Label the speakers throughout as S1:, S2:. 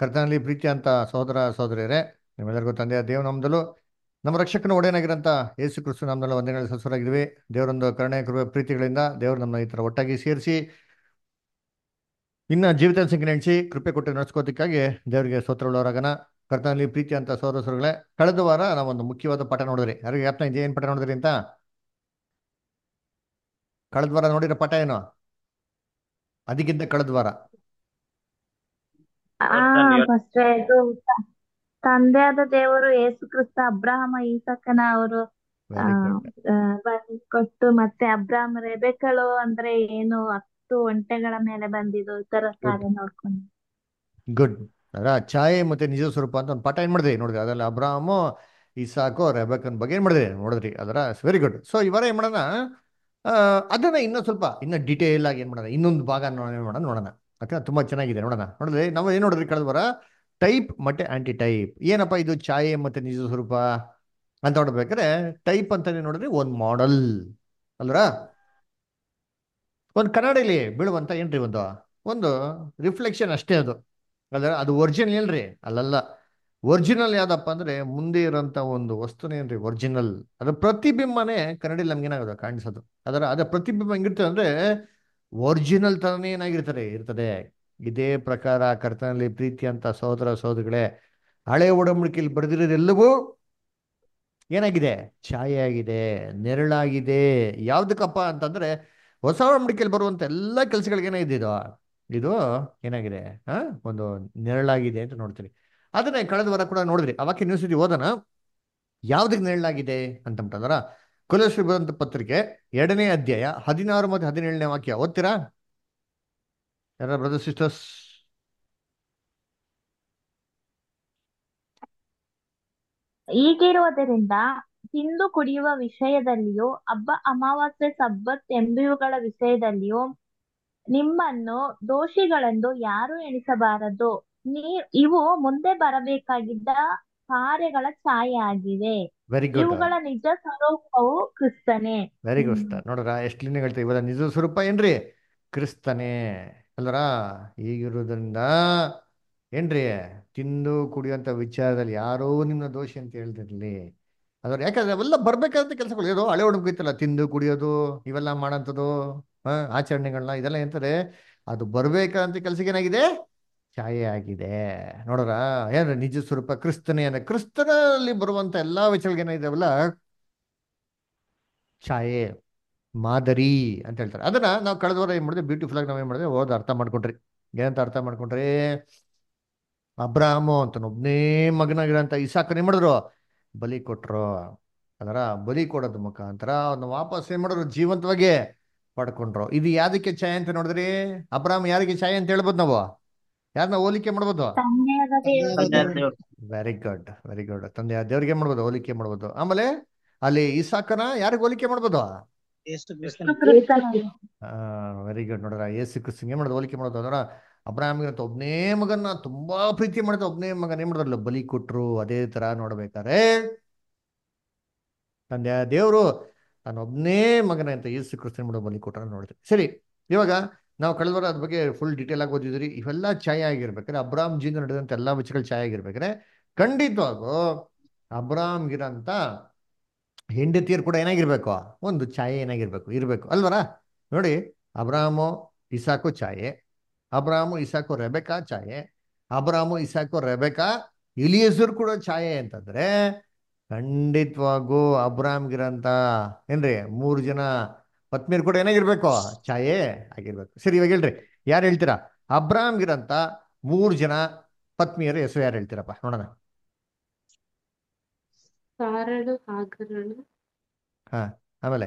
S1: ಕರ್ತನಲ್ಲಿ ಪ್ರೀತಿ ಅಂತ ಸಹೋದರ ಸಹೋದರಿಯರೇ, ನಿಮ್ಮೆಲ್ಲರಿಗೂ ತಂದೆಯ ದೇವನಾಮದಲ್ಲೂ ನಮ್ಮ ರಕ್ಷಕನ ಒಡೆಯನಾಗಿರಂತ ಯೇಸು ಕ್ರಿಸ್ತು ನಾಮದಲ್ಲಿ ವಂದನೆಗಳು ಸಸ್ವರಾಗಿದ್ವಿ. ದೇವರೊಂದು ಕರುಣೆ ಕೃಪೆ ಪ್ರೀತಿಗಳಿಂದ ದೇವರು ನಮ್ಮ ಈ ಥರ ಒಟ್ಟಾಗಿ ಸೇರಿಸಿ ಇನ್ನ ಜೀವಿತ ಸಂಖ್ಯೆ ನೆನೆಸಿ ಕೃಪೆ ಕೊಟ್ಟು ನಡೆಸ್ಕೋದಕ್ಕಾಗಿ ದೇವರಿಗೆ ಸ್ತೋತ್ರವುಳ್ಳವರಾಗನ. ಕರ್ತನಲ್ಲಿ ಪ್ರೀತಿ ಅಂತ ಸಹೋದರ ಸಹೋದರಿಗಳೇ, ಕಳೆದ ವಾರ ನಾವೊಂದು ಮುಖ್ಯವಾದ ಪಾಠ ನೋಡಿದ್ರಿ. ಯಾರಿಗೆ ಜ್ಞಾಪನ ಇದೆ ಏನು ಪಾಠ ನೋಡಿದ್ರಿ ಅಂತ? ಕಳೆದ ವಾರ ನೋಡಿರೋ ಪಾಠ ಏನು? ಅದಕ್ಕಿಂತ ಕಳೆದ ವಾರ
S2: ಆ
S3: ಇವತ್ತಲ್ಲಿ
S2: ಫಸ್ಟ್ ಇದು ತಂದೆಯಾದ ದೇವರು ಯೇಸು ಕ್ರಿಸ್ತ ಅಬ್ರಹಾಮ ಈಸಕನ ಅವರು ಆ
S1: ವೆರಿ ಗುಡ್.
S2: ಕೊಟ್ಟು ಮತ್ತೆ ಅಬ್ರಾಹಂ ರೆಬೆಕ್ಕಳು ಅಂದ್ರೆ ಏನು 10 ಒಂಟೆಗಳ ಮೇಲೆ ಬಂದಿದ್ದು ಈ ತರ
S1: ಗುಡ್
S2: ಕಾರ್ಯ ನೋಡ್ಕೊಂಡು.
S1: ಗುಡ್. ಅದರ ಛಾಯೆ ಮತ್ತೆ ನಿಜ ಸ್ವರೂಪ ಅಂತ ಒಂದು ಪಾಠ ಏನು ಮಾಡಿದ್ರಿ ನೋಡಿದ್ರಿ. ಅದರಲ್ಲಿ ಅಬ್ರಾಹಮು ಇಸಾಕು ರೆಬೆಕನ್ ಬಗ್ಗೆ ಏನು ಮಾಡಿದ್ರಿ ನೋಡಿದ್ರಿ. ಅದರ ವೆರಿ ಗುಡ್. ಸೊ ಇವರ ಏನು ಮಾಡೋಣ, ಅದನ್ನ ಇನ್ನೂ ಸ್ವಲ್ಪ ಇನ್ನು ಡೀಟೇಲ್ ಆಗಿ ಏನು ಮಾಡೋಣ, ಇನ್ನೊಂದು ಭಾಗ ಏನು ಮಾಡೋಣ ನೋಡೋಣ. ಓಕೆ, ತುಂಬ ಚೆನ್ನಾಗಿದೆ ನೋಡೋಣ. ನೋಡಿದ್ರಿ ನಾವು ಏನು ನೋಡಿದ್ರಿ ಕಳೆದ ವಾರ? ಟೈಪ್ ಮತ್ತೆ ಆಂಟಿ ಟೈಪ್. ಏನಪ್ಪ ಇದು ಛಾಯೆ ಮತ್ತೆ ನಿಜ ಸ್ವರೂಪ ಅಂತ ನೋಡ್ಬೇಕಾದ್ರೆ, ಟೈಪ್ ಅಂತಾನೆ ನೋಡಿದ್ರಿ ಒಂದು ಮಾಡೆಲ್ ಅಲ್ರ, ಒಂದು ಕನ್ನಡಿಲಿ ಬೀಳುವಂತ ಏನ್ರಿ ಒಂದು ಒಂದು ರಿಫ್ಲೆಕ್ಷನ್ ಅಷ್ಟೇ ಅದು. ಅದ್ರ ಅದು ಒರಿಜಿನಲ್ ಏನ್ರಿ? ಅಲ್ಲಲ್ಲ. ಒರಿಜಿನಲ್ ಯಾವ್ದಪ್ಪ ಅಂದ್ರೆ ಮುಂದೆ ಇರೋಂಥ ಒಂದು ವಸ್ತುನೇ ಏನ್ರಿ ಒರಿಜಿನಲ್. ಅದ್ರ ಪ್ರತಿಬಿಂಬನೇ ಕನ್ನಡಿಲಿ ನಮ್ಗೆ ಏನಾಗೋದು ಕಾಣಿಸೋದು. ಅದರ ಪ್ರತಿಬಿಂಬ ಹೆಂಗಿರ್ತದೆ ಅಂದ್ರೆ ಒರಿಜಿನಲ್ ತರನೇ ಏನಾಗಿರ್ತಾರೆ ಇರ್ತದೆ. ಇದೇ ಪ್ರಕಾರ ಕರ್ತನಲ್ಲಿ ಪ್ರೀತಿ ಅಂತ ಸಹೋದರ ಸಹೋದರಿಗಳೇ, ಹಳೆ ಒಡಂಬಡಿಕೆಯಲ್ಲಿ ಬರೆದಿರೋದೆಲ್ಲವೂ ಏನಾಗಿದೆ? ಛಾಯೆ ಆಗಿದೆ, ನೆರಳಾಗಿದೆ. ಯಾವ್ದಕ್ಕಪ್ಪ ಅಂತಂದ್ರೆ ಹೊಸ ಒಡಂಬಡಿಕೆಯಲ್ಲಿ ಬರುವಂತ ಎಲ್ಲ ಕೆಲಸಗಳಿಗೆ ಏನಾಗಿದೆ ಇದು? ಇದು ಏನಾಗಿದೆ? ಆ ಒಂದು ನೆರಳಾಗಿದೆ ಅಂತ ನೋಡ್ತೀರಿ. ಅದನ್ನೇ ಕಳೆದ ವಾರ ಕೂಡ ನೋಡಿದ್ರಿ. ಅವಕ್ಕೆ ನ್ಯೂಸ್ ಓದೋಣ. ಯಾವ್ದಕ್ಕೆ ನೆರಳಾಗಿದೆ ಅಂತಂದ್ರ ಕೊಲೊಸ್ಸೆ ಬರೆದಂತ ಪತ್ರಿಕೆ 2ನೇ ಅಧ್ಯಾಯ 16 ಮತ್ತು 17ನೇ ವಾಕ್ಯ ಓದ್ತೀರಾ ಯಾರ ಬ್ರದರ್ ಸಿಸ್ಟರ್ಸ್?
S2: ಹೀಗಿರುವುದರಿಂದ ತಿಂದು ಕುಡಿಯುವ ವಿಷಯದಲ್ಲಿಯೂ ಹಬ್ಬ ಅಮಾವಾಸ್ಯೆ ಸಬ್ಬತ್ ಎಂಬಿವುಗಳ ವಿಷಯದಲ್ಲಿಯೂ ನಿಮ್ಮನ್ನು ದೋಷಿಗಳೆಂದು ಯಾರು ಎಣಿಸಬಾರದು. ಇವು ಮುಂದೆ ಬರಬೇಕಾಗಿದ್ದ ಕಾರ್ಯಗಳ ಛಾಯೆ ಆಗಿವೆ.
S1: Very good.
S2: ಇವುಗಳ ನಿಜ ಸ್ವರೂಪವು ಕ್ರಿಸ್ತನೇ.
S1: Very good star. ನೋಡ್ರ ಎಷ್ಟು ಕ್ಲೀನ್ ಹೇಳ್ತೀವಿ. ಇವಾಗ ನಿಜ ಸ್ವರೂಪ ಏನ್ರಿ? ಕ್ರಿಸ್ತನೇ ಅಲ್ರ. ಹೀಗಿರುವುದರಿಂದ ಏನ್ರಿ, ತಿಂದು ಕುಡಿಯುವಂತ ವಿಚಾರದಲ್ಲಿ ಯಾರೋ ನಿನ್ನ ದೋಷಿ ಅಂತ ಹೇಳ್ತಿರ್ಲಿ. ಅದ್ರ ಯಾಕಂದ್ರೆ ಅವೆಲ್ಲ ಬರ್ಬೇಕಾದಂತ ಕೆಲಸಗಳು ಏನೋ ಹಳೆ ಹುಡುಗಿತ್ತಲ್ಲ, ತಿಂದು ಕುಡಿಯೋದು ಇವೆಲ್ಲ ಮಾಡೋಂಥದ್ದು ಆಚರಣೆಗಳನ್ನ ಇದೆಲ್ಲ ಎಂತಾರೆ, ಅದು ಬರ್ಬೇಕಾದಂತ ಕೆಲ್ಸಕ್ಕೆ ಏನಾಗಿದೆ? ಛಾಯೆ ಆಗಿದೆ. ನೋಡ್ರ ಏನ್ರಿ ನಿಜ ಸ್ವರೂಪ ಕ್ರಿಸ್ತನೇ ಅಂದ್ರೆ ಕ್ರಿಸ್ತನಲ್ಲಿ ಬರುವಂತ ಎಲ್ಲಾ ವಿಚಾರಗಳಿಗೆ ಏನಿದಾವಲ್ಲ ಛಾಯೆ ಮಾದರಿ ಅಂತ ಹೇಳ್ತಾರೆ. ಅದನ್ನ ನಾವು ಕಳೆದ ವಾರ ಏನ್ ಮಾಡಿದ್ವಿ, ಬ್ಯೂಟಿಫುಲ್ ಆಗಿ ನಾವೇನ್ ಮಾಡಿದ್ವಿ ಓದ್ ಅರ್ಥ ಮಾಡ್ಕೊಂಡ್ರಿ. ಏನಂತ ಅರ್ಥ ಮಾಡ್ಕೊಂಡ್ರಿ? ಅಬ್ರಾಹಮು ಅಂತ ಒಬ್ನೇ ಮಗನಾಗಿರೋಂಥ ಇಸಾಕನ್ ಏನ್ ಮಾಡಿದ್ರು? ಬಲಿ ಕೊಟ್ರು. ಅದರ ಬಲಿ ಕೊಡೋದ್ ಮುಖಾಂತರ ಅವ್ನ ವಾಪಸ್ ಏನ್ ಮಾಡಿದ್ರು? ಜೀವಂತವಾಗಿ ಪಡ್ಕೊಂಡ್ರು. ಇದು ಯಾವ್ದಕ್ಕೆ ಛಾಯೆ ಅಂತ ನೋಡಿದ್ರಿ? ಅಬ್ರಾಹಂ ಯಾರಿಗೆ ಛಾಯೆ ಅಂತ ಹೇಳ್ಬೋದು ನಾವು? ಯಾರನ್ನ ಹೋಲಿಕೆ ಮಾಡ್ಬೋದು?
S2: ತಂದೆಯಾದ ದೇವರು
S3: ತಂದೆ ದೇವ್ರು
S1: ವೆರಿ ಗುಡ್, ವೆರಿ ಗುಡ್. ತಂದೆ ದೇವ್ರಿಗೆ ಮಾಡ್ಬೋದು, ಹೋಲಿಕೆ ಮಾಡ್ಬೋದು. ಆಮೇಲೆ ಅಲ್ಲಿ ಇಸಾಕನ ಯಾರಿಗೆ ಹೋಲಿಕೆ ಮಾಡ್ಬೋದು?
S3: ಯೇಸು ಕ್ರಿಸ್ತನ
S2: ಕ್ರಿಸ್ತನಲ್ಲಿ.
S1: Very good. ನೋಡ್ರ ಯೇಸು ಕ್ರಿಸ್ತಂಗೆ ಮಾಡೋದು ಹೋಲಿಕೆ ಮಾಡೋದು. ಅದರ ಅಬ್ರಾಹ್ಮಿಗಂತ ಒಬ್ನೇ ಮಗನ್ನ ತುಂಬಾ ಪ್ರೀತಿ ಮಾಡಿದ ಒಬ್ನೇ ಮಗನ ಏನ್ ಮಾಡಿದ್ರಲ್ಲ ಬಲಿ ಕೊಟ್ರು. ಅದೇ ತರ ನೋಡ್ಬೇಕಾರೆ ತಂದೆ ದೇವರು ನಾನು ಒಬ್ನೇ ಮಗನ ಅಂತ ಯೇಸು ಕ್ರಿಸ್ತನ್ ಮಾಡೋ ಬಲಿ ಕೊಟ್ರ ನೋಡಿದ್ರಿ. ಸರಿ, ಇವಾಗ ನಾವು ಕಳೆದ ವಾರ ಅದ್ರ ಬಗ್ಗೆ ಫುಲ್ ಡೀಟೇಲ್ ಆಗಿ ಓದಿದ್ರಿ. ಇವೆಲ್ಲ ಛಾಯೆ ಆಗಿರ್ಬೇಕಾದ್ರೆ, ಅಬ್ರಾಹಂ ಜೀವನ ನಡೆದಂತ ಎಲ್ಲಾ ವಿಷಯಗಳು ಛಾಯೆ ಆಗಿರ್ಬೇಕಾದ್ರೆ, ಖಂಡಿತವಾಗೂ ಅಬ್ರಾಹಂಗಿರಂತ ಹೆಂಡತಿಯರು ಕೂಡ ಏನಾಗಿರ್ಬೇಕು? ಒಂದು ಛಾಯೆ ಏನಾಗಿರ್ಬೇಕು? ಇರ್ಬೇಕು ಅಲ್ವರ. ನೋಡಿ, ಅಬ್ರಾಹಮು ಇಸಾಕು ಛಾಯೆ, ಅಬ್ರಾಹಮು ಇಸಾಕು ರೆಬೆಕಾ ಛಾಯೆ, ಅಬ್ರಾಹಮು ಇಸಾಕು ರೆಬೆಕಾ ಇಲಿಯೇಸರ್ ಕೂಡ ಛಾಯೆ ಅಂತಂದ್ರೆ ಖಂಡಿತವಾಗೂ ಅಬ್ರಾಹ್ಮ್ಗಿರಂತ ಏನ್ರಿ 3 ಜನ ಪತ್ನಿಯರು ಕೂಡ ಏನಾಗಿರ್ಬೇಕು? ಛಾಯೆ ಆಗಿರ್ಬೇಕು. ಸರಿ, ಇವಾಗ ಹೇಳ್ರಿ, ಯಾರು ಹೇಳ್ತೀರಾ ಅಬ್ರಾಹ್ಮ್ಗಿರಂತ 3 ಜನ ಪತ್ನಿಯರ ಹೆಸರು ಯಾರು ಹೇಳ್ತೀರಪ್ಪ ನೋಡೋಣ?
S4: ಸಾರಳು ಹಾಗರಳು
S1: ಹಾ, ಆಮೇಲೆ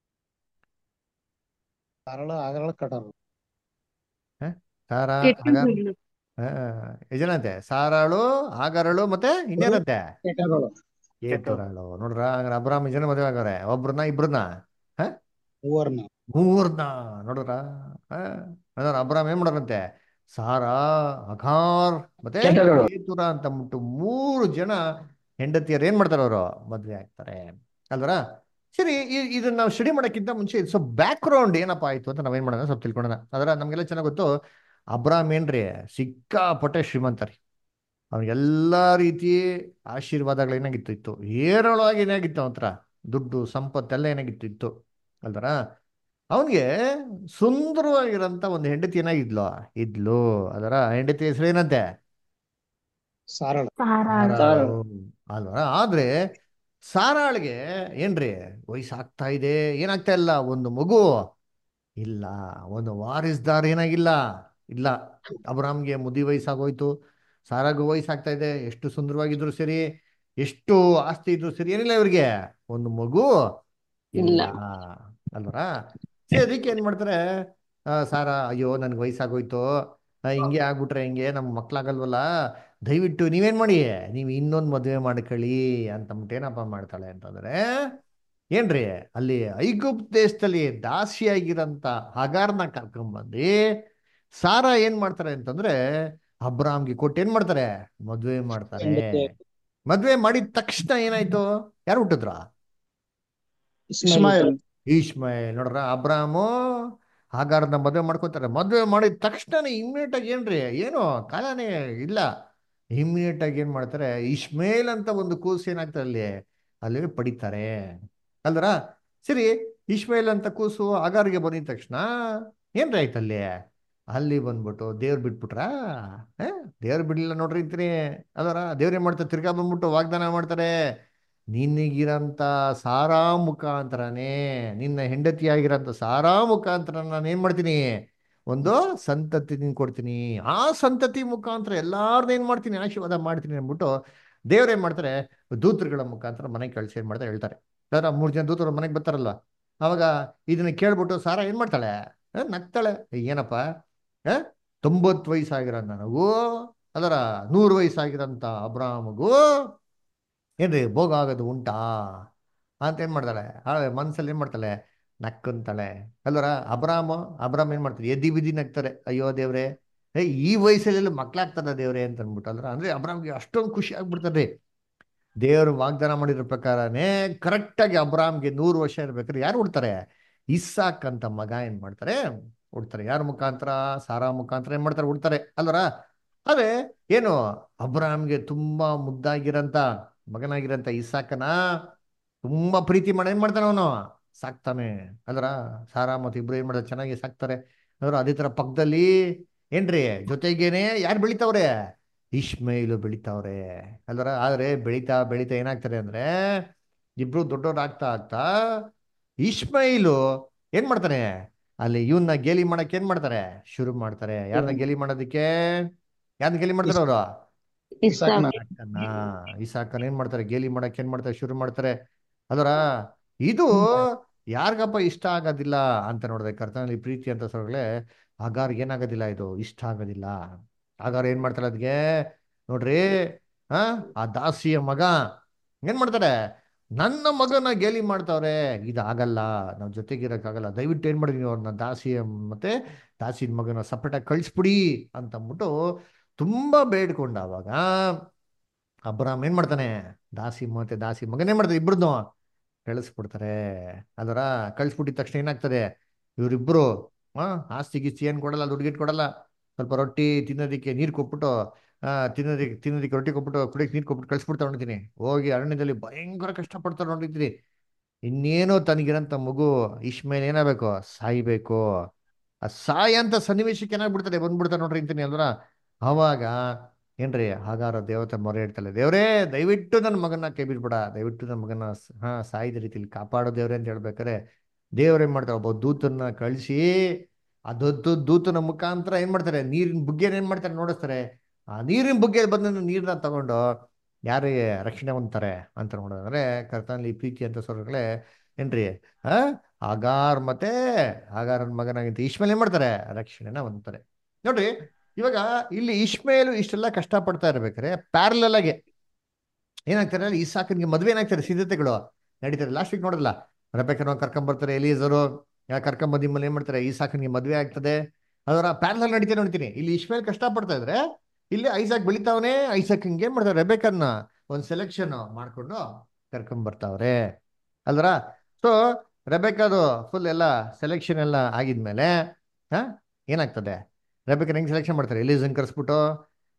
S3: ಸರಳ ಆಗರಳ ಕಟರು
S1: ಹ? ಸಾರಾ ಆಗ
S4: ಕೆಟ್ಟುಗಳು
S1: ಯಜನಂತೆ ಸಾರಾಳು ಆಗರಳು ಮತ್ತೆ ಇನ್ನೇನಂತೆ
S3: ಕೆಟಗಳು
S1: ಏತುರಾಳು. ನೋಡ್ರ ಹಂಗಾರೆ ಅಬ್ರಾಹ್ಮ ಜನ ಮದುವೆ ಆಗವ್ರೆ, ಒಬ್ರನ್ನ ಇಬ್ರನ್ನ ಹ
S3: ಮೂವರ್ನ
S1: ಮೂರ್ನ. ನೋಡ್ರ ಅದರ ಅಬ್ರಾಹ್ಮ ಏನ್ ಮಾಡೋರಂತೆ? ಸಾರಾ, ಅಘಾರ್ ಮತ್ತೆ
S3: ಕೆಟಗಳು
S1: ಏತುರ ಅಂತ ಅಂದ್ಬಿಟ್ಟು 3 ಜನ ಹೆಂಡತಿಯರು ಏನ್ ಮಾಡ್ತಾರೆ? ಅವರು ಮದ್ವೆ ಆಗ್ತಾರೆ ಅಲ್ವರ. ಸರಿ, ಇದನ್ನ ನಾವು ಸ್ಟಡಿ ಮಾಡೋಕ್ಕಿಂತ ಮುಂಚೆ ಸೊ ಬ್ಯಾಕ್ ಗ್ರೌಂಡ್ ಏನಪ್ಪಾ ಆಯ್ತು ಅಂತ ನಾವೇನ್ ಮಾಡೋಣ ಸ್ವಲ್ಪ ತಿಳ್ಕೊಳ್ಳೋಣ. ಅದರ ನಮ್ಗೆಲ್ಲ ಚೆನ್ನಾಗ್ ಗೊತ್ತು, ಅಬ್ರಾಹ್ಮ್ ಏನ್ರಿ ಸಿಕ್ಕಾಪಟ್ಟೆ ಶ್ರೀಮಂತ ರೀ. ಅವ್ನಿಗೆಲ್ಲ ರೀತಿ ಆಶೀರ್ವಾದಗಳು ಏನಾಗಿತ್ತು ಇತ್ತು, ಹೇರಳವಾಗಿ ಏನಾಗಿತ್ತು ಅವನ ಹತ್ರ, ದುಡ್ಡು ಸಂಪತ್ತೆಲ್ಲ ಏನಾಗಿತ್ತು ಇತ್ತು ಅಲ್ದರ. ಅವನಿಗೆ ಸುಂದರವಾಗಿರೋಂಥ ಒಂದು ಹೆಂಡತಿ ಏನಾಗಿದ್ಲು, ಇದ್ಲು. ಅದರ ಹೆಂಡತಿ ಹೆಸರು ಏನಂತೆ,
S3: ಸಾರಳ.
S2: ಸಾರಾಳು.
S1: ಸಾರಾಳು ಅಲ್ವರ. ಆದ್ರೆ ಸಾರಾಳಿಗೆ ಏನ್ರಿ ವಯಸ್ಸಾಗ್ತಾ ಇದೆ, ಏನಾಗ್ತಾ ಇಲ್ಲ, ಒಂದು ಮಗು ಇಲ್ಲ, ಒಂದು ವಾರಿಸ್ದಾರ ಏನಾಗಿಲ್ಲ, ಇಲ್ಲ. ಅಬ್ರಾಮ್ಗೆ ಮುದಿ ವಯಸ್ಸಾಗೋಯ್ತು, ಸಾರಾಗೂ ವಯಸ್ಸಾಗ್ತಾ ಇದೆ, ಎಷ್ಟು ಸುಂದರವಾಗಿದ್ರು ಸರಿ, ಎಷ್ಟು ಆಸ್ತಿ ಇದ್ರು ಸರಿ, ಏನಿಲ್ಲ ಇವ್ರಿಗೆ ಒಂದು ಮಗು ಇಲ್ಲ
S4: ಇಲ್ಲ.
S1: ಅಲ್ವರ. ಸರಿ, ಅದಕ್ಕೆ ಏನ್ ಮಾಡ್ತಾರೆ, ಸಾರಾ, ಅಯ್ಯೋ ನನ್ಗೆ ವಯಸ್ಸಾಗೋಯ್ತು, ಹಿಂಗೆ ಆಗ್ಬಿಟ್ರೆ ಹಿಂಗೆ ನಮ್ಮ ಮಕ್ಳಾಗಲ್ವಲ್ಲ, ದಯವಿಟ್ಟು ನೀವೇನ್ ಮಾಡಿ, ನೀವು ಇನ್ನೊಂದು ಮದುವೆ ಮಾಡ್ಕೊಳ್ಳಿ ಅಂತಂದ್ಬಿಟ್ಟು ಏನಪ್ಪ ಮಾಡ್ತಾಳೆ ಅಂತಂದ್ರೆ, ಏನ್ರಿ ಅಲ್ಲಿ ಐಗುಪ್ತ ದೇಶದಲ್ಲಿ ದಾಸಿಯಾಗಿರಂತ ಹಗಾರ್ನ ಕರ್ಕೊಂಬಂದು ಸಾರಾ ಏನ್ ಮಾಡ್ತಾರೆ ಅಂತಂದ್ರೆ ಅಬ್ರಾಮ್ಗೆ ಕೊಟ್ಟು ಏನ್ ಮಾಡ್ತಾರೆ, ಮದ್ವೆ ಮಾಡ್ತಾರೆ.
S3: ಹೆಂಡತಿ
S1: ಮದ್ವೆ ಮಾಡಿದ ತಕ್ಷಣ ಏನಾಯ್ತು, ಯಾರು ಹುಟ್ಟಿದ್ರ,
S3: ಇಸ್ಮಾಯಿಲ್.
S1: ಇಷ್ಮಾಯೇಲ್. ನೋಡ್ರ, ಅಬ್ರಾಮು ಹಾಗಾರ್ನ ಮದುವೆ ಮಾಡ್ಕೋತಾರೆ. ಮದುವೆ ಮಾಡಿದ ತಕ್ಷಣ ಇಮ್ಮಿಡಿಯೇಟ್ ಆಗಿ ಏನ್ರಿ, ಏನು ಕಾಲನೇ ಇಲ್ಲ, ಇಮ್ಮಿಡಿಯೇಟ್ ಆಗಿ ಏನ್ ಮಾಡ್ತಾರೆ, ಇಷ್ಮೇಲ್ ಅಂತ ಒಂದು ಕೂಸು ಏನಾಗ್ತದೆ ಅಲ್ಲಿ ಅಲ್ಲಿ ಪಡಿತಾರೆ ಅಲ್ದ್ರ. ಸರಿ, ಇಷ್ಮೇಲ್ ಅಂತ ಕೂಸು ಅಗಾರ್ಗೆ ಬಂದಿದ ತಕ್ಷಣ ಏನ್ರಿ ಆಯ್ತು ಅಲ್ಲಿ, ಅಲ್ಲಿ ಬಂದ್ಬಿಟ್ಟು ದೇವ್ರು ಬಿಟ್ಬಿಟ್ರ, ದೇವ್ರು ಬಿಡ್ಲಿಲ್ಲ ನೋಡ್ರಿ ಅಂತೀನಿ. ಅದರ ದೇವ್ರು ಏನ್ ಮಾಡ್ತಾರೆ, ತಿರ್ಗಾ ಬಂದ್ಬಿಟ್ಟು ವಾಗ್ದಾನ ಮಾಡ್ತಾರೆ, ನಿನಗಿರಂತ ಸಾರಾ ಮುಖಾಂತರನೇ, ನಿನ್ನ ಹೆಂಡತಿಯಾಗಿರಂತ ಸಾರಾ ಮುಖಾಂತರ ನಾನು ಏನ್ ಮಾಡ್ತೀನಿ, ಒಂದು ಸಂತತಿ ನಿನ್ ಕೊಡ್ತೀನಿ, ಆ ಸಂತತಿ ಮುಖಾಂತರ ಎಲ್ಲಾರ್ನ ಏನ್ ಮಾಡ್ತೀನಿ, ಆಶೀರ್ವಾದ ಮಾಡ್ತೀನಿ ಅಂದ್ಬಿಟ್ಟು ದೇವ್ರು ಏನ್ ಮಾಡ್ತಾರೆ, ದೂತರುಗಳ ಮುಖಾಂತರ ಮನೆಗೆ ಕಳ್ಸಿ ಏನ್ ಮಾಡ್ತಾರೆ ಹೇಳ್ತಾರೆ. ಯಾರ 3 ಜನ ದೂತರು ಮನೆಗೆ ಬರ್ತಾರಲ್ವ, ಅವಾಗ ಇದನ್ನ ಕೇಳ್ಬಿಟ್ಟು ಸಾರಾ ಏನ್ ಮಾಡ್ತಾಳೆ, ನಗ್ತಾಳೆ. ಏನಪ್ಪ, ಆ, 90 ವಯಸ್ಸಾಗಿರೋ ನನಗೂ, ಅದರ 100 ವಯಸ್ಸಾಗಿರೋಂಥ ಅಬ್ರಾಮಗೂ ಏನ್ರಿ ಭೋಗ ಆಗೋದು ಉಂಟಾ ಅಂತ ಏನ್ ಮಾಡ್ತಾಳೆ, ಮನ್ಸಲ್ಲಿ ಏನ್ ಮಾಡ್ತಾಳೆ, ನಕ್ಕಂತಾಳೆ ಅಲ್ವರ. ಅಬ್ರಾಮ್ ಏನ್ ಮಾಡ್ತಾರೆ, ಎದ್ದಿ ಬಿದ್ದಿ ನಗ್ತಾರೆ, ಅಯ್ಯೋ ದೇವ್ರೆ, ಈ ವಯಸ್ಸಲ್ಲೆಲ್ಲ ಮಕ್ಳಾಗ್ತದ ದೇವ್ರೆ ಅಂತ ಅಂದ್ಬಿಟ್ಟು ಅಲ್ರ. ಅಂದ್ರೆ ಅಬ್ರಾಮ್ಗೆ ಅಷ್ಟೊಂದು ಖುಷಿ ಆಗ್ಬಿಡ್ತಾರೆ. ದೇವರು ವಾಗ್ದಾನ ಮಾಡಿರೋ ಪ್ರಕಾರನೇ ಕರೆಕ್ಟಾಗಿ ಅಬ್ರಾಮ್ಗೆ 100 ವರ್ಷ ಇರ್ಬೇಕಾದ್ರೆ ಯಾರು ಹುಡ್ತಾರೆ, ಇಸ್ಸಾಕ್ ಅಂತ ಮಗ ಏನ್ ಮಾಡ್ತಾರೆ ಹುಡ್ತಾರೆ. ಯಾರ ಮುಖಾಂತರ, ಸಾರಾ ಮುಖಾಂತರ ಏನ್ ಮಾಡ್ತಾರೆ, ಹುಡ್ತಾರೆ ಅಲ್ವರ. ಅದೇ ಏನು, ಅಬ್ರಾಮ್ಗೆ ತುಂಬಾ ಮುದ್ದಾಗಿರಂತ ಮಗನಾಗಿರಂತ ಇಸಾಕನ ತುಂಬಾ ಪ್ರೀತಿ ಮಾಡಿ ಏನ್ ಮಾಡ್ತಾನೆ ಅವನು, ಸಾಕ್ತಾನೆ ಅಲ್ರ. ಸಾರಾ ಮತ್ತೆ ಇಬ್ರು ಏನ್ ಮಾಡ್ತಾರೆ, ಚೆನ್ನಾಗಿ ಸಾಕ್ತಾರೆ ಅದ್ರ. ಅದೇ ತರ ಪಕ್ಕದಲ್ಲಿ ಏನ್ರಿ ಜೊತೆಗೇನೆ ಯಾರು ಬೆಳಿತಾವ್ರೆ, ಇಷ್ಮೇಲು ಬೆಳಿತಾವ್ರೆ ಅಲ್ರ. ಆದ್ರೆ ಬೆಳಿತಾ ಬೆಳಿತಾ ಏನಾಗ್ತಾರೆ ಅಂದ್ರೆ, ಇಬ್ರು ದೊಡ್ಡವ್ರು ಆಗ್ತಾ ಆಗ್ತಾ ಇಷ್ಮೈಲು ಏನ್ ಮಾಡ್ತಾನೆ, ಅಲ್ಲಿ ಇವನ್ನ ಗೇಲಿ ಮಾಡಕ್ ಏನ್ ಮಾಡ್ತಾರೆ, ಶುರು ಮಾಡ್ತಾರೆ. ಯಾರನ್ನ ಗೇಲಿ ಮಾಡೋದಕ್ಕೆ, ಯಾರನ್ನ ಗೇಲಿ ಮಾಡ್ತಾರೆ ಅವರು,
S3: ಇಸಾಕ್ನ.
S4: ಇಸಾಕ್.
S1: ಇಸಾಕನ್ನ. ಇಸಾಕನ್ನ ಏನ್ ಮಾಡ್ತಾರೆ, ಗೇಲಿ ಮಾಡಕ್ ಏನ್ ಮಾಡ್ತಾರೆ, ಶುರು ಮಾಡ್ತಾರೆ ಅದರ. ಇದು ಯಾರಿಗಪ್ಪ ಇಷ್ಟ ಆಗೋದಿಲ್ಲ ಅಂತ ನೋಡಿದ್ರೆ, ಕರ್ತನಲ್ಲಿ ಪ್ರೀತಿ ಅಂತ ಸೊಗಳೆ ಆಗಾರ್ಗೆ ಏನಾಗೋದಿಲ್ಲ, ಇದು ಇಷ್ಟ ಆಗೋದಿಲ್ಲ. ಆಗಾರ ಏನ್ ಮಾಡ್ತಾರೆ ಅದ್ಗೆ, ನೋಡ್ರಿ, ಆ ಆ ದಾಸಿಯ ಮಗ ಏನ್ ಮಾಡ್ತಾರೆ, ನನ್ನ ಮಗನ ಗೇಲಿ ಮಾಡ್ತಾವ್ರೆ, ಇದಾಗಲ್ಲ, ನಾವು ಜೊತೆಗಿರಕ್ಕಾಗಲ್ಲ, ದಯವಿಟ್ಟು ಏನ್ ಮಾಡಿದೀನಿ ಅವ್ರನ್ನ ದಾಸಿಯ ಮತ್ತೆ ದಾಸಿನ ಮಗನ ಸಪ್ರೇಟಾಗಿ ಕಳಿಸ್ಬಿಡಿ ಅಂತ ಅಂದ್ಬಿಟ್ಟು ತುಂಬಾ ಬೇಡ್ಕೊಂಡ. ಅವಾಗ ಅಬ್ರಾಮ್ ಏನ್ ಮಾಡ್ತಾನೆ, ದಾಸಿ ಮತ್ತೆ ದಾಸಿ ಮಗನ್ ಏನ್ ಮಾಡ್ತಾರೆ, ಇಬ್ರದ್ದು ಕಳಿಸ್ಬಿಡ್ತಾರೆ ಅದರ. ಕಳಿಸ್ಬಿಟ್ಟಿದ ತಕ್ಷಣ ಏನಾಗ್ತದೆ, ಇವರಿಬ್ರು ಆ ಆಸ್ತಿ ಗೀಸ್ತಿ ಏನ್ ಕೊಡಲ್ಲ, ದುಡ್ಡು ಕೊಡಲ್ಲ, ಸ್ವಲ್ಪ ರೊಟ್ಟಿ ತಿನ್ನೋದಿಕ್ಕೆ ನೀರು ಕೊಟ್ಬಿಟ್ಟು, ತಿನ್ನೋದಿಕ್ಕೆ ರೊಟ್ಟಿ ಕೊಟ್ಬಿಟ್ಟು ಕುಡಿಯಕ್ಕೆ ನೀರು ಕೊಟ್ಬಿಟ್ಟು ಕಳಿಸ್ಬಿಡ್ತಾರೆ ನೋಡಿದ್ದೀನಿ. ಹೋಗಿ ಅರಣ್ಯದಲ್ಲಿ ಭಯಂಕರ ಕಷ್ಟಪಡ್ತಾರೆ ನೋಡಿದ್ದೀನಿ. ಇನ್ನೇನೋ ತನಗಿರಂತ ಮಗು ಇಷ್ಮೇಲ್ ಏನಾಗಬೇಕು, ಸಾಯ್ಬೇಕು. ಆ ಸಾಯಂತ ಸನ್ನಿವೇಶಕ್ಕೆ ಏನಾಗ್ಬಿಡ್ತಾರೆ, ಬಂದ್ಬಿಡ್ತಾರೆ ನೋಡ್ರಿ ಅಂತೀನಿ ಅಲ್ರ. ಅವಾಗ ಏನ್ರಿ ಹಾಗಾರ ದೇವತೆ ಮೊರೆ ಇಡ್ತಾಳೆ, ದೇವ್ರೇ ದಯವಿಟ್ಟು ನನ್ನ ಮಗನ ಕೈ ಬಿಡ್ಬೇಡ, ದಯವಿಟ್ಟು ನನ್ನ ಮಗನ ಸಾಯ್ದ ರೀತಿಲಿ ಕಾಪಾಡೋ ದೇವ್ರೆ ಅಂತ ಹೇಳ್ಬೇಕಾರೆ, ದೇವ್ರ ಏನ್ ಮಾಡ್ತಾರೆ, ಒಬ್ಬ ದೂತನ್ನ ಕಳಿಸಿ ಆ ದೂತನ ಮುಖಾಂತರ ಏನ್ ಮಾಡ್ತಾರೆ, ನೀರಿನ ಬುಗ್ಗೆನ ಏನ್ ಮಾಡ್ತಾರೆ ನೋಡಿಸ್ತಾರೆ. ಆ ನೀರಿನ ಬುಗ್ಗೆ ಬಂದ ನೀರನ್ನ ತಗೊಂಡು ಯಾರಿಗೆ ರಕ್ಷಣೆ ಹೊಂದ್ತಾರೆ ಅಂತ ನೋಡೋದಂದ್ರೆ, ಕರ್ತನಲ್ಲಿ ಪ್ರೀತಿ ಅಂತ ಸ್ವರ್ಗಳೇ ಏನ್ರಿ, ಆ ಆಗಾರ್ ಮತ್ತೆ ಆಗಾರನ ಮಗನಾಗಿಂತ ಇಷ್ಮೇಲ್ ಏನ್ ಮಾಡ್ತಾರೆ, ರಕ್ಷಣೆನ ಹೊಂದ್ತಾರೆ ನೋಡ್ರಿ. ಇವಾಗ ಇಲ್ಲಿ ಇಷ್ಮೇಲು ಇಷ್ಟೆಲ್ಲ ಕಷ್ಟಪಡ್ತಾ ಇರ್ಬೇಕಾರೆ ಪ್ಯಾರಲಲ್ ಆಗಿ ಏನಾಗ್ತಾರೆ ಅಲ್ಲಿ, ಇಸಾಕನ್ಗೆ ಮದ್ವೆ ಏನಾಗ್ತಾರೆ, ಸಿದ್ಧತೆಗಳು ನಡೀತಾರೆ. ಲಾಸ್ಟ್ ವೀಕ್ ನೋಡಲ್ಲ, ರೆಬೆಕ್ಕನ ಕರ್ಕೊಂಬರ್ತಾರೆ, ಎಲೀಸರು ಕರ್ಕೊಂಬಂದು ನಿಮ್ಮಲ್ಲಿ ಏನ್ ಮಾಡ್ತಾರೆ, ಇಸಾಕನ್ಗೆ ಮದ್ವೆ ಆಗ್ತದೆ. ಅದರ ಪ್ಯಾರಲಲ್ ನಡೀತಾ ನೋಡ್ತೀನಿ. ಇಲ್ಲಿ ಇಷ್ಮೇಲ್ ಕಷ್ಟಪಡ್ತಾ ಇದ್ರೆ ಇಲ್ಲಿ ಐಸಾಕ್ ಬೆಳಿತಾವನೆ, ಐಸಾಕ್ಗೆ ಏನ್ ಮಾಡ್ತಾರೆ, ರೆಬೆಕನ್ನ ಒಂದು ಸೆಲೆಕ್ಷನ್ ಮಾಡ್ಕೊಂಡು ಕರ್ಕೊಂಬರ್ತಾವ್ರೆ ಅಲ್ರ. ಸೊ ರೆಬೆಕದು ಫುಲ್ ಎಲ್ಲ ಸೆಲೆಕ್ಷನ್ ಎಲ್ಲ ಆಗಿದ್ಮೇಲೆ ಹಾ ಏನಾಗ್ತದೆ, ರೆಬೆಕನ್ ಹೆಂಗ್ ಸೆಲೆಕ್ಷನ್ ಮಾಡ್ತಾರೆ, ಎಲೀಸನ್ ಕರೆಸ್ಬಿಟ್ಟು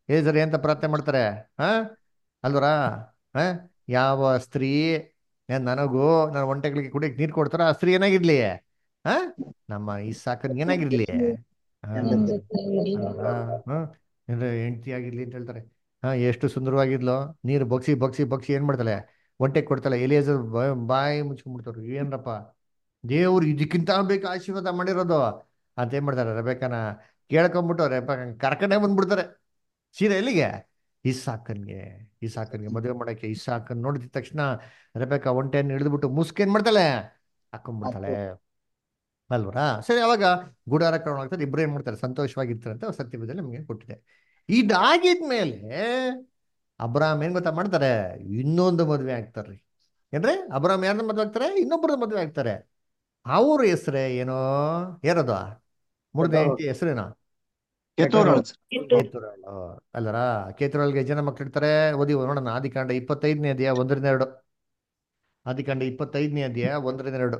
S1: ಏಸರಿ ಅಂತ ಪ್ರಾರ್ಥನೆ ಮಾಡ್ತಾರೆ. ಹಾ ಅಲ್ವರಾ? ಹಾ ಯಾವ ಸ್ತ್ರೀ ನನಗೂ ನನ್ನ ಒಂಟೆಗಳಿಗೆ ಕುಡಿಯಕ್ಕೆ ನೀರು ಕೊಡ್ತಾರ, ಆ ಸ್ತ್ರೀ ಏನಾಗಿರ್ಲಿ? ಹಾ ನಮ್ಮ ಇಸಾಕನ್ಗೆ ಏನಾಗಿರ್ಲಿ? ಹಾ ಅಲ್ವರಾ? ಹಾ ಏನ್ರೆ ಹೆಂಡತಿ ಆಗಿರ್ಲಿ ಅಂತ ಹೇಳ್ತಾರೆ. ಹಾ ಎಷ್ಟು ಸುಂದರವಾಗಿದ್ಲು, ನೀರು ಬಗ್ಸಿ ಬಗ್ಸಿ ಬಗ್ಸಿ ಏನ್ ಮಾಡ್ತಾಳೆ, ಹೊಟ್ಟೆಗೆ ಕೊಡ್ತಾಳೆ. ಎಲಿಯೇಜರ್ ಬಾಯಿ ಮುಚ್ಕೊಂಡ್ಬಿಡ್ತಾವ್ರು, ಏನ್ರಪ್ಪ ದೇವ್ರು ಇದಕ್ಕಿಂತ ಬೇಕು ಆಶೀರ್ವಾದ ಮಾಡಿರೋದು ಅಂತ ಏನ್ ಮಾಡ್ತಾರೆ, ರೆಬೆಕ್ಕನ ಕೇಳ್ಕೊಂಬಿಟ್ಟು ರೆಬೆಕ್ಕ ಕರ್ಕೊಂಡೇ ಬಂದ್ಬಿಡ್ತಾರೆ ಸೀದಾ ಎಲ್ಲಿಗೆ? ಇಸಾಕನ್ಗೆ. ಇಸಾಕನ್ಗೆ ಮದುವೆ ಮಾಡಕ್ಕೆ ಇಸಾಕನ್ ನೋಡಿದ ತಕ್ಷಣ ರೆಬೆಕ್ಕ ಒಂಟೆಯನ್ನು ಹಿಡಿದ್ಬಿಟ್ಟು ಮುಸ್ಕೇನ್ ಮಾಡ್ತಾಳೆ, ಹಾಕೊಂಡ್ಬಿಡ್ತಾಳೆ. ಅಲ್ವರಾ? ಸರಿ, ಅವಾಗ ಗುಡಾರ ಕರ್ಕೊಂಡು ಹೋಗ್ತಾರೆ, ಇಬ್ರು ಏನ್ ಮಾಡ್ತಾರೆ, ಸಂತೋಷವಾಗಿರ್ತಾರೆ ಅಂತ ಸತ್ಯವೇದದಲ್ಲಿ ನಮಗೆ ಕೊಟ್ಟಿದೆ. ಇದಾಗಿದ್ಮೇಲೆ ಅಬ್ರಾಮ್ ಏನ್ ಗೊತ್ತಾ ಮಾಡ್ತಾರೆ, ಇನ್ನೊಂದು ಮದುವೆ ಆಗ್ತಾರ್ರಿ. ಏನ್ರಿ? ಅಬ್ರಾಮ್ ಯಾರನ್ನ ಮದುವೆ ಆಗ್ತಾರೆ? ಇನ್ನೊಬ್ಬರದ ಮದುವೆ ಆಗ್ತಾರೆ. ಅವ್ರ ಹೆಸ್ರೇ ಏನೋ, ಯಾರದು ಮೂರನೇ ಹೆಂಡತಿ ಹೆಸರೇನೋ?
S3: ಕೆತ್ತೂರಾಳು ಸರ್.
S1: ಕೇತುರಾಳು. ಅಲ್ಲರ ಕೇತುರಾಳ್ಗೆ ಜನ ಮಕ್ಳಿರ್ತಾರೆ. ಓದಿ ನೋಡೋಣ, ಆದಿಕಾಂಡ 25ನೇ ಅಧ್ಯಾಯ 1-2. ಆದಿಕಾಂಡ 25ನೇ ಅಧ್ಯಾಯ 1-2.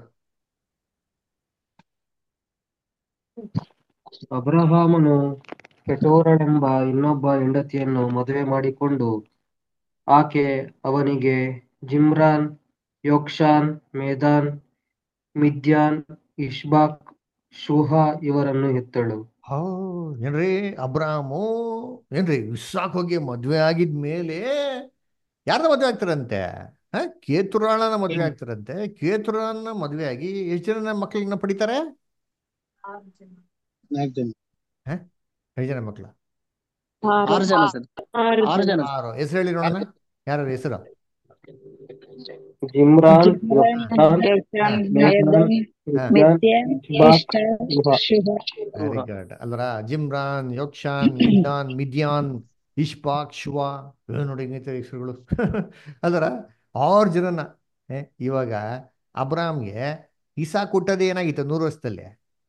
S5: ಅಬ್ರಹಾಮನು ಕೆಟೂರಳೆಂಬ ಇನ್ನೊಬ್ಬ ಹೆಂಡತಿಯನ್ನು ಮದುವೆ ಮಾಡಿಕೊಂಡು, ಆಕೆ ಅವನಿಗೆ ಜಿಮ್ರಾನ್, ಯೊಕ್ಷಾನ್, ಮೇದಾನ್, ಮಿದ್ಯಾನ್, ಇಷ್ಬಾಕ್, ಶೂಹ ಇವರನ್ನು ಹೆತ್ತಳು.
S1: ಹೋ ಏನ್ರಿ, ಅಬ್ರಾಮು ಏನ್ರಿ ಇಸ್ಸಾಕ್ ಹೋಗಿ ಮದ್ವೆ ಆಗಿದ್ಮೇಲೆ ಯಾರನ್ನ ಮದ್ವೆ ಆಗ್ತಾರಂತೆ? ಕೇತುರಾಳನ ಮದ್ವೆ ಆಗ್ತಾರಂತೆ. ಕೇತುರಾಳನ ಮದ್ವೆ ಆಗಿ ಎಷ್ಟು ಜನ ಮಕ್ಕಳನ್ನ ಪಡಿತಾರೆ?
S3: 4 ಜನ.
S1: ಹ? ಎಷ್ಟು ಜನ ಮಕ್ಕಳು?
S3: 6 ಜನ ಸರ್. 6 ಜನ ಸರ್.
S1: 6. ಹೆಸರು ಹೇಳಿ ನೋಡೋಣ, ಯಾರ ಹೆಸರು?
S5: Zimran,
S2: Zimran,
S5: Jokshan,
S2: Jokshan,
S5: Medan,
S2: Medan,
S5: Midian,
S2: Midian,
S5: Ishbak,
S2: ಇಷ್ಟಾನ್,
S5: ಶೂಹ.
S2: ಶೂಹ.
S1: Very good. ಅಲ್ವರ ಜಿಮ್ರಾನ್, ಯೋಕ್ಷಾನ್, ಮೇದಾನ್, ಮಿದ್ಯಾನ್, ಇಷ್ಪಾಕ್, ಶುವ. ನೋಡಿ ಇನ್ನಿತರ ಹೆಸರುಗಳು ಅಲ್ವರ 6 ಜನನ. ಇವಾಗ ಅಬ್ರಾಮ್ಗೆ ಇಸಾಕ್ ಹುಟ್ಟೋದು ಏನಾಗಿತ್ತು 100 ವರ್ಷದಲ್ಲಿ?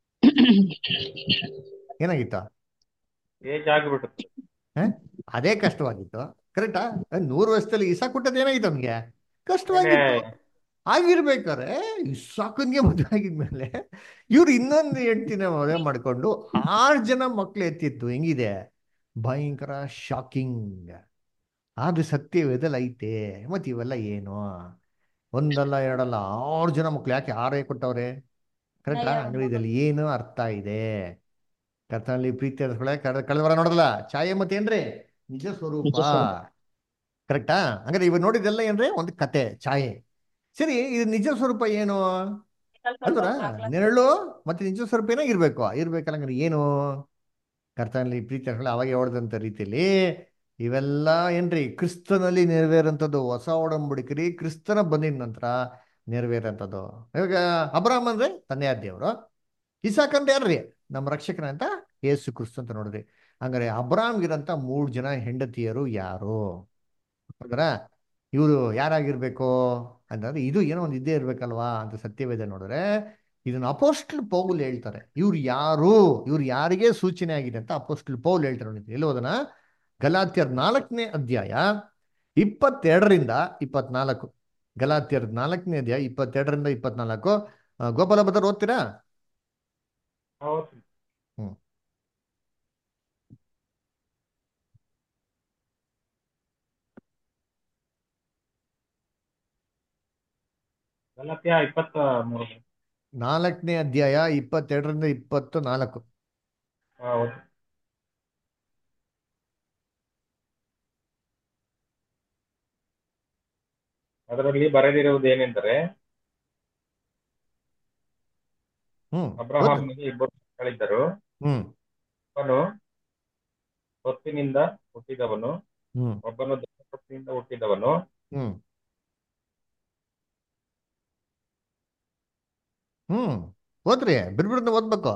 S1: ಏನಾಗಿತ್ತು?
S6: ಏಜ್ ಆಗಿಬಿಡುತ್ತೆ.
S1: ಅದೇ ಕಷ್ಟವಾಗಿತ್ತು. ಕರೆಕ್ಟಾ? 100 ವರ್ಷದಲ್ಲಿ ಇಸಾಕ್ ಹುಟ್ಟೋದು ಏನಾಗಿತ್ತು ಅವ್ನಿಗೆ?
S6: ಆಮೇಲೆ
S1: ಕಷ್ಟವಾಗಿತ್ತು. ಆಗಿರ್ಬೇಕಾರೆ ಇಸಾಕನ್ಗೆ ಮದುವೆ ಆಗಿದ್ಮೇಲೆ ಇವ್ರು ಇನ್ನೊಂದು ಹೆಂಡ್ತಿನ ಮದುವೆ ಮಾಡ್ಕೊಂಡು 6 ಜನ ಮಕ್ಳು ಎತ್ತಿತ್ತು. ಹೆಂಗಿದೆ? ಭಯಂಕರ ಶಾಕಿಂಗ್. ಆದ್ರೆ ಸತ್ಯವೇದಲ್ಲಿ ಐತೆ. ಮತ್ತೆ ಇವೆಲ್ಲ ಏನು? ಒಂದಲ್ಲ ಎರಡಲ್ಲ 6 ಜನ ಮಕ್ಳು. ಯಾಕೆ 6 ಕೊಟ್ಟವ್ರೆ? ಕರೆಕ್ಟಾ? ಹಂಗಾರೆ ಇದ್ರಲ್ಲಿ ಏನು ಅರ್ಥ ಇದೆ? ಕರ್ತನಲ್ಲಿ ಪ್ರೀತಿ ಅನ್ಸ್ಕೊಳ್ಳೆ. ಕಳೆದ ವಾರ ನೋಡಲ್ಲ ಛಾಯೆ ಮತ್ತೇನ್ರಿ ನಿಜ ಸ್ವರೂಪ.
S3: ನಿಜ ಸ್ವರೂಪ.
S1: ಕರೆಕ್ಟಾ? ಹಂಗಾರೆ ಇವಾಗ ನೋಡಿದ್ದೆಲ್ಲ ಏನ್ರಿ ಒಂದು ಕತೆ, ಛಾಯೆ. ಸರಿ, ಇದು ನಿಜ ಸ್ವರೂಪ ಏನು ಅಂದ್ರ ನೆರಳು ಮತ್ತೆ ನಿಜ ಸ್ವರೂಪ ಏನಾಗಿರ್ಬೇಕು ಇರ್ಬೇಕಲ್ಲ. ಹಂಗಾರೆ ಏನು? ಕರ್ತನಲ್ಲಿ ಪ್ರೀತಿ ಅನ್ಸ್ಕೊಳ್ಳೆ. ಅವಾಗ ಹೊಡೆದಂತ ರೀತಿಯಲ್ಲಿ ಇವೆಲ್ಲ ಏನ್ರಿ ಕ್ರಿಸ್ತನಲ್ಲಿ ನೆರವೇರಂಥದ್ದು. ಹೊಸ ಒಡಂಬಡಿಕೆ ಕ್ರಿಸ್ತನ ಬಂದಿದ ನಂತರ ನೆರವೇರಂಥದ್ದು. ಇವಾಗ ಅಬ್ರಾಮ್ ಅಂದ್ರೆ ತಂದೆ ದೇವರು, ಇಸಾಕ್ ಅಂದ್ರೆ ಯಾರ್ರಿ? ನಮ್ಮ ರಕ್ಷಕನ ಅಂತ ಯೇಸು ಕ್ರಿಸ್ತ ಅಂತ ನೋಡ್ರಿ. ಹಂಗಾರೆ ಅಬ್ರಾಮ್ಗಿರಂತ 3 ಜನ ಹೆಂಡತಿಯರು ಯಾರು ಅಂದ್ರ ಇವರು ಯಾರಾಗಿರ್ಬೇಕು ಅಂತಂದ್ರೆ ಇದು ಏನೋ ಒಂದು ಇದ್ದೇ ಇರ್ಬೇಕಲ್ವಾ ಅಂತ ಸತ್ಯವೇದ ನೋಡಿದ್ರೆ ಇದನ್ನ ಅಪೋಸ್ಟಲ್ ಪೌಲ್ ಹೇಳ್ತಾರೆ. ಇವ್ರು ಯಾರು, ಇವ್ರು ಯಾರಿಗೆ ಸೂಚನೆ ಆಗಿದೆ ಅಂತ ಅಪೋಸ್ಟಲ್ ಪೌಲ್ ಹೇಳ್ತಾರೆ. ನೋಡಿ ಎಲ್ಲಿ ಹೋದನ? ಗಲಾತ್ಯರ್ 4ನೇ ಅಧ್ಯಾಯ 22-24. ಗಲಾತ್ಯರ್ 4ನೇ ಅಧ್ಯಾಯ 22-24. ಗೋಪಾಲ ಬದರ್ ಓದ್ತೀರಾ?
S6: ಹೌದು.
S1: ಹ್ಮ್.
S6: ಗಲಾತ್ಯ 23.
S1: 4ನೇ ಅಧ್ಯಾಯ 22-24.
S6: ಹೌದು. ಅದರಲ್ಲಿ ಬರೆದಿರುವುದೇನೆಂದರೆ,
S1: ಹ್ಮ್.
S6: ಅಬ್ರಹಾಮನಿಗೆ 2 ಮಕ್ಕಳಿದ್ದರು.
S1: ಹ್ಮ್.
S6: ಒಬ್ಬನು ಸೊತ್ತಿನಿಂದ ಹುಟ್ಟಿದವನು,
S1: ಹ್ಮ್.
S6: ಒಬ್ಬನು ಧರ್ಮಪತ್ನಿಯಿಂದ ಹುಟ್ಟಿದವನು.
S1: ಹ್ಮ್. ಹ್ಮ್. ಓದ್ರಿ, ಬಿಡ್ಬಿಡ್ನ ಓದ್ಬೇಕು.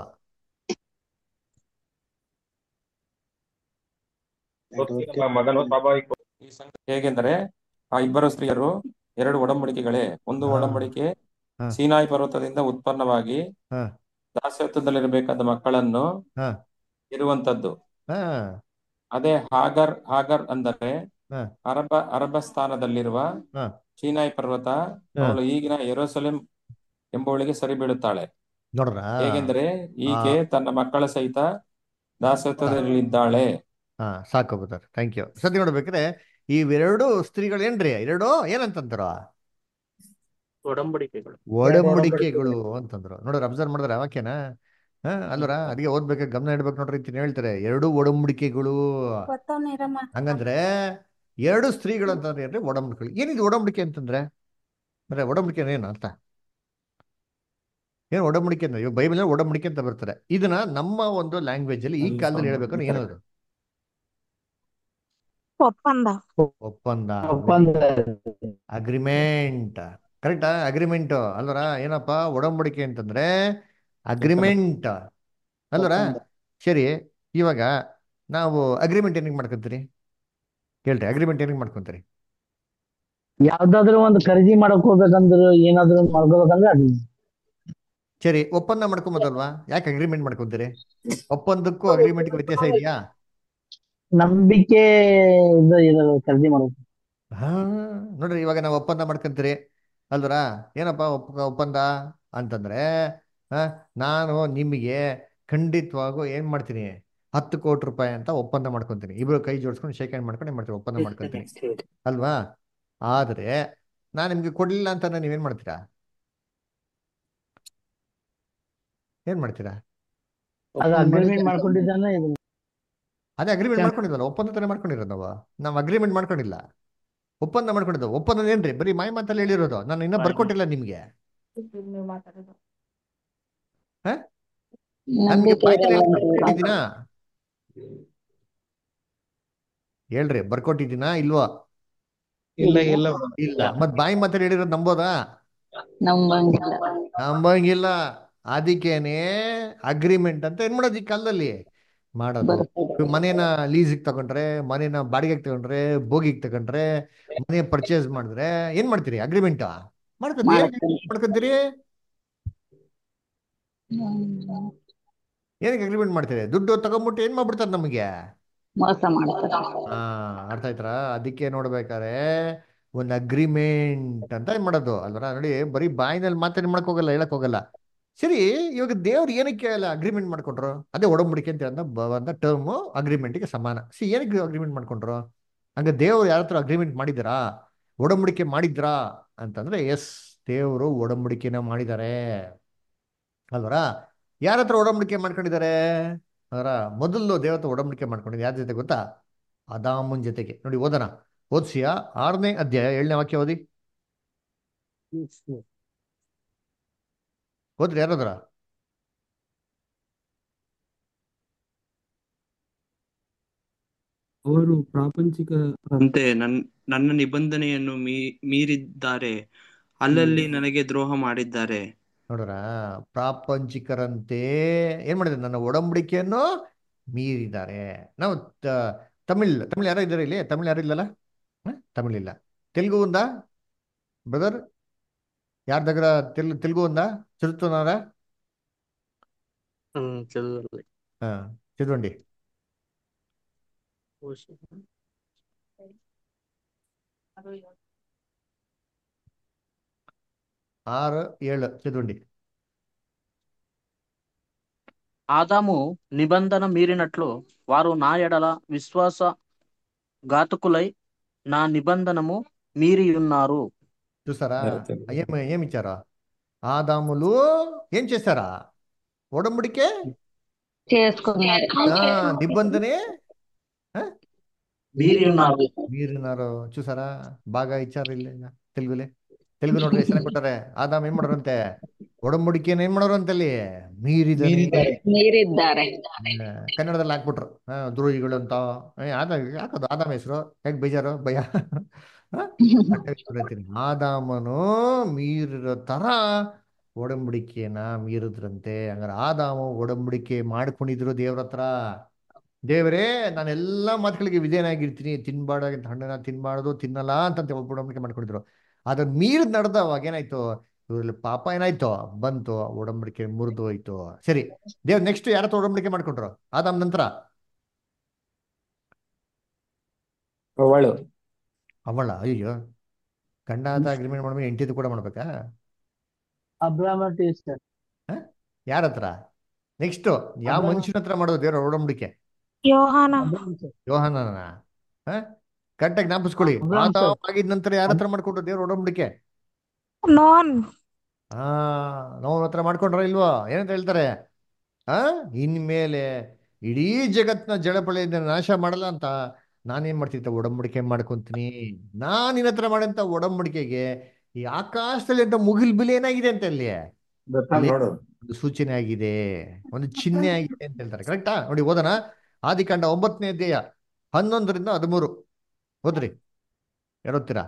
S6: ಸೊತ್ತಿನ ಮಗನು ಸ್ವಾಭಾವಿಕ. ಈ ಸಂಗತಿ ಹೇಗೆಂದರೆ, ಆ 2 ಸ್ತ್ರೀಯರು 2 ಒಡಂಬಡಿಕೆಗಳೇ. ಒಂದು
S1: ಹಾ.
S6: ಒಡಂಬಡಿಕೆ
S1: ಹಾ.
S6: ಸೀನಾಯಿ ಪರ್ವತದಿಂದ ಉತ್ಪನ್ನವಾಗಿ
S1: ಹಾ.
S6: ದಾಸ್ಯತ್ವದಲ್ಲಿರಬೇಕಾದ ಮಕ್ಕಳನ್ನು
S1: ಹಾ.
S6: ಇರುವಂತದ್ದು.
S1: ಹಾ.
S6: ಅದೇ ಹಾಗರ್. ಹಾಗರ್ ಅಂದರೆ
S1: ಹಾ.
S6: ಅರಬಸ್ಥಾನದಲ್ಲಿರುವ
S1: ಹಾ.
S6: ಸೀನಾಯಿ ಪರ್ವತ.
S1: ಹಾ.
S6: ಅವಳು ಈಗಿನ ಯೆರೂಸಲೇಮ್ ಎಂಬುವಳಿಗೆ ಸರಿ ಬೀಳುತ್ತಾಳೆ.
S1: ನೋಡ್ರ
S6: ಹೇಗೆಂದರೆ
S1: ಆ
S6: ಈಕೆ ತನ್ನ ಮಕ್ಕಳ ಸಹಿತ ದಾಸತ್ವದಲ್ಲಿದ್ದಾಳೆ.
S1: ಹಾ ಸಾಕು ಬರ್ತಾರೆ, ಥ್ಯಾಂಕ್ ಯು. ಸದ್ಯ ನೋಡ್ಬೇಕಾದ್ರೆ ಇವೆರಡು ಸ್ತ್ರೀಗಳೇನ್ರಿ, ಎರಡು ಏನಂತಂತಾರ,
S7: ಒಡಂಬಡಿಕೆಗಳು.
S1: ಒಡಂಬಡಿಕೆಗಳು ಅಂತಂದ್ರು. ನೋಡ್ರಿ ಅಬ್ಸರ್ವ್ ಮಾಡಿದ್ರೆ ವಾಕ್ಯನ, ಅಲ್ವರ ಅದಕ್ಕೆ ಓದ್ಬೇಕಾದ್ರೆ ಗಮನ ಇಡ್ಬೇಕು ನೋಡ್ರಿ ಅಂತೀನಿ ಹೇಳ್ತಾರೆ, ಎರಡು ಒಡಂಬಡಿಕೆಗಳು. ಹಂಗಂದ್ರೆ ಎರಡು ಸ್ತ್ರೀಗಳು ಅಂತಂದ್ರೆ ಏನ್ರಿ, ಒಡಂಬಡಿಕೆಗಳು. ಏನಿದು ಒಡಂಬಡಿಕೆ ಅಂತಂದ್ರೆ, ಅಂದ್ರೆ ಒಡಂಬಡಿಕೆ ಏನು ಅರ್ಥ, ಏನು ಒಡಂಬಡಿಕೆ ಅಂದ್ರೆ ಇವಾಗ ಬೈಬಲ್ ಒಡಂಬಡಿಕೆ ಅಂತ ಬರ್ತಾರೆ. ಇದನ್ನ ನಮ್ಮ ಒಂದು ಲ್ಯಾಂಗ್ವೇಜ್ ಅಲ್ಲಿ ಈ ಕಾಲದಲ್ಲಿ ಹೇಳ್ಬೇಕಾದ್ರೆ ಏನದು,
S2: ಒಪ್ಪಂದ.
S1: ಒಪ್ಪಂದ,
S5: ಒಪ್ಪಂದ.
S1: ಅಗ್ರಿಮೆಂಟ್. ಕರೆಕ್ಟಾ, ಅಗ್ರಿಮೆಂಟ್ ಅಲ್ವರ. ಏನಪ್ಪಾ ಒಡಂಬಡಿಕೆ ಅಂತಂದ್ರೆ ಅಗ್ರಿಮೆಂಟ್ ಅಲ್ವರ. ಸರಿ, ಇವಾಗ ನಾವು ಅಗ್ರಿಮೆಂಟ್ ಏನಿಗೆ ಮಾಡ್ಕೊಂತೀರಿ ಕೇಳ್ರಿ, ಅಗ್ರಿಮೆಂಟ್ ಏನಿಗೆ ಮಾಡ್ಕೊಂತೀರಿ?
S8: ಯಾವ್ದಾದ್ರು ಒಂದು ಖರೀದಿ ಮಾಡಕ್ ಹೋಗ್ಬೇಕಂದ್ರೆ ಏನಾದ್ರು ಮಾಡ್ಕೋಬೇಕಂದ್ರೆ ಅದು
S1: ಸರಿ, ಒಪ್ಪಂದ ಮಾಡ್ಕೊಂಬೋದಲ್ವಾ? ಯಾಕೆ ಅಗ್ರಿಮೆಂಟ್ ಮಾಡ್ಕೊಂತೀರಿ? ಒಪ್ಪಂದಕ್ಕೂ ಅಗ್ರಿಮೆಂಟ್ಗೂ ವ್ಯತ್ಯಾಸ ಇದೆಯಾ?
S8: ನಂಬಿಕೆ ಇದು ಖರೀದಿ ಮಾಡೋದು.
S1: ಹಾ ನೋಡ್ರಿ, ಇವಾಗ ನಾವು ಒಪ್ಪಂದ ಮಾಡ್ಕೊಂತೀರಿ ಅಲ್ವರ. ಏನಪ್ಪ ಒಪ್ಪಂದ ಅಂತಂದ್ರೆ, ನಾನು ನಿಮಗೆ ಖಂಡಿತವಾಗೂ ಏನ್ ಮಾಡ್ತೀನಿ, 10 ಕೋಟಿ ರೂಪಾಯಿ ಅಂತ ಒಪ್ಪಂದ ಮಾಡ್ಕೊಂತೀನಿ. ಇಬ್ರು ಕೈ ಜೋಡಿಸ್ಕೊಂಡು ಶೇಕ್ ಹ್ಯಾಂಡ್ ಮಾಡ್ಕೊಂಡು ಏನ್ ಮಾಡ್ತೀವಿ, ಒಪ್ಪಂದ ಮಾಡ್ಕೊಂತೀನಿ ಅಲ್ವಾ? ಆದ್ರೆ ನಾನು ನಿಮ್ಗೆ ಕೊಡ್ಲಿಲ್ಲ ಅಂತ ನೀವೇನ್ ಮಾಡ್ತೀರಾ, ಏನ್ ಮಾಡ್ತೀರಾ?
S8: ಅದು ಅಗ್ರಿಮೆಂಟ್ ಮಾಡ್ಕೊಂಡಿದ್ದಾನೆ ಇದು.
S1: ಅದೇ ಅಗ್ರಿಮೆಂಟ್ ಮಾಡ್ಕೊಂಡಿದ್ವಲ್ಲ, ಒಪ್ಪಂದ ತಾನೇ ಮಾಡ್ಕೊಂಡಿರೋದು. ನಾವು ಅಗ್ರಿಮೆಂಟ್ ಮಾಡ್ಕೊಂಡಿಲ್ಲ, ಒಪ್ಪಂದ ಮಾಡ್ಕೊಂಡಿದ್ದು. ಒಪ್ಪಂದ ಏನ್ರಿ, ಬರೀ ಮಾಯ ಮಾತಲ್ಲಿ ಹೇಳಿರೋದು, ನಾನು ಇನ್ನೂ ಬರ್ಕೊಟ್ಟಿಲ್ಲ ನಿಮ್ಗೆ. ನನ್ಗೆ ಬರ್ಕೊಟ್ಟಿದ್ದೀನಾ ಹೇಳ್ರಿ, ಬರ್ಕೊಟ್ಟಿದ್ದೀನಾ ಇಲ್ವಾ?
S7: ಇಲ್ಲ ಇಲ್ಲ
S1: ಇಲ್ಲ. ಮತ್ ಬಾಯಿ ಮಾತಲ್ಲಿ ಹೇಳಿರೋದು ನಂಬೋದಾ?
S2: ನಂಬಂಗಿಲ್ಲ.
S1: ನಂಬಂಗಿಲ್ಲ. ಅದಕ್ಕೇನೆ ಅಗ್ರಿಮೆಂಟ್ ಅಂತ ಏನ್ ಮಾಡೋದು ಈ ಕಾಲದಲ್ಲಿ ಮಾಡೋದು. ಇವಾಗ ಮನೇನ ಲೀಸಿಗೆ ತಗೊಂಡ್ರೆ, ಮನೇನ ಬಾಡಿಗೆಗೆ ತಗೊಂಡ್ರೆ, ಬೋಗಿಗೆ ತಗೊಂಡ್ರೆ, ಮನೆ ಪರ್ಚೇಸ್ ಮಾಡಿದ್ರೆ ಏನ್ ಮಾಡ್ತೀರಿ, ಅಗ್ರಿಮೆಂಟ್ ಮಾಡ್ಕೊಂತೀರಿ. ಮಾಡ್ಕೊಂತೀರಿ ಏನಕ್ಕೆ ಅಗ್ರಿಮೆಂಟ್ ಮಾಡ್ತೀರಿ? ದುಡ್ಡು ತಗೊಂಡ್ಬಿಟ್ಟು ಏನ್ ಮಾಡ್ಬಿಡ್ತಾರೆ ನಮಗೆ,
S2: ಮೋಸ ಮಾಡ್ತಾರೆ.
S1: ಹಾ ಅರ್ಥ ಆಯ್ತರ? ಅದಕ್ಕೆ ನೋಡ್ಬೇಕಾರೆ ಒಂದು ಅಗ್ರಿಮೆಂಟ್ ಅಂತ ಏನ್ ಮಾಡೋದು ಅಲ್ವರ. ನೋಡಿ, ಬರೀ ಬಾಯಿನಲ್ಲಿ ಮಾತೇನ್ ಮಾಡಕ್ ಹೋಗಲ್ಲ, ಹೇಳಕ್ ಹೋಗಲ್ಲ. ಸರಿ, ಇವಾಗ ದೇವ್ರು ಏನಕ್ಕೆ ಅಲ್ಲ ಅಗ್ರಿಮೆಂಟ್ ಮಾಡ್ಕೊಂಡ್ರು? ಅದೇ ಒಡಂಬಡಿಕೆ ಅಂತ ಬಂದ ಟರ್ಮು ಅಗ್ರಿಮೆಂಟ್ಗೆ ಸಮಾನ. ಏನಕ್ಕೆ ಅಗ್ರಿಮೆಂಟ್ ಮಾಡ್ಕೊಂಡ್ರು? ಹಂಗ ದೇವ್ರು ಯಾರ ಹತ್ರ ಅಗ್ರಿಮೆಂಟ್ ಮಾಡಿದಾರಾ, ಒಡಂಬಡಿಕೆ ಮಾಡಿದ್ರಾ ಅಂತಂದ್ರೆ ಎಸ್, ದೇವರು ಒಡಂಬಡಿಕೆನ ಮಾಡಿದ್ದಾರೆ ಅಲ್ವರ. ಯಾರ ಹತ್ರ ಒಡಂಬಡಿಕೆ ಮಾಡ್ಕೊಂಡಿದ್ದಾರೆ ಅದರ? ಮೊದಲು ದೇವತೆ ಒಡಂಬಡಿಕೆ ಮಾಡ್ಕೊಂಡಿದ್ದು ಯಾರ ಜೊತೆ ಗೊತ್ತಾ? ಅದಾಮನ್ ಜೊತೆಗೆ. ನೋಡಿ ಓದೋಣ, ಓದ್ಸಿಯ 6ನೇ ಅಧ್ಯಾಯ 7ನೇ ವಾಕ್ಯ ಓದಿ. ಓದ್ರಿ ಯಾರಾದ್ರ?
S9: ಅವರು ಪ್ರಾಪಂಚಿಕರಂತೆ ನನ್ನ ನಿಬಂಧನೆಯನ್ನು ಮೀರಿದ್ದಾರೆ, ಅಲ್ಲಲ್ಲಿ ನನಗೆ ದ್ರೋಹ ಮಾಡಿದ್ದಾರೆ.
S1: ನೋಡ್ರ, ಪ್ರಾಪಂಚಿಕರಂತೆ ಏನ್ ಮಾಡಿದ್ದಾರೆ, ನನ್ನ ಒಡಂಬಡಿಕೆಯನ್ನು ಮೀರಿದ್ದಾರೆ. ನಾವು ತಮಿಳ್ ಯಾರೋ ಇದ್ದಾರೆ ಇಲ್ಲಿ? ತಮಿಳ್ ಯಾರು ಇಲ್ಲಲ್ಲ? ತಮಿಳ್ ಇಲ್ಲ. ತೆಲುಗು ఉందా ಬ್ರದರ್? ಯಾರ దగ్గర తెలుగు ఉందా? చదువుతున్నారా?
S7: చదువు
S1: చదవండి. 6:7 చదవండి.
S7: ఆదాము నిబంధన మీరినట్లు వారు నా ఎడల విశ్వాస ఘాతకులై నా నిబంధనము మీరి ఉన్నారు.
S1: చూసారా ఏమి ఇచ్చారా? ఆదాములు ఏం చేశారా? ఒడంబడికే నిబంధనే మీరున్నారు. చూసారా, బాగా ఇచ్చారు ಇಲ್ಲ తెలుగు ನೋಡ್ರಿ ಹೆಸರ ಕೊಟ್ಟಾರೆ. ಆದಾಮ್ ಏನ್ ಮಾಡೋರಂತೆ, ಒಡಂಬಡಿಕೆನ ಏನ್ ಮಾಡೋರಂತಲ್ಲಿ ಮೀರಿದ್ದಾರೆ. ಕನ್ನಡದಲ್ಲಿ ಹಾಕ್ಬಿಟ್ರು ದ್ರೋಹಿಗಳು ಅಂತ. ಹಾಕೋದು ಆದಾಮ್ ಹೆಸರು, ಹೇಗ್ ಬೇಜಾರು ಭಯ. ಆದಾಮನು ಮೀರಿರೋ ತರ ಒಡಂಬಡಿಕೆನ ಮೀರಿದ್ರಂತೆ. ಹಂಗಾರೆ ಆದಾಮ ಒಡಂಬಡಿಕೆ ಮಾಡ್ಕೊಂಡಿದ್ರು ದೇವ್ರ ಹತ್ರ. ದೇವರೇ, ನಾನೆಲ್ಲಾ ಮಾತುಗಳಿಗೆ ವಿಧೇಯನಾಗಿರ್ತೀನಿ, ತಿನ್ಬಾರ್ದಾಗಿಂತ ಹಣ್ಣನ್ನ ತಿನ್ಬಾರ್ದು, ತಿನ್ನಲ್ಲ ಅಂತ ಒಡಂಬಡಿಕೆ ಮಾಡ್ಕೊಂಡಿದ್ರು. ಅದನ್ನ ಮೀರಿದ್ ನಡೆದವಾಗ ಏನಾಯ್ತು, ಇವ್ರಲ್ಲಿ ಪಾಪ ಏನಾಯ್ತು ಬಂತು, ಒಡಂಬಡಿಕೆ ಮುರಿದು ಹೋಯ್ತು. ಸರಿ, ದೇವ್ರು ನೆಕ್ಸ್ಟ್ ಯಾರ ಹತ್ರ ಒಡಂಬಡಿಕೆ ಮಾಡ್ಕೊಂಡ್ರು ಆದಾಮ್ ನಂತರ? ಅವಳ. ಅಯ್ಯೋ, ಗಂಡ ಅಂತ ಅಗ್ರಿಮೆಂಟ್ ಮಾಡ್ಬೇಕು, ಹೆಂಡತಿದು ಕೂಡ ಮಾಡ್ಬೇಕಾ? ಯಾರ ಹತ್ರ? ನೆಕ್ಸ್ಟ್ ಯಾವ ಮನುಷ್ಯನ ಹತ್ರ ಮಾಡೋದು ದೇವ್ರ ಒಡಂಬಡಿಕೆ?
S2: ಯೋಹಾನ.
S1: ಯೋಹಾನನ. ಕರೆಕ್ಟಾಗಿ ಜ್ಞಾಪಿಸ್ಕೊಳ್ಳಿ.
S8: ಅಬ್ರಾಮ್ ಸರ್.
S1: ಆದಾಮ್ ಆಗಿದ ನಂತರ ಯಾರ ಹತ್ರ ಮಾಡ್ಕೊಟ್ರು ದೇವ್ರ ಒಡಂಬಡಿಕೆ?
S2: ನೋನ್.
S1: ಹಾ, ನಾವು ಹತ್ರ ಮಾಡ್ಕೊಂಡ್ರ ಇಲ್ವೋ? ಏನಂತ ಹೇಳ್ತಾರೆ? ಆ ಇನ್ಮೇಲೆ ಇಡೀ ಜಗತ್ನ ಜಡಪಳೆಯಿಂದ ನಾಶ ಮಾಡಲ್ಲ ಅಂತ ನಾನೇನ್ ಮಾಡ್ತಿದ್ದೆ, ಒಡಂಬಡಿಕೆ ಮಾಡ್ಕೊಂತೀನಿ. ನಾನ್ ನಿನ್ನ ಹತ್ರ ಮಾಡಂತ ಒಡಂಬಡಿಕೆಗೆ ಈ ಆಕಾಶದಲ್ಲಿ ಅಂತ ಮುಗಿಲ್ ಬಿಲ್ ಏನಾಗಿದೆ ಅಂತ ಅಲ್ಲಿ ಅಲ್ಲಿ
S10: ನೋಡು.
S1: ಒಂದು ಸೂಚನೆ ಆಗಿದೆ, ಒಂದು ಚಿಹ್ನೆ ಆಗಿದೆ ಅಂತ ಹೇಳ್ತಾರೆ. ಕರೆಕ್ಟಾ? ನೋಡಿ ಓದೋಣ. ಆದಿಕಾಂಡ 9ನೇ ಅಧ್ಯಾಯ 11ರಿಂದ 13 ಓದ್ರಿ. ಯಾರೋತ್ತೀರಾ?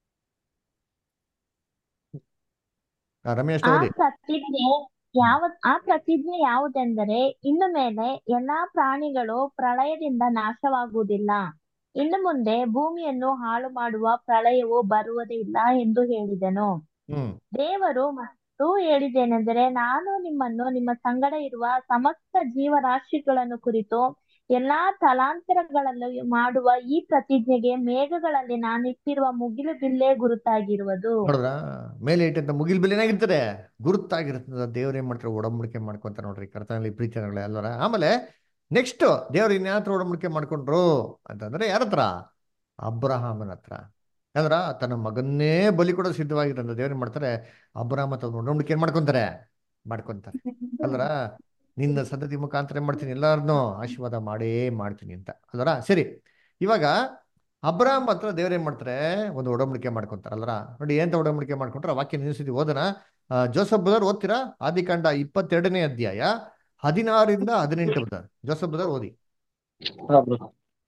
S1: ರಮೇಶ್
S2: ಆ
S1: ಓದಿ.
S2: ಪ್ರತಿಜ್ಞೆ ಯಾವುದೆಂದರೆ, ಇನ್ನು ಮೇಲೆ ಎಲ್ಲಾ ಪ್ರಾಣಿಗಳು ಪ್ರಳಯದಿಂದ ನಾಶವಾಗುವುದಿಲ್ಲ. ಇನ್ನು ಮುಂದೆ ಭೂಮಿಯನ್ನು ಹಾಳು ಮಾಡುವ ಪ್ರಳಯವು ಬರುವುದೇ ಇಲ್ಲ ಎಂದು ಹೇಳಿದನು.
S1: ಹ್ಮ್
S2: ದೇವರು ಮತ್ತು ಹೇಳಿದ್ದೇನೆಂದರೆ, ನಾನು ನಿಮ್ಮನ್ನು ನಿಮ್ಮ ಸಂಗಡ ಇರುವ ಸಮಸ್ತ ಜೀವರಾಶಿಗಳನ್ನು ಕುರಿತು ಎಲ್ಲಾ ತಲಾಂತರಗಳಲ್ಲಿ ಮಾಡುವ ಈ ಪ್ರತಿಜ್ಞೆಗೆ ಮೇಘಗಳಲ್ಲಿ ನಾನಿಟ್ಟಿರುವ ಮುಗಿಲು ಬಿಲ್ಲೇ ಗುರುತಾಗಿರುವುದು.
S1: ನೋಡ್ರ, ಮೇಲೆ ಇಟ್ಟಂತ ಮುಗಿಲ್ ಬೆಲೆ ಏನಾಗಿರ್ತಾರೆ? ಗುರುತಾಗಿರ್ತದ. ದೇವ್ರ ಏನ್ ಮಾಡ್ತಾರೆ? ಒಡಂಬಡಿಕೆ ಮಾಡ್ಕೊಂತ ನೋಡ್ರಿ ಕರ್ತನಲ್ಲಿ ಪ್ರೀತಿಗಳೇ ಅಲ್ವರ. ಆಮೇಲೆ ನೆಕ್ಸ್ಟ್ ದೇವ್ರ ಇನ್ಯಾತ್ರ ಒಡಂಬಡಿಕೆ ಮಾಡ್ಕೊಂಡ್ರು ಅಂತಂದ್ರೆ ಯಾರ ಹತ್ರ? ಅಬ್ರಹಾಮನ ಹತ್ರ. ಅಂದ್ರ ತನ್ನ ಮಗನ್ನೇ ಬಲಿ ಕೂಡ ಸಿದ್ಧವಾಗಿರಂತ ದೇವ್ರ ಏನ್ ಮಾಡ್ತಾರೆ? ಅಬ್ರಹಾಮ ಹತ್ರ ಒಡಂಬಡಿಕೆ ಏನ್ ಮಾಡ್ಕೊಂತಾರೆ ಅಲ್ವರ. ನಿನ್ನ ಸಂತತಿ ಮುಖಾಂತರ ಏನ್ ಮಾಡ್ತೀನಿ, ಎಲ್ಲಾರನ್ನೂ ಆಶೀರ್ವಾದ ಮಾಡೇ ಮಾಡ್ತೀನಿ ಅಂತ ಅಲ್ವರ. ಸರಿ, ಇವಾಗ ಅಬ್ರಾಮ್ ಹತ್ರ ದೇವ್ರ ಏನ್ ಮಾಡ್ತಾರೆ? ಒಂದು ಒಡಂಬಡಿಕೆ ಮಾಡ್ಕೊಂತಾರಲ್ರ. ನೋಡಿ ಎಂತ ಒಡಂಬಡಿಕೆ ಮಾಡ್ಕೊಂಡ್ರೆ ವಾಕ್ಯ ನಿಲ್ಲಿಸಿದ್ವಿ, ಓದನ. ಜೋಸಫ್ ಬ್ರದರ್ ಓದ್ತೀರಾ? ಆದಿಕಾಂಡ 22ನೇ ಅಧ್ಯಾಯ 16ರಿಂದ 18 ಬ್ರದರ್. ಜೋಸಫ್ ಬ್ರದರ್ ಓದಿ.
S5: ಹಾ ಬ್ರೋ.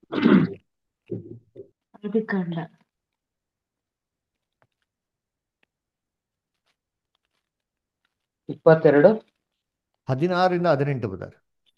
S4: ಆದಿಕಾಂಡ
S5: 22
S1: 16ರಿಂದ 18 ಬ್ರದರ್.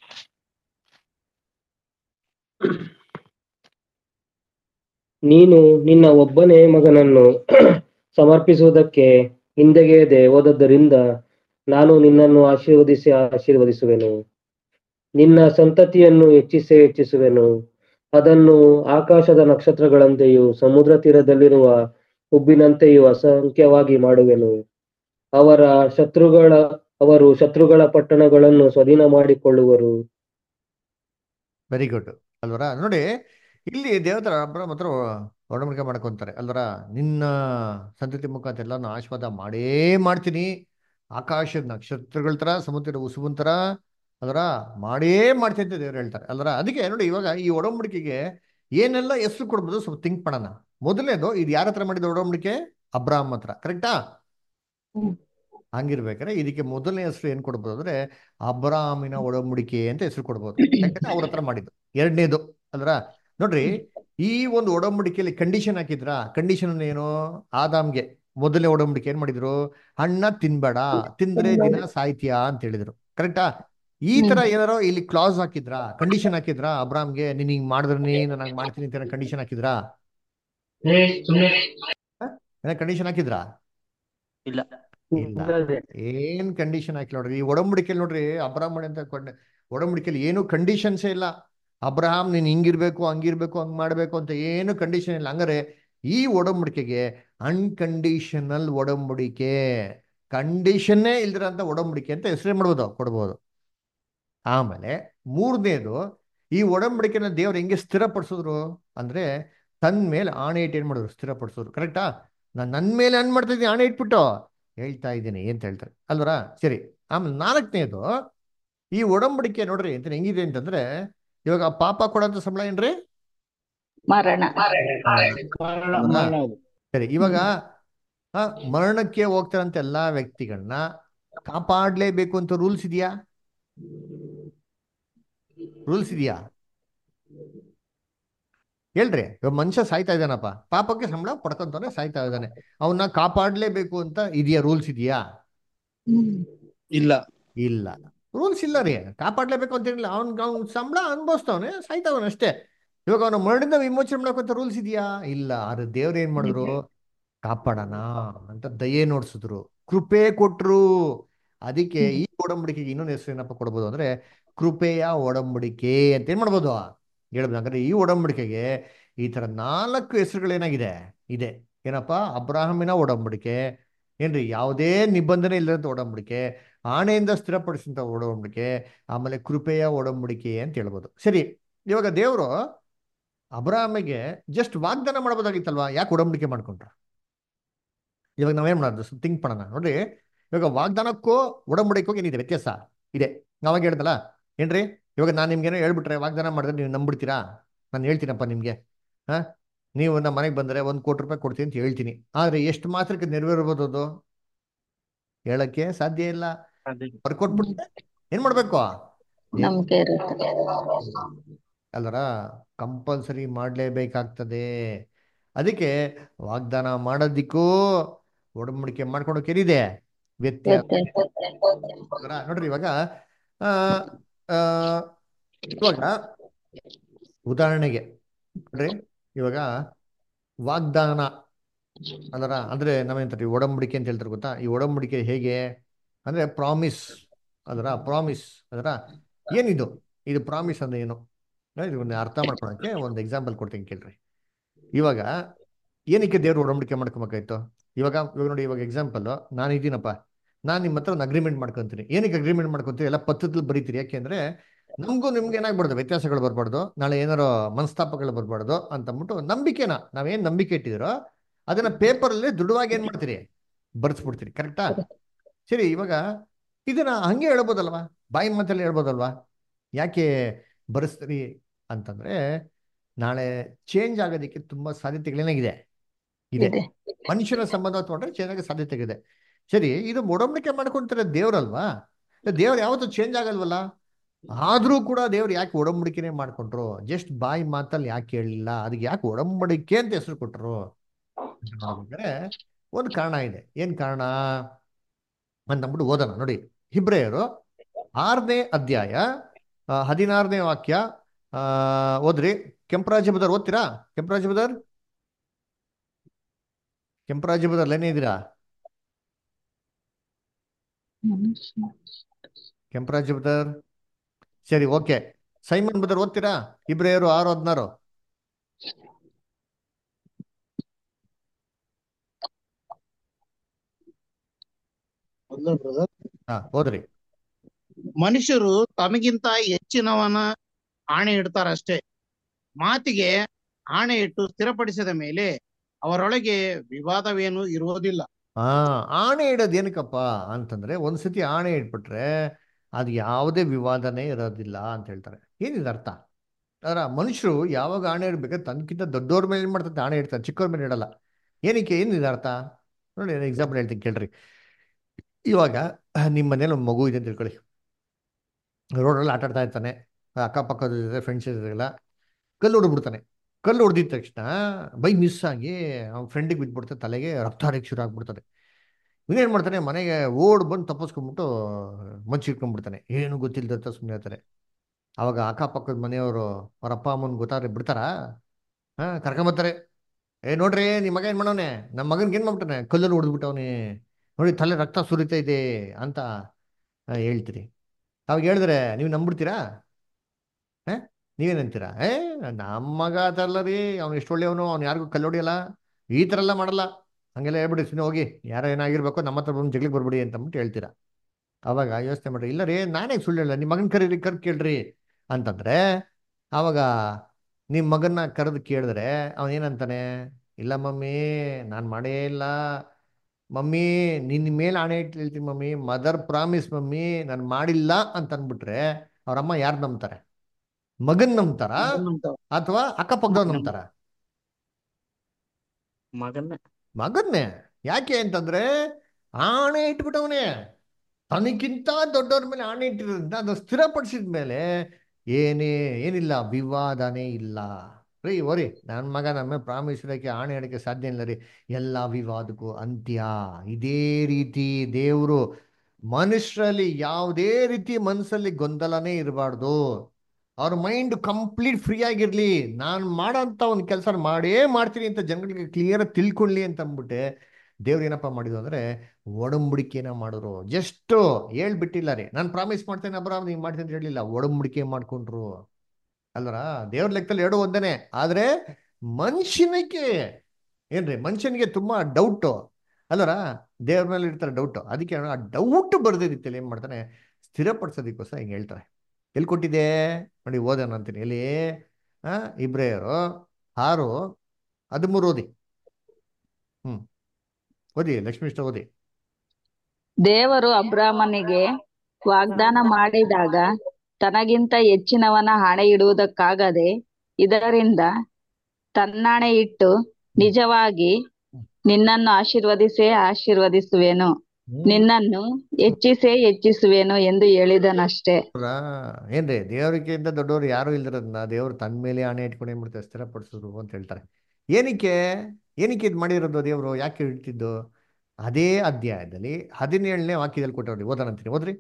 S5: ನೀನು ನಿನ್ನ ಒಬ್ಬನೇ ಮಗನನ್ನು ಸಮರ್ಪಿಸುವುದಕ್ಕೆ ಹಿಂದೆಗೆಯದೆ ಹೋದದ್ದರಿಂದ ನಾನು ನಿನ್ನನ್ನು ಆಶೀರ್ವದಿಸುವೆನು. ನಿನ್ನ ಸಂತತಿಯನ್ನು ಹೆಚ್ಚಿಸುವೆನು. ಅದನ್ನು ಆಕಾಶದ ನಕ್ಷತ್ರಗಳಂತೆಯೂ ಸಮುದ್ರ ತೀರದಲ್ಲಿರುವ ಉಬ್ಬಿನಂತೆಯೂ ಅಸಂಖ್ಯವಾಗಿ ಮಾಡುವೆನು. ಅವರು ಶತ್ರುಗಳ ಪಟ್ಟಣಗಳನ್ನು ಸ್ವಾಧೀನ ಮಾಡಿಕೊಳ್ಳುವರು.
S1: ವೆರಿ ಗುಡ್ ಅಲ್ವರ. ನೋಡಿ ಇಲ್ಲಿ ದೇವತರ ಅಬ್ರಾಮ್ ಹತ್ರ ಒಡಂಬಡಿಕೆ ಮಾಡ್ಕೊಂತಾರೆ ಅಲ್ವರ. ನಿನ್ನ ಸಂತತಿ ಮುಖಾಂತರ ಎಲ್ಲ ನಾನು ಆಶೀರ್ವಾದ ಮಾಡೇ ಮಾಡ್ತೀನಿ. ಆಕಾಶದ ನಕ್ಷತ್ರಗಳ ತರ, ಸಮುದ್ರದ ಉಸುಬನ್ ತರ ಅಲ್ವರ ಮಾಡೇ ಮಾಡ್ತೀನಿ ಅಂತ ದೇವ್ರು ಹೇಳ್ತಾರೆ ಅಲ್ವರ. ಅದಕ್ಕೆ ನೋಡಿ ಇವಾಗ ಈ ಒಡಂಬಡಿಕೆಗೆ ಏನೆಲ್ಲ ಹೆಸರು ಕೊಡ್ಬೋದು ಸ್ವಲ್ಪ ಥಿಂಕ್ ಮಾಡೋಣ. ಮೊದಲನೇದು, ಇದು ಯಾರ ಹತ್ರ ಮಾಡಿದ ಒಡಂಬಡಿಕೆ? ಅಬ್ರಾಮ್ ಹತ್ರ. ಕರೆಕ್ಟಾ? ಹಂಗಿರ್ಬೇಕಾದ್ರೆ ಇದಕ್ಕೆ ಮೊದಲನೇ ಹೆಸರು ಏನ್ ಕೊಡ್ಬೋದು ಅಂದ್ರೆ ಅಬ್ರಾಮಿನ ಒಡಂಬಡಿಕೆ ಅಂತ ಹೆಸರು ಕೊಡ್ಬೋದು. ಯಾಕಂದ್ರೆ ಅವ್ರ ಹತ್ರ ಮಾಡಿದ್ದು. ಎರಡನೇದು ಅಲ್ರ. ನೋಡ್ರಿ, ಈ ಒಂದು ಒಡಂಬಡಿಕೆಯಲ್ಲಿ ಕಂಡೀಷನ್ ಹಾಕಿದ್ರ. ಕಂಡೀಷನ್ ಏನು? ಆದಾಮ್ಗೆ ಮೊದಲನೇ ಒಡಂಬಡಿಕೆ ಏನ್ ಮಾಡಿದ್ರು? ಹಣ್ಣ ತಿನ್ಬೇಡ, ತಿಂದ್ರೆ ದಿನ ಸಾಯ್ತೀಯಾ ಅಂತ ಹೇಳಿದ್ರು. ಕರೆಕ್ಟಾ? ಈ ತರ ಏನಾರೋ ಇಲ್ಲಿ ಕ್ಲಾಸ್ ಹಾಕಿದ್ರ, ಕಂಡೀಷನ್ ಹಾಕಿದ್ರ ಅಬ್ರಾಮ್ಗೆ? ನೀನ್ ಹಿಂಗ್ ಮಾಡಿದ್ರಿ ನಾನು ಹಂಗ್ ಮಾಡ್ತೀನಿ ಅಂತ ಕಂಡೀಷನ್ ಹಾಕಿದ್ರಾ? ಕಂಡೀಷನ್ ಹಾಕಿದ್ರಾ?
S7: ಇಲ್ಲ.
S1: ಇಲ್ಲ, ಏನ್ ಕಂಡೀಷನ್ ಹಾಕಿ ನೋಡ್ರಿ. ಈ ಒಡಂಬಡಿಕೆಯಲ್ಲಿ ನೋಡ್ರಿ, ಅಬ್ರಾಹ್ಮ ಅಂತ ಒಡಂಬಡಿಕೆಯಲ್ಲಿ ಏನು ಕಂಡೀಷನ್ಸೇ ಇಲ್ಲ. ಅಬ್ರಹಾಂ ನೀನ್ ಹಿಂಗಿರ್ಬೇಕು, ಹಂಗಿರ್ಬೇಕು, ಹಂಗ್ ಮಾಡ್ಬೇಕು ಅಂತ ಏನು ಕಂಡೀಷನ್ ಇಲ್ಲ. ಹಂಗಾರೆ ಈ ಒಡಂಬಡಿಕೆಗೆ ಅನ್ಕಂಡೀಷನಲ್ ಒಡಂಬಡಿಕೆ, ಕಂಡೀಷನ್ನೇ ಇಲ್ದಿರಂತ ಒಡಂಬಡಿಕೆ ಅಂತ ಹೆಸರು ಮಾಡ್ಬೋದು, ಕೊಡ್ಬೋದು. ಆಮೇಲೆ ಮೂರನೇದು, ಈ ಒಡಂಬಡಿಕೆನ ದೇವ್ರು ಹೆಂಗೆ ಸ್ಥಿರಪಡಿಸಿದ್ರು ಅಂದ್ರೆ ತನ್ ಮೇಲೆ ಆಣೆ ಇಟ್ಟು ಏನ್ ಮಾಡಿದ್ರು? ಸ್ಥಿರಪಡಿಸಿದ್ರು. ಕರೆಕ್ಟಾ? ನಾನು ನನ್ನ ಮೇಲೆ ಏನ್ ಮಾಡ್ತಾ ಇದ್ದೀನಿ? ಆಣೆ ಇಟ್ಬಿಟ್ಟು ಹೇಳ್ತಾ ಇದ್ದೀನಿ ಅಂತ ಹೇಳ್ತಾರೆ ಅಲ್ವರ. ಸರಿ, ಆಮೇಲೆ ನಾಲ್ಕನೇದು, ಈ ಒಡಂಬಡಿಕೆ ನೋಡ್ರಿ ಅಂತ ಹೆಂಗಿದೆ ಅಂತಂದ್ರೆ, ಇವಾಗ ಪಾಪ ಕೊಡೋಂಥ ಸಂಬಳ ಏನ್ರಿ?
S2: ಮರಣ.
S1: ಸರಿ, ಇವಾಗ ಮರಣಕ್ಕೆ ಹೋಗ್ತಾರಂತ ಎಲ್ಲಾ ವ್ಯಕ್ತಿಗಳನ್ನ ಕಾಪಾಡ್ಲೇಬೇಕು ಅಂತ ರೂಲ್ಸ್ ಇದೆಯಾ? ರೂಲ್ಸ್ ಇದೆಯಾ ಹೇಳ್ರಿ. ಇವಾಗ ಮನುಷ್ಯ ಸಾಯ್ತಾ ಇದ್ದಾನಪ್ಪ, ಪಾಪಕ್ಕೆ ಸಂಬಳ ಪಡ್ಕೊಂತಾನೆ ಸಾಯ್ತಾ ಇದ್ದಾನೆ, ಅವನ್ನ ಕಾಪಾಡ್ಲೇಬೇಕು ಅಂತ ಇದೆಯಾ? ರೂಲ್ಸ್ ಇದೆಯಾ?
S9: ಇಲ್ಲ.
S1: ಇಲ್ಲ, ರೂಲ್ಸ್ ಇಲ್ಲ ರೀ. ಕಾಪಾಡ್ಲೇಬೇಕು ಅಂತ ಏನಿಲ್ಲ. ಅವ್ನ ಸಂಬಳ ಅನ್ಭವಿಸ್ತವನೆ, ಸಾಯ್ತಾವನೆ ಅಷ್ಟೇ. ಇವಾಗ ಅವನ ಮರಣಿಂದ ವಿಮೋಚನೆ ಮಾಡ್ಕೊಂತ ರೂಲ್ಸ್ ಇದೆಯಾ? ಇಲ್ಲ. ಆದ್ರೆ ದೇವ್ರು ಏನ್ ಮಾಡಿದ್ರು? ಕಾಪಾಡೋಣ ಅಂತ ದಯೆ ನೋಡ್ಸಿದ್ರು, ಕೃಪೆ ಕೊಟ್ರು. ಅದಕ್ಕೆ ಈ ಒಡಂಬಡಿಕೆಗೆ ಇನ್ನೊಂದು ಹೆಸರು ಏನಪ್ಪ ಕೊಡ್ಬೋದು ಅಂದ್ರೆ ಕೃಪೆಯ ಒಡಂಬಡಿಕೆ ಅಂತ ಏನ್ ಮಾಡ್ಬೋದು ಹೇಳ್ಬೋದು. ಹಾಗಾದ್ರೆ ಈ ಒಡಂಬಡಿಕೆಗೆ ಈ ತರ 4 ಹೆಸರುಗಳೇನಾಗಿದೆ ಇದೆ. ಏನಪ್ಪಾ? ಅಬ್ರಾಹಮಿನ ಒಡಂಬಡಿಕೆ ಏನ್ರಿ? ಯಾವುದೇ ನಿಬಂಧನೆ ಇಲ್ಲದಂತ ಒಡಂಬಡಿಕೆ, ಆಣೆಯಿಂದ ಸ್ಥಿರಪಡಿಸಿದಂತ ಒಡಂಬಡಿಕೆ, ಆಮೇಲೆ ಕೃಪೆಯ ಒಡಂಬಡಿಕೆ ಅಂತ ಹೇಳ್ಬೋದು. ಸರಿ, ಇವಾಗ ದೇವರು ಅಬ್ರಾಹ್ಮಿಗೆ ಜಸ್ಟ್ ವಾಗ್ದಾನ ಮಾಡ್ಬೋದಾಗಿತ್ತಲ್ವಾ, ಯಾಕೆ ಒಡಂಬಡಿಕೆ ಮಾಡ್ಕೊಂಡ್ರು? ಇವಾಗ ನಾವೇನ್ ಮಾಡೋದು, ಥಿಂಕ್ ಮಾಡೋಣ ನೋಡ್ರಿ. ಇವಾಗ ವಾಗ್ದಾನಕ್ಕೂ ಒಡಂಬಡಿಕೆಗೂ ಏನಿದೆ ವ್ಯತ್ಯಾಸ ಇದೆ. ಅವಾಗ ಹೇಳ್ದಲ್ಲ ಏನ್ರಿ, ಇವಾಗ ನಾನು ನಿಮ್ಗೇನೋ ಹೇಳ್ಬಿಟ್ರೆ, ವಾಗ್ದಾನ ಮಾಡಿದ್ರೆ ನೀವು ನಂಬಿಡ್ತೀರಾ? ನಾನು ಹೇಳ್ತೀನಪ್ಪ ನಿಮ್ಗೆ, ಹಾ, ನೀವು ನಮ್ಮ ಮನೆಗೆ ಬಂದರೆ 1 ಕೋಟಿ ರೂಪಾಯಿ ಕೊಡ್ತೀನಿ ಅಂತ ಹೇಳ್ತೀನಿ. ಆದ್ರೆ ಎಷ್ಟು ಮಾತ್ರಕ್ಕೆ ನೆರವೇರ್ಬೋದು ಅದು? ಹೇಳಕ್ಕೆ ಸಾಧ್ಯ ಇಲ್ಲ. ಬರ್ಕೊಟ್ಬಿಟ್ರೆ ಏನ್ ಮಾಡ್ಬೇಕು?
S10: ನಂಬಿಕೆ ಇರುತ್ತೆ.
S1: ಅಲ್ಲರ ಕಂಪಲ್ಸರಿ ಮಾಡಲೇಬೇಕಾಗ್ತದೆ. ಅದಕ್ಕೆ ವಾಗ್ದಾನ ಮಾಡೋದಿಕ್ಕೂ ಒಡಂಬಡಿಕೆ ಮಾಡ್ಕೊಳಕ್ಕೆ ಏನಿದೆ ವ್ಯತ್ಯಾಸ. ನೋಡ್ರಿ ಇವಾಗ ಆ ಆ, ಇವಾಗ ಉದಾಹರಣೆಗೆ ನೋಡ್ರಿ, ಇವಾಗ ವಾಗ್ದಾನ ಅಂದ್ರೆ ನಾವೇಂತೀವಿ ಒಡಂಬಡಿಕೆ ಅಂತ ಹೇಳ್ತಾರೆ ಗೊತ್ತಾ? ಈ ಒಡಂಬಡಿಕೆ ಹೇಗೆ ಅಂದ್ರೆ ಪ್ರಾಮಿಸ್, ಪ್ರಾಮಿಸ್ ಏನಿದು? ಇದು ಪ್ರಾಮಿಸ್ ಅಂದ್ರೆ ಏನು? ಇದನ್ನ ಅರ್ಥ ಮಾಡ್ಕೊಳಕ್ಕೆ ಒಂದು ಎಕ್ಸಾಂಪಲ್ ಕೊಡ್ತೀನಿ ಕೇಳ್ರಿ. ಇವಾಗ ಏನಕ್ಕೆ ದೇವ್ರು ಒಡಂಬಡಿಕೆ ಮಾಡ್ಕೊಬೇಕಾಯ್ತು? ಇವಾಗ ನೋಡಿ, ಇವಾಗ ಎಕ್ಸಾಂಪಲ್, ನಾನು ಇದ್ದೀನಪ್ಪ, ನಾನು ನಿಮ್ಮ ಹತ್ರ ಒಂದು ಅಗ್ರಿಮೆಂಟ್ ಮಾಡ್ಕೊಂತೀನಿ. ಏನಕ್ಕೆ ಅಗ್ರಿಮೆಂಟ್ ಮಾಡ್ಕೊಂತೀವಿ? ಎಲ್ಲ ಪತ್ರದಲ್ಲಿ ಬರೀತೀರಿ. ಯಾಕೆಂದ್ರೆ ನಮಗೂ ನಿಮ್ಗೆ ಏನಾಗ್ಬಾರ್ದು, ವ್ಯತ್ಯಾಸಗಳು ಬರ್ಬಾರ್ದು, ನಾಳೆ ಏನಾರೋ ಮನಸ್ತಾಪಗಳು ಬರ್ಬಾರ್ದು ಅಂತಂದ್ಬಿಟ್ಟು ನಂಬಿಕೆನ, ನಾವೇನ್ ನಂಬಿಕೆ ಇಟ್ಟಿದಿರೋ ಅದನ್ನ ಪೇಪರಲ್ಲಿ ದೃಢವಾಗಿ ಏನ್ ಮಾಡ್ತೀರಿ, ಬರ್ಸ್ಬಿಡ್ತೀರಿ. ಕರೆಕ್ಟಾ? ಸರಿ, ಇವಾಗ ಇದನ್ನ ಹಂಗೆ ಹೇಳ್ಬೋದಲ್ವಾ, ಬಾಯಿ ಮಾತಲ್ಲಿ ಹೇಳ್ಬೋದಲ್ವಾ? ಯಾಕೆ ಬರೆಸ್ತೀರಿ ಅಂತಂದ್ರೆ, ನಾಳೆ ಚೇಂಜ್ ಆಗೋದಕ್ಕೆ ತುಂಬಾ ಸಾಧ್ಯತೆಗಳೇನಾಗಿದೆ ಇದೆ. ಮನುಷ್ಯನ ಸಂಬಂಧ ತಗೊಂಡ್ರೆ ಚೇಂಜ್ ಆಗೋ ಸಾಧ್ಯತೆ ಇದೆ. ಸರಿ, ಇದು ಒಡಂಬಡಿಕೆ ಮಾಡ್ಕೊಂತಾರೆ ದೇವ್ರಲ್ವಾ? ದೇವ್ರು ಯಾವತ್ತೂ ಚೇಂಜ್ ಆಗಲ್ವಲ್ಲ. ಆದ್ರೂ ಕೂಡ ದೇವ್ರು ಯಾಕೆ ಒಡಂಬಡಿಕೆನೆ ಮಾಡ್ಕೊಂಡ್ರು? ಜಸ್ಟ್ ಬಾಯಿ ಮಾತಲ್ಲಿ ಯಾಕೆ ಹೇಳಲಿಲ್ಲ? ಅದಕ್ಕೆ ಯಾಕೆ ಒಡಂಬಡಿಕೆ ಅಂತ ಹೆಸರು ಕೊಟ್ಟರು ನೋಡ್ಬೇಕಾದ್ರೆ ಒಂದು ಕಾರಣ ಇದೆ. ಏನ್ ಕಾರಣ ಅಂತಂದ್ಬಿಟ್ಟು ಓದೋಣ ನೋಡಿ. ಹಿಬ್ರೇಯರು 6ನೇ ಅಧ್ಯಾಯ 16ನೇ ವಾಕ್ಯ ಓದ್ರಿ. ಕೆಂಪರಾಜ ಬದರ್ ಓದ್ತೀರಾ? ಕೆಂಪರಾಜ ಬದರ್ ಲೈನ್ ಇದ್ದೀರಾ? ಕೆಂಪರಾಜ ಬದರ್, ಸರಿ, ಓಕೆ. ಸೈಮನ್ ಬದರ್ ಓದ್ತೀರಾ? ಇಬ್ರಿಯರು 6:16. ಓದ್ರಿ.
S11: ಮನುಷ್ಯರು ತಮಗಿಂತ ಹೆಚ್ಚಿನವನ ಆಣೆ ಇಡ್ತಾರಷ್ಟೇ. ಮಾತಿಗೆ ಆಣೆ ಇಟ್ಟು ಸ್ಥಿರಪಡಿಸಿದ ಮೇಲೆ ಅವರೊಳಗೆ ವಿವಾದವೇನು ಇರುವುದಿಲ್ಲ.
S1: ಆಣೆ ಇಡೋದು ಏನಕ್ಕಪ್ಪ ಅಂತಂದ್ರೆ, ಒಂದ್ಸತಿ ಆಣೆ ಇಟ್ಬಿಟ್ರೆ ಅದು ಯಾವುದೇ ವಿವಾದನೇ ಇರೋದಿಲ್ಲ ಅಂತ ಹೇಳ್ತಾರೆ. ಏನಿದೆ ಅರ್ಥ? ಮನುಷ್ಯರು ಯಾವಾಗ ಆಣೆ ಇಡ್ಬೇಕಾದ್ರೆ ತನಕಿಂತ ದೊಡ್ಡವ್ರ ಮೇಲೆ ಏನ್ ಮಾಡ್ತಾರೆ, ಆಣೆ ಇಡ್ತಾರೆ, ಚಿಕ್ಕವ್ರ ಮೇಲೆ ಇಡಲ್ಲ. ಏನಕ್ಕೆ? ಏನಿದೆ ಅರ್ಥ ನೋಡಿ. ಎಕ್ಸಾಂಪಲ್ ಹೇಳ್ತೀನಿ ಕೇಳ್ರಿ. ಇವಾಗ ನಿಮ್ಮ ಮನೇಲಿ ಒಂದು ಮಗು ಇದೆ ಅಂತ ತಿಳ್ಕೊಳ್ಳಿ. ರೋಡಲ್ಲಿ ಆಟ ಆಡ್ತಾ ಇರ್ತಾನೆ, ಅಕ್ಕಪಕ್ಕದ ಜೊತೆ ಫ್ರೆಂಡ್ಸ್ ಇರೋದಿಲ್ಲ, ಕಲ್ಲು ಹೊಡ್ಬಿಡ್ತಾನೆ. ಕಲ್ಲು ಹೊಡೆದಿದ ತಕ್ಷಣ ಬೈ ಮಿಸ್ ಆಗಿ ಅವ್ನ ಫ್ರೆಂಡಿಗೆ ಬಿದ್ದುಬಿಡ್ತಾರೆ, ತಲೆಗೆ ರಕ್ತ ಹರಿಯಕ್ಕೆ ಶುರು ಆಗ್ಬಿಡ್ತದೆ. ಇವನೇನು ಮಾಡ್ತಾನೆ, ಮನೆಗೆ ಓಡ್ ಬಂದು ತಪ್ಪಿಸ್ಕೊಂಡ್ಬಿಟ್ಟು ಮಚ್ಚಿಟ್ಕೊಂಡ್ಬಿಡ್ತಾನೆ. ಏನು ಗೊತ್ತಿಲ್ಲದಂತ ಸುಮ್ಮನೆ ಇರ್ತಾರೆ. ಅವಾಗ ಅಕ್ಕಪಕ್ಕದ ಮನೆಯವರು ಅವ್ರ ಅಪ್ಪ ಅಮ್ಮನ ಗೊತ್ತಾದ್ರೆ ಬಿಡ್ತಾರಾ? ಕರ್ಕೊಂಬರ್ತಾರೆ. ನೋಡ್ರಿ ನಿಮ್ಮ ಮಗ ಏನ್ ಮಾಡವನೆ, ನಮ್ಮ ಮಗನ್ಗೆ ಏನ್ ಮಾಡ್ಬಿಟ್ಟಾನೆ, ಕಲ್ಲಲ್ಲಿ ಹೊಡೆದ್ಬಿಟ್ಟವನೇ, ನೋಡಿ ತಲೆ ರಕ್ತ ಸುರಿತಾ ಇದೆ ಅಂತ ಹೇಳ್ತೀರಿ. ಅವಾಗ ಹೇಳಿದ್ರೆ ನೀವು ನಂಬಿಡ್ತೀರಾ? ನೀವೇನಂತೀರಾ? ನಮ್ಮ ಮಗ ಅದಲ್ಲ ರೀ, ಅವ್ನು ಎಷ್ಟು ಒಳ್ಳೆಯವನು, ಅವ್ನು ಯಾರಿಗೂ ಕಲ್ಲೊಡಿಯಲ್ಲ, ಈ ಥರ ಎಲ್ಲ ಮಾಡಲ್ಲ, ಹಂಗೆಲ್ಲ ಹೇಳ್ಬಿಡಿ, ಸುಮ್ಮನೆ ಹೋಗಿ, ಯಾರೋ ಏನಾಗಿರ್ಬೇಕು, ನಮ್ಮ ಹತ್ರ ಬಂದು ಜಗ್ಲಿಗೆ ಬರ್ಬಿಡಿ ಅಂತಂದ್ಬಿಟ್ಟು ಹೇಳ್ತೀರಾ. ಅವಾಗ ಯೋಚನೆ ಮಾಡ್ರಿ, ಇಲ್ಲ ರೀ ನಾನೇ ಸುಳ್ಳು ಹೇಳ, ನಿಮ್ಮ ಮಗನ ಕರೀರಿ, ಕೇಳ್ರಿ ಅಂತಂದ್ರೆ, ಅವಾಗ ನಿಮ್ಮ ಮಗನ್ನ ಕರೆದು ಕೇಳಿದ್ರೆ ಅವನೇನಂತಾನೆ, ಇಲ್ಲ ಮಮ್ಮಿ ನಾನು ಮಾಡೇ ಇಲ್ಲ ಮಮ್ಮಿ, ನಿನ್ನ ಮೇಲೆ ಆಣೆ ಇಟ್ಟು ಹೇಳ್ತೀನಿ ಮಮ್ಮಿ, ಮದರ್ ಪ್ರಾಮಿಸ್ ಮಮ್ಮಿ, ನಾನು ಮಾಡಿಲ್ಲ ಅಂತ ಅಂದ್ಬಿಟ್ರೆ ಅವ್ರಮ್ಮ ಯಾರು ನಂಬ್ತಾರೆ? ಮಗನ್ ನಂಬ್ತಾರ ಅಥವಾ ಅಕ್ಕಪಕ್ಕದವ್ ನಂಬ್ತಾರ? ಮಗನ್ನೇ. ಯಾಕೆ ಅಂತಂದ್ರೆ ಆಣೆ ಇಟ್ಬಿಟ್ಟವನೇ, ತನಗಿಂತ ದೊಡ್ಡವ್ರ ಮೇಲೆ ಆಣೆ ಇಟ್ಟಿರೋದ್ರಿಂದ ಅದು ಸ್ಥಿರಪಡಿಸಿದ ಮೇಲೆ ಏನಿಲ್ಲ, ವಿವಾದನೇ ಇಲ್ಲ ರೀ. ಓರಿ ನನ್ನ ಮಗ ನಮ್ಮ ಪ್ರಾಮಿಸ್ ಇಡೋಕ್ಕೆ ಆಣೆ ಇಡೋಕ್ಕೆ ಸಾಧ್ಯ ಇಲ್ಲ ರೀ, ಎಲ್ಲ ವಿವಾದಕ್ಕೂ ಅಂತ್ಯ. ಇದೇ ರೀತಿ ದೇವರು ಮನುಷ್ಯರಲ್ಲಿ ಯಾವುದೇ ರೀತಿ ಮನಸ್ಸಲ್ಲಿ ಗೊಂದಲನೇ ಇರಬಾರ್ದು, ಅವ್ರ ಮೈಂಡ್ ಕಂಪ್ಲೀಟ್ ಫ್ರೀ ಆಗಿರ್ಲಿ, ನಾನು ಮಾಡೋಂಥ ಒಂದು ಕೆಲಸ ಮಾಡೇ ಮಾಡ್ತೀನಿ ಅಂತ ಜನಗಳಿಗೆ ಕ್ಲಿಯರ್ ತಿಳ್ಕೊಳ್ಳಿ ಅಂತ ಅಂದ್ಬಿಟ್ಟೆ ದೇವ್ರು ಏನಪ್ಪ ಮಾಡಿದ್ರು ಅಂದ್ರೆ ಒಡಂಬಡಿಕೆನ ಮಾಡಿದ್ರು. ಜಸ್ಟ್ ಹೇಳ್ಬಿಟ್ಟಿಲ್ಲ ರೀ, ನಾನು ಪ್ರಾಮಿಸ್ ಮಾಡ್ತೇನೆ ಅಬ್ರಾಮ್ ನೀವು ಮಾಡ್ತೀನಿ ಅಂತ ಹೇಳಿಲ್ಲ, ಒಡಂಬಡಿಕೆ ಮಾಡ್ಕೊಂಡ್ರು ಅಲ್ವರ. ದೇವ್ರ ಲೆಕ್ಕದಲ್ಲಿ ಎರಡು ಒಂದನೇ, ಆದ್ರೆ ಮನುಷ್ಯನಿಗೆ ಏನ್ರಿ, ಮನುಷ್ಯನಿಗೆ ತುಂಬಾ ಡೌಟು ಅಲ್ವರ, ದೇವ್ರ ಮೇಲೆ ಇರ್ತಾರೆ ಡೌಟು. ಅದಕ್ಕೆ ಆ ಡೌಟ್ ಬರದೇ ರೀತಿಯಲ್ಲಿ ಏನ್ ಮಾಡ್ತಾನೆ, ಸ್ಥಿರಪಡಿಸೋದಕ್ಕೋಸ್ಕರ ಹಿಂಗೆ ಹೇಳ್ತಾರೆ. ಎಲ್ಲಿ ಕೊಟ್ಟಿದೆ ನೋಡಿ, ಓದೋಣ ಅಂತೀನಿ ಎಲ್ಲಿ. ಆ ಇಬ್ರಿಯರು 6:13 ಓದಿ. ಓದಿ ಲಕ್ಷ್ಮೀಷ್ಟ, ಓದಿ.
S10: ದೇವರು ಅಬ್ರಾಮನಿಗೆ ವಾಗ್ದಾನ ಮಾಡಿದಾಗ ತನಗಿಂತ ಹೆಚ್ಚಿನವನ ಹಣೆ ಇಡುವುದಕ್ಕಾಗದೆ ಇದರಿಂದ ತನ್ನಾಣೆ ಇಟ್ಟು ನಿಜವಾಗಿ ನಿನ್ನನ್ನು ಆಶೀರ್ವದಿಸುವೆನು, ನಿನ್ನನ್ನು ಹೆಚ್ಚಿಸುವೆನು ಎಂದು ಹೇಳಿದನಷ್ಟೇ.
S1: ಏನ್ರಿ, ದೇವರಿಗಿಂತ ದೊಡ್ಡವರು ಯಾರು ಇಲ್ದಿರೋದನ್ನ ದೇವ್ರು ತನ್ನ ಮೇಲೆ ಹಣೆ ಇಟ್ಕೊಂಡು ಏನ್ ಮಾಡ್ತಾರೆ, ಸ್ಥಿರಪಡಿಸಿದ್ರು ಅಂತ ಹೇಳ್ತಾರೆ. ಏನಕ್ಕೆ ಇದು ಮಾಡಿರೋದು ದೇವರು, ಯಾಕೆ ಇಡ್ತಿದ್ದು? ಅದೇ ಅಧ್ಯಾಯದಲ್ಲಿ 17ನೇ ವಾಕ್ಯದಲ್ಲಿ ಕೊಟ್ಟವ್ರಿ, ಓದೋಣಂತೀನಿ, ಓದ್ರಿ.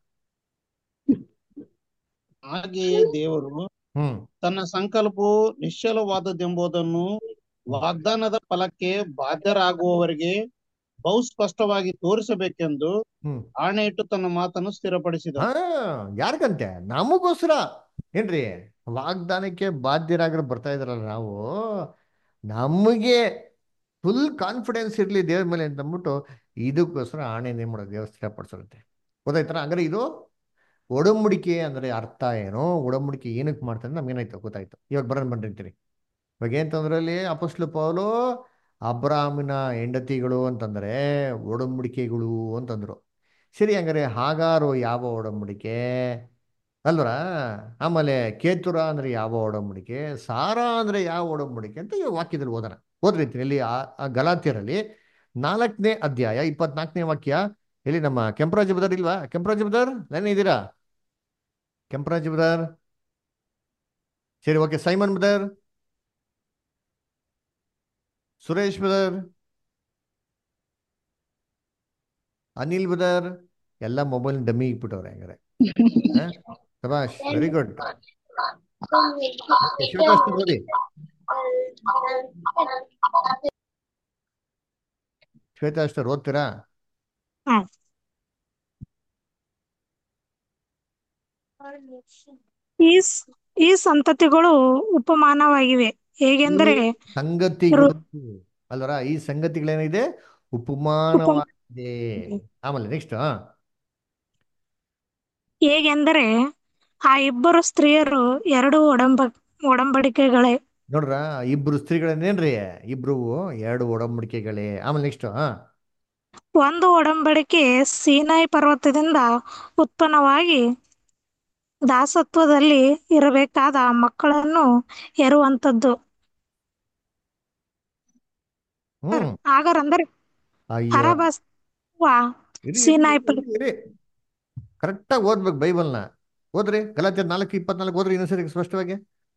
S11: ಹಾಗೆಯೇ ದೇವರು ತನ್ನ ಸಂಕಲ್ಪವು ನಿಶ್ಚಲವಾದದ್ದೆಂಬುದನ್ನು ವಾಗ್ದಾನದ ಫಲಕ್ಕೆ ಬಾಧ್ಯರಾಗುವವರಿಗೆ ಬಹು ಸ್ಪಷ್ಟವಾಗಿ ತೋರಿಸಬೇಕೆಂದು ಆಣೆ ಇಟ್ಟು ತನ್ನ ಮಾತನ್ನು ಸ್ಥಿರಪಡಿಸಿದ.
S1: ಯಾರಿಗಂತೆ? ನಮಗೋಸ್ಕರ ಏನ್ರಿ, ವಾಗ್ದಾನಕ್ಕೆ ಬಾಧ್ಯರಾಗ್ರ ಬರ್ತಾ ಇದ್ರಲ್ಲ ನಾವು, ನಮಗೆ ಫುಲ್ ಕಾನ್ಫಿಡೆನ್ಸ್ ಇರ್ಲಿ ದೇವ್ರ ಮೇಲೆ ಅಂತ ಅಂದ್ಬಿಟ್ಟು ಇದಕ್ಕೋಸ್ಕರ ಆಣೆ ಏನ್ ಮಾಡೋದು, ದೇವ್ರ ಸ್ಥಿರಪಡಿಸಿರುತ್ತೆ. ಗೊತ್ತಾಯ್ತಾರ? ಹಂಗಾರೆ ಇದು ಒಡಂಬಡಿಕೆ ಅಂದ್ರೆ ಅರ್ಥ ಏನು, ಒಡಂಬಡಿಕೆ ಏನಕ್ಕೆ ಮಾಡ್ತಾರೆ ನಮ್ಗೆ ಏನಾಯ್ತು ಗೊತ್ತಾಯ್ತು. ಇವಾಗ ಬನ್ನಿರ್ತೀರಿ. ಇವಾಗ ಏನ್ತಂದ್ರಲ್ಲಿ ಅಪೊಸ್ತಲ ಪೌಲು ಅಬ್ರಾಹ್ಮನ ಹೆಂಡತಿಗಳು ಅಂತಂದ್ರೆ ಒಡಂಬಡಿಕೆಗಳು ಅಂತಂದ್ರು. ಸರಿ, ಹಂಗಾರೆ ಹಾಗಾರು ಯಾವ ಒಡಂಬಡಿಕೆ ಅಲ್ವರ? ಆಮೇಲೆ ಕೇತುರ ಅಂದ್ರೆ ಯಾವ ಒಡಂಬಡಿಕೆ, ಸಾರಾ ಅಂದ್ರೆ ಯಾವ ಒಡಂಬಡಿಕೆ ಅಂತ ಈ ವಾಕ್ಯದಲ್ಲಿ ಓದೋಣ. ಓದ್ರೀತೀನಿ ಇಲ್ಲಿ ಆ ಗಲಾತ್ಯರಲ್ಲಿ 4ನೇ ಅಧ್ಯಾಯ 24ನೇ ವಾಕ್ಯ. ಇಲ್ಲಿ ನಮ್ಮ ಕೆಂಪರಾಜ್ ಬದರ್ ಇಲ್ವಾ? ಕೆಂಪರಾಜ್ ಬದರ್ ಲೈನ್ ಇದ್ದೀರಾ? ಕೆಂಪರಾಜ್ ಬದರ್, ಸರಿ, okay. Simon brother, Suresh brother, Anil brother, ಎಲ್ಲ ಮೊಬೈಲ್ ಡಮ್ಮಿ ಇಟ್ಬಿಟ್ಟವ್ರೆ. ಹಂಗಾರೆ ಶಬಾಷ್, ವೆರಿ ಗುಡ್. ಶಿವದಾಸ್ ಓದಿ. ಶ್ವೇತಾ ಅಷ್ಟರ್ ಓದ್ತೀರಾ?
S12: ಈ ಸಂತತಿಗಳು ಉಪಮಾನವಾಗಿವೆ, ಹೇಗೆಂದರೆ
S1: ಸಂಗತಿಗಳು ಅಲ್ವರ, ಈ ಸಂಗತಿಗಳೇನಿದೆ ಉಪಮಾನವಾಗಿದೆ. ಆಮೇಲೆ ನೆಕ್ಸ್ಟ್
S12: ಹೇಗೆಂದರೆ ಆ ಇಬ್ಬರು ಸ್ತ್ರೀಯರು ಎರಡು ಒಡಂಬಡಿಕೆಗಳೇ.
S1: ನೋಡ್ರ, ಇಬ್ರು ಸ್ತ್ರೀಗಳೇನೇನ್ರಿ? ಇಬ್ರು 2 ಒಡಂಬಡಿಕೆಗಳೇ. ಆಮೇಲೆ ನೆಕ್ಸ್ಟ್
S12: ಒಂದು ಒಡಂಬಡಿಕೆ ಸೀನಾಯಿ ಪರ್ವತದಿಂದ ಉತ್ಪನ್ನವಾಗಿ ದಾಸತ್ವದಲ್ಲಿ ಇರಬೇಕಾದ ಮಕ್ಕಳನ್ನು ಹೆರುವಂತದ್ದು. ಹಾಗಾರಂದ್ರೆ ಸೀನಾಯಿ
S1: ಕರೆಕ್ಟಾಗಿ ಓದ್ಬೇಕು ಬೈಬಲ್ನ. ಓದ್ರಿ ಗಲಾತ್ಯ 4:24 ಓದ್ರಿ ಇನ್ನೊಂದ್ಸರಿ ಸ್ಪಷ್ಟವಾಗಿ.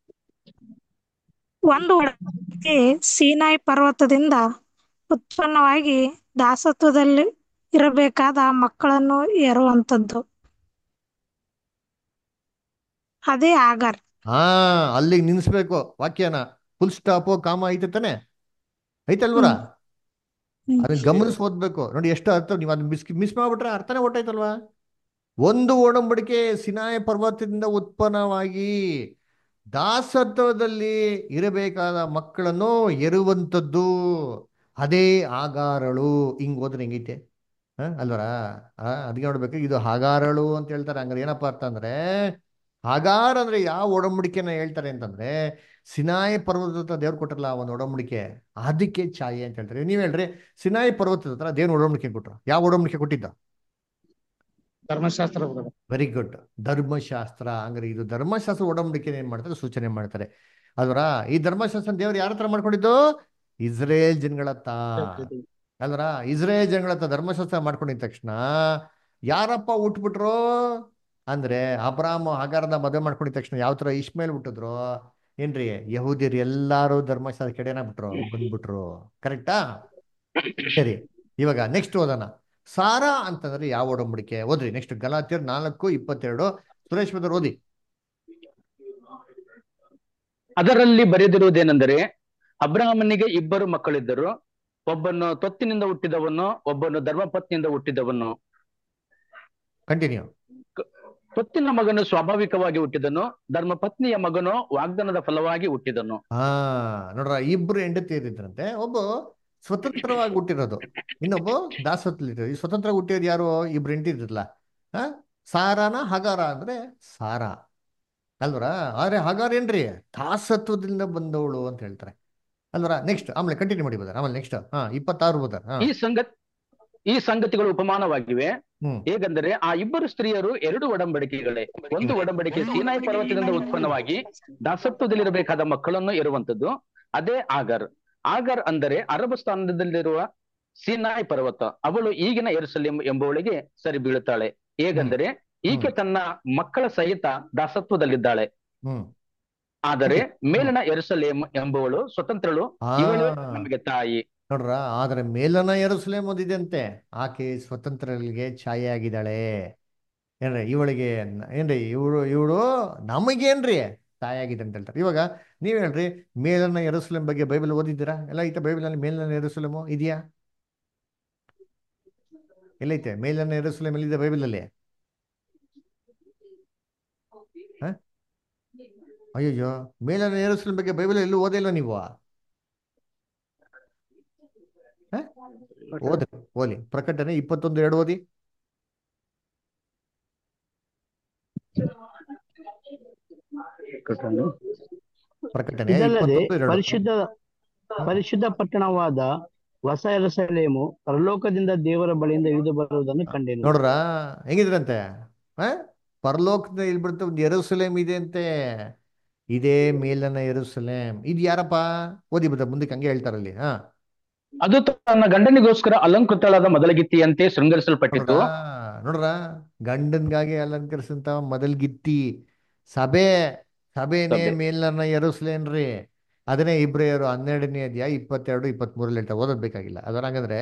S12: ಒಂದು ಒಡಂಬಡಿಕೆ ಸೀನಾಯಿ ಪರ್ವತದಿಂದ ಉತ್ಪನ್ನವಾಗಿ ದಾಸತ್ವದಲ್ಲಿ ಇರಬೇಕಾದ ಮಕ್ಕಳನ್ನು ಹೆರುವಂತದ್ದು. ಅದೇ ಆಗಾರ್.
S1: ಅಲ್ಲಿಗೆ ನಿನ್ಸ್ಬೇಕು ವಾಕ್ಯನ. ಫುಲ್ ಸ್ಟಾಪು ಕಾಮ ಐತೆ ತಾನೆ, ಐತಲ್ವರ? ಅದನ್ನ ಗಮನಿಸಿ ಓದ್ಬೇಕು. ನೋಡಿ ಎಷ್ಟು ಅರ್ಥ. ನೀವು ಅದನ್ನ ಮಿಸ್ ಮಾಡ್ಬಿಟ್ರೆ ಅರ್ಥನೇ ಹೊಟ್ಟಾಯ್ತಲ್ವಾ? ಒಂದು ಒಡಂಬಡಿಕೆ ಸಿನಾಯಿ ಪರ್ವತದಿಂದ ಉತ್ಪನ್ನವಾಗಿ ದಾಸತ್ವದಲ್ಲಿ ಇರಬೇಕಾದ ಮಕ್ಕಳನ್ನು ಹೆರುವಂಥದ್ದು, ಅದೇ ಆಗಾರಳು. ಹಿಂಗ್ ಹೋದ್ರೆ ಹೆಂಗೈತೆ ಅಲ್ವರ? ಅದಕ್ಕೆ ನೋಡ್ಬೇಕು, ಇದು ಹಾಗಾರಳು ಅಂತ ಹೇಳ್ತಾರೆ. ಹಂಗಾರೆ ಏನಪ್ಪಾ ಅರ್ಥ ಅಂದ್ರೆ, ಹಾಗಾರ್ ಅಂದ್ರೆ ಯಾವ ಒಡಂಬಡಿಕೆನ ಹೇಳ್ತಾರೆ ಅಂತಂದ್ರೆ, ಸಿನಾಯಿ ಪರ್ವತದ ಹತ್ರ ದೇವ್ರು ಕೊಟ್ಟರಲ್ಲ ಒಂದು ಒಡಂಬಡಿಕೆ, ಅದಕ್ಕೆ ಛಾಯೆ ಅಂತ ಹೇಳ್ತಾರೆ. ನೀವ್ ಹೇಳ್ರಿ, ಸಿನಾಯಿ ಪರ್ವತದ ಹತ್ರ ದೇವ್ರ ಒಡಂಬಡಿಕೆ ಕೊಟ್ರು. ಯಾವ ಒಡಂಬಡಿಕೆ ಕೊಟ್ಟಿದ್ದ?
S11: ಧರ್ಮಶಾಸ್ತ್ರ.
S1: ವೆರಿ ಗುಡ್, ಧರ್ಮಶಾಸ್ತ್ರ. ಹಂಗಾರೆ ಇದು ಧರ್ಮಶಾಸ್ತ್ರ ಒಡಂಬಡಿಕೆ ಏನ್ ಮಾಡ್ತಾರೆ, ಸೂಚನೆ ಮಾಡ್ತಾರೆ ಅಲ್ವರ? ಈ ಧರ್ಮಶಾಸ್ತ್ರ ದೇವ್ರು ಯಾರ ಹತ್ರ ಮಾಡ್ಕೊಂಡಿದ್ದು? ಇಸ್ರೇಲ್ ಜನಗಳತ್ತ ಅಲ್ವರ? ಇಸ್ರೇಲ್ ಜನಗಳತ್ತ ಧರ್ಮಶಾಸ್ತ್ರ ಮಾಡ್ಕೊಂಡಿದ ತಕ್ಷಣ ಯಾರಪ್ಪ ಹುಟ್ಬಿಟ್ರು ಅಂದ್ರೆ, ಅಬ್ರಾಮ್ ಹಾಗಾರದ ಮದುವೆ ಮಾಡ್ಕೊಂಡಿದ ತಕ್ಷಣ ಯಾವ ತರ ಇಷ್ಮೇಲ್ ಹುಟ್ಟಿದ್ರು ಏನ್ರಿ? ಯಹೂದಿಯರು ಎಲ್ಲಾರು ಧರ್ಮಶಾಸ್ತ್ರ ಕೆಡೆನಾಗ್ಬಿಟ್ರು, ಬಂದ್ಬಿಟ್ರು. ಕರೆಕ್ಟಾ? ಸರಿ, ಇವಾಗ ನೆಕ್ಸ್ಟ್ ಓದೋಣ. ಸಾರಾ ಅಂತಂದ್ರೆ ಯಾವ ಒಡಂಬಡಿಕೆ? ಓದ್ರಿ ನೆಕ್ಸ್ಟ್ ಗಲಾತ್ಯರ್ 4:22. ಸುರೇಶ್ ಬದರ್ ಓದಿ.
S13: ಅದರಲ್ಲಿ ಬರೆದಿರುವುದೇನೆಂದರೆ, ಅಬ್ರಹಾಮನಿಗೆ 2 ಮಕ್ಕಳಿದ್ದರು, ಒಬ್ಬನು ತೊತ್ತಿನಿಂದ ಹುಟ್ಟಿದವನು, ಒಬ್ಬನು ಧರ್ಮಪತ್ನಿಯಿಂದ ಹುಟ್ಟಿದವನು.
S1: ಕಂಟಿನ್ಯೂ.
S13: ತೊತ್ತಿನ ಮಗನು ಸ್ವಾಭಾವಿಕವಾಗಿ ಹುಟ್ಟಿದನು, ಧರ್ಮಪತ್ನಿಯ ಮಗನು ವಾಗ್ದಾನದ ಫಲವಾಗಿ ಹುಟ್ಟಿದನು.
S1: ನೋಡ್ರ, 2 ಹೆಂಡತಿ ಇದ್ರಂತೆ. ಒಬ್ಬ ಸ್ವತಂತ್ರವಾಗಿ ಹುಟ್ಟಿರೋದು, ಇನ್ನೊಬ್ಬ ದಾಸತ್ವದಲ್ಲಿ. ಈ ಸ್ವತಂತ್ರ ಹುಟ್ಟಿರೋದು ಯಾರು? 2 ಹೆಂಡತಿ ಇದ್ರಲ್ಲ, ಸಾರಾನ ಹಗಾರ ಅಂದ್ರೆ ಸಾರಾ. ಅಲ್ವರ. ಆದ್ರೆ ಹಾಗಾದ್ರೆ ಏನ್ರಿ, ದಾಸತ್ವದಿಂದ ಬಂದವಳು ಅಂತ ಹೇಳ್ತಾರೆ ಅಲ್ವರ. ನೆಕ್ಸ್ಟ್ ಆಮೇಲೆ ಕಂಟಿನ್ಯೂ ಮಾಡಿ ಬದರ್. ಆಮೇಲೆ ನೆಕ್ಸ್ಟ್ 26 ಬದರ್.
S13: ಈ ಸಂಗತಿಗಳು ಉಪಮಾನವಾಗಿವೆ.
S1: ಹ್ಮ್
S13: ಹೇಗೆಂದರೆ ಆ ಇಬ್ಬರು ಸ್ತ್ರೀಯರು ಎರಡು ಒಡಂಬಡಿಕೆಗಳೇ. ಒಂದು ಒಡಂಬಡಿಕೆ ಸೀನಾಯಿ ಪರ್ವತದಿಂದ ಉತ್ಪನ್ನವಾಗಿ ದಾಸತ್ವದಲ್ಲಿರಬೇಕಾದ ಮಕ್ಕಳನ್ನು ಇರುವಂತದ್ದು, ಅದೇ ಆಗರ್. ಆಗರ್ ಅಂದರೆ ಅರಬ್ ಸ್ಥಾನದಲ್ಲಿರುವ ಸೀನಾಯಿ ಪರ್ವತ. ಅವಳು ಈಗಿನ ಯೆರೂಸಲೇಮ್ ಎಂಬುವಳಿಗೆ ಸರಿ ಬೀಳುತ್ತಾಳೆ. ಹೇಗೆಂದರೆ ಈಕೆ ತನ್ನ ಮಕ್ಕಳ ಸಹಿತ ದಾಸತ್ವದಲ್ಲಿದ್ದಾಳೆ.
S1: ಹ್ಮ್
S13: ಆದರೆ ಮೇಲಿನ ಯೆರೂಸಲೇಮ್ ಎಂಬುವಳು ಸ್ವತಂತ್ರಳು, ಇವಳು ನಮಗೆ ತಾಯಿ.
S1: ನೋಡ್ರ, ಆದ್ರೆ ಮೇಲನ ಯೆರೂಸಲೇಮ್ ಓದಿದಂತೆ ಆಕೆ ಸ್ವತಂತ್ರರಿಗೆ ಛಾಯೆ ಆಗಿದ್ದಾಳೆ. ಏನ್ರಿ ಇವಳಿಗೆ, ಏನ್ರಿ ಇವಳು ನಮಗೇನ್ರಿ ತಾಯಿ ಆಗಿದೆ ಅಂತ ಹೇಳ್ತಾರೆ. ಇವಾಗ ನೀವ್ ಹೇಳ್ರಿ, ಮೇಲನ ಯೆರೂಸಲೇಮ್ ಬಗ್ಗೆ ಬೈಬಲ್ ಓದಿದ್ದೀರಾ? ಎಲ್ಲ ಐತೆ ಬೈಬಲ್ ಅಲ್ಲಿ ಮೇಲನ ಯೆರೂಸಲೇಮು ಇದೆಯಾ? ಎಲ್ಲೈತೆ ಮೇಲನ ಯೆರೂಸಲೇಮ್? ಎಲ್ಲಿದೆ ಬೈಬಲ್ ಅಲ್ಲಿ? ಅಯ್ಯೋ, ಮೇಲನ ಯೆರೂಸಲೇಮ್ ಬಗ್ಗೆ ಬೈಬಲ್ ಎಲ್ಲೂ ಓದಿಲ್ಲ ನೀವು? ಓದ್ರಿ, ಓಲಿ. ಪ್ರಕಟಣೆ 21:2 ಓದಿ. ಪ್ರಕಟಣೆ
S8: ಇದಲ್ಲದೆ
S1: 21:2.
S8: ಪರಿಶುದ್ಧ ಪಟ್ಟಣವಾದ ಹೊಸ ಯೆರೂಸಲೇಮು ಪರಲೋಕದಿಂದ ದೇವರ ಬಳಿಯಿಂದ ಇಳಿದು ಬರುವುದನ್ನು ಕಂಡೆನು.
S1: ನೋಡ್ರ ಹೆಂಗಿದ್ರಂತೆ? ಪರಲೋಕದಿಂದ ಇಳ್ಬಿಡ್ತು, ಒಂದು ಯೆರೂಸಲೇಮ್ ಇದೆ ಅಂತೆ. ಇದೇ ಮೇಲನ ಯೆರೂಸಲೇಮ್. ಇದು ಯಾರಪ್ಪ? ಓದಿ ಬದ ಮುಂದಕ್ಕೆ, ಹಂಗೆ ಹೇಳ್ತಾರಲ್ಲಿ.
S13: ಅದು ತನ್ನ ಗಂಡನಿಗೋಸ್ಕರ ಅಲಂಕೃತಳಾದ ಮೊದಲಗಿತ್ತಿಯಂತೆ ಶೃಂಗರಿಸಲ್ಪಟ್ಟಿತು.
S1: ನೋಡ್ರ, ಗಂಡನ್ಗಾಗಿ ಅಲಂಕರಿಸಂತ ಮೊದಲ್ಗಿತ್ತಿ ಸಭೆ. ಸಭೆನೇ ಮೇಲನ ಯೆರೂಸಲೇಮ್ ರೀ. ಅದನ್ನೇ ಇಬ್ರಿಯರು 12ನೇ ಅಧ್ಯಾಯ 22, 23 ಹೇಳ್ತಾರೆ. ಓದೋದ್ ಬೇಕಾಗಿಲ್ಲ ಅದರ. ಹಂಗಂದ್ರೆ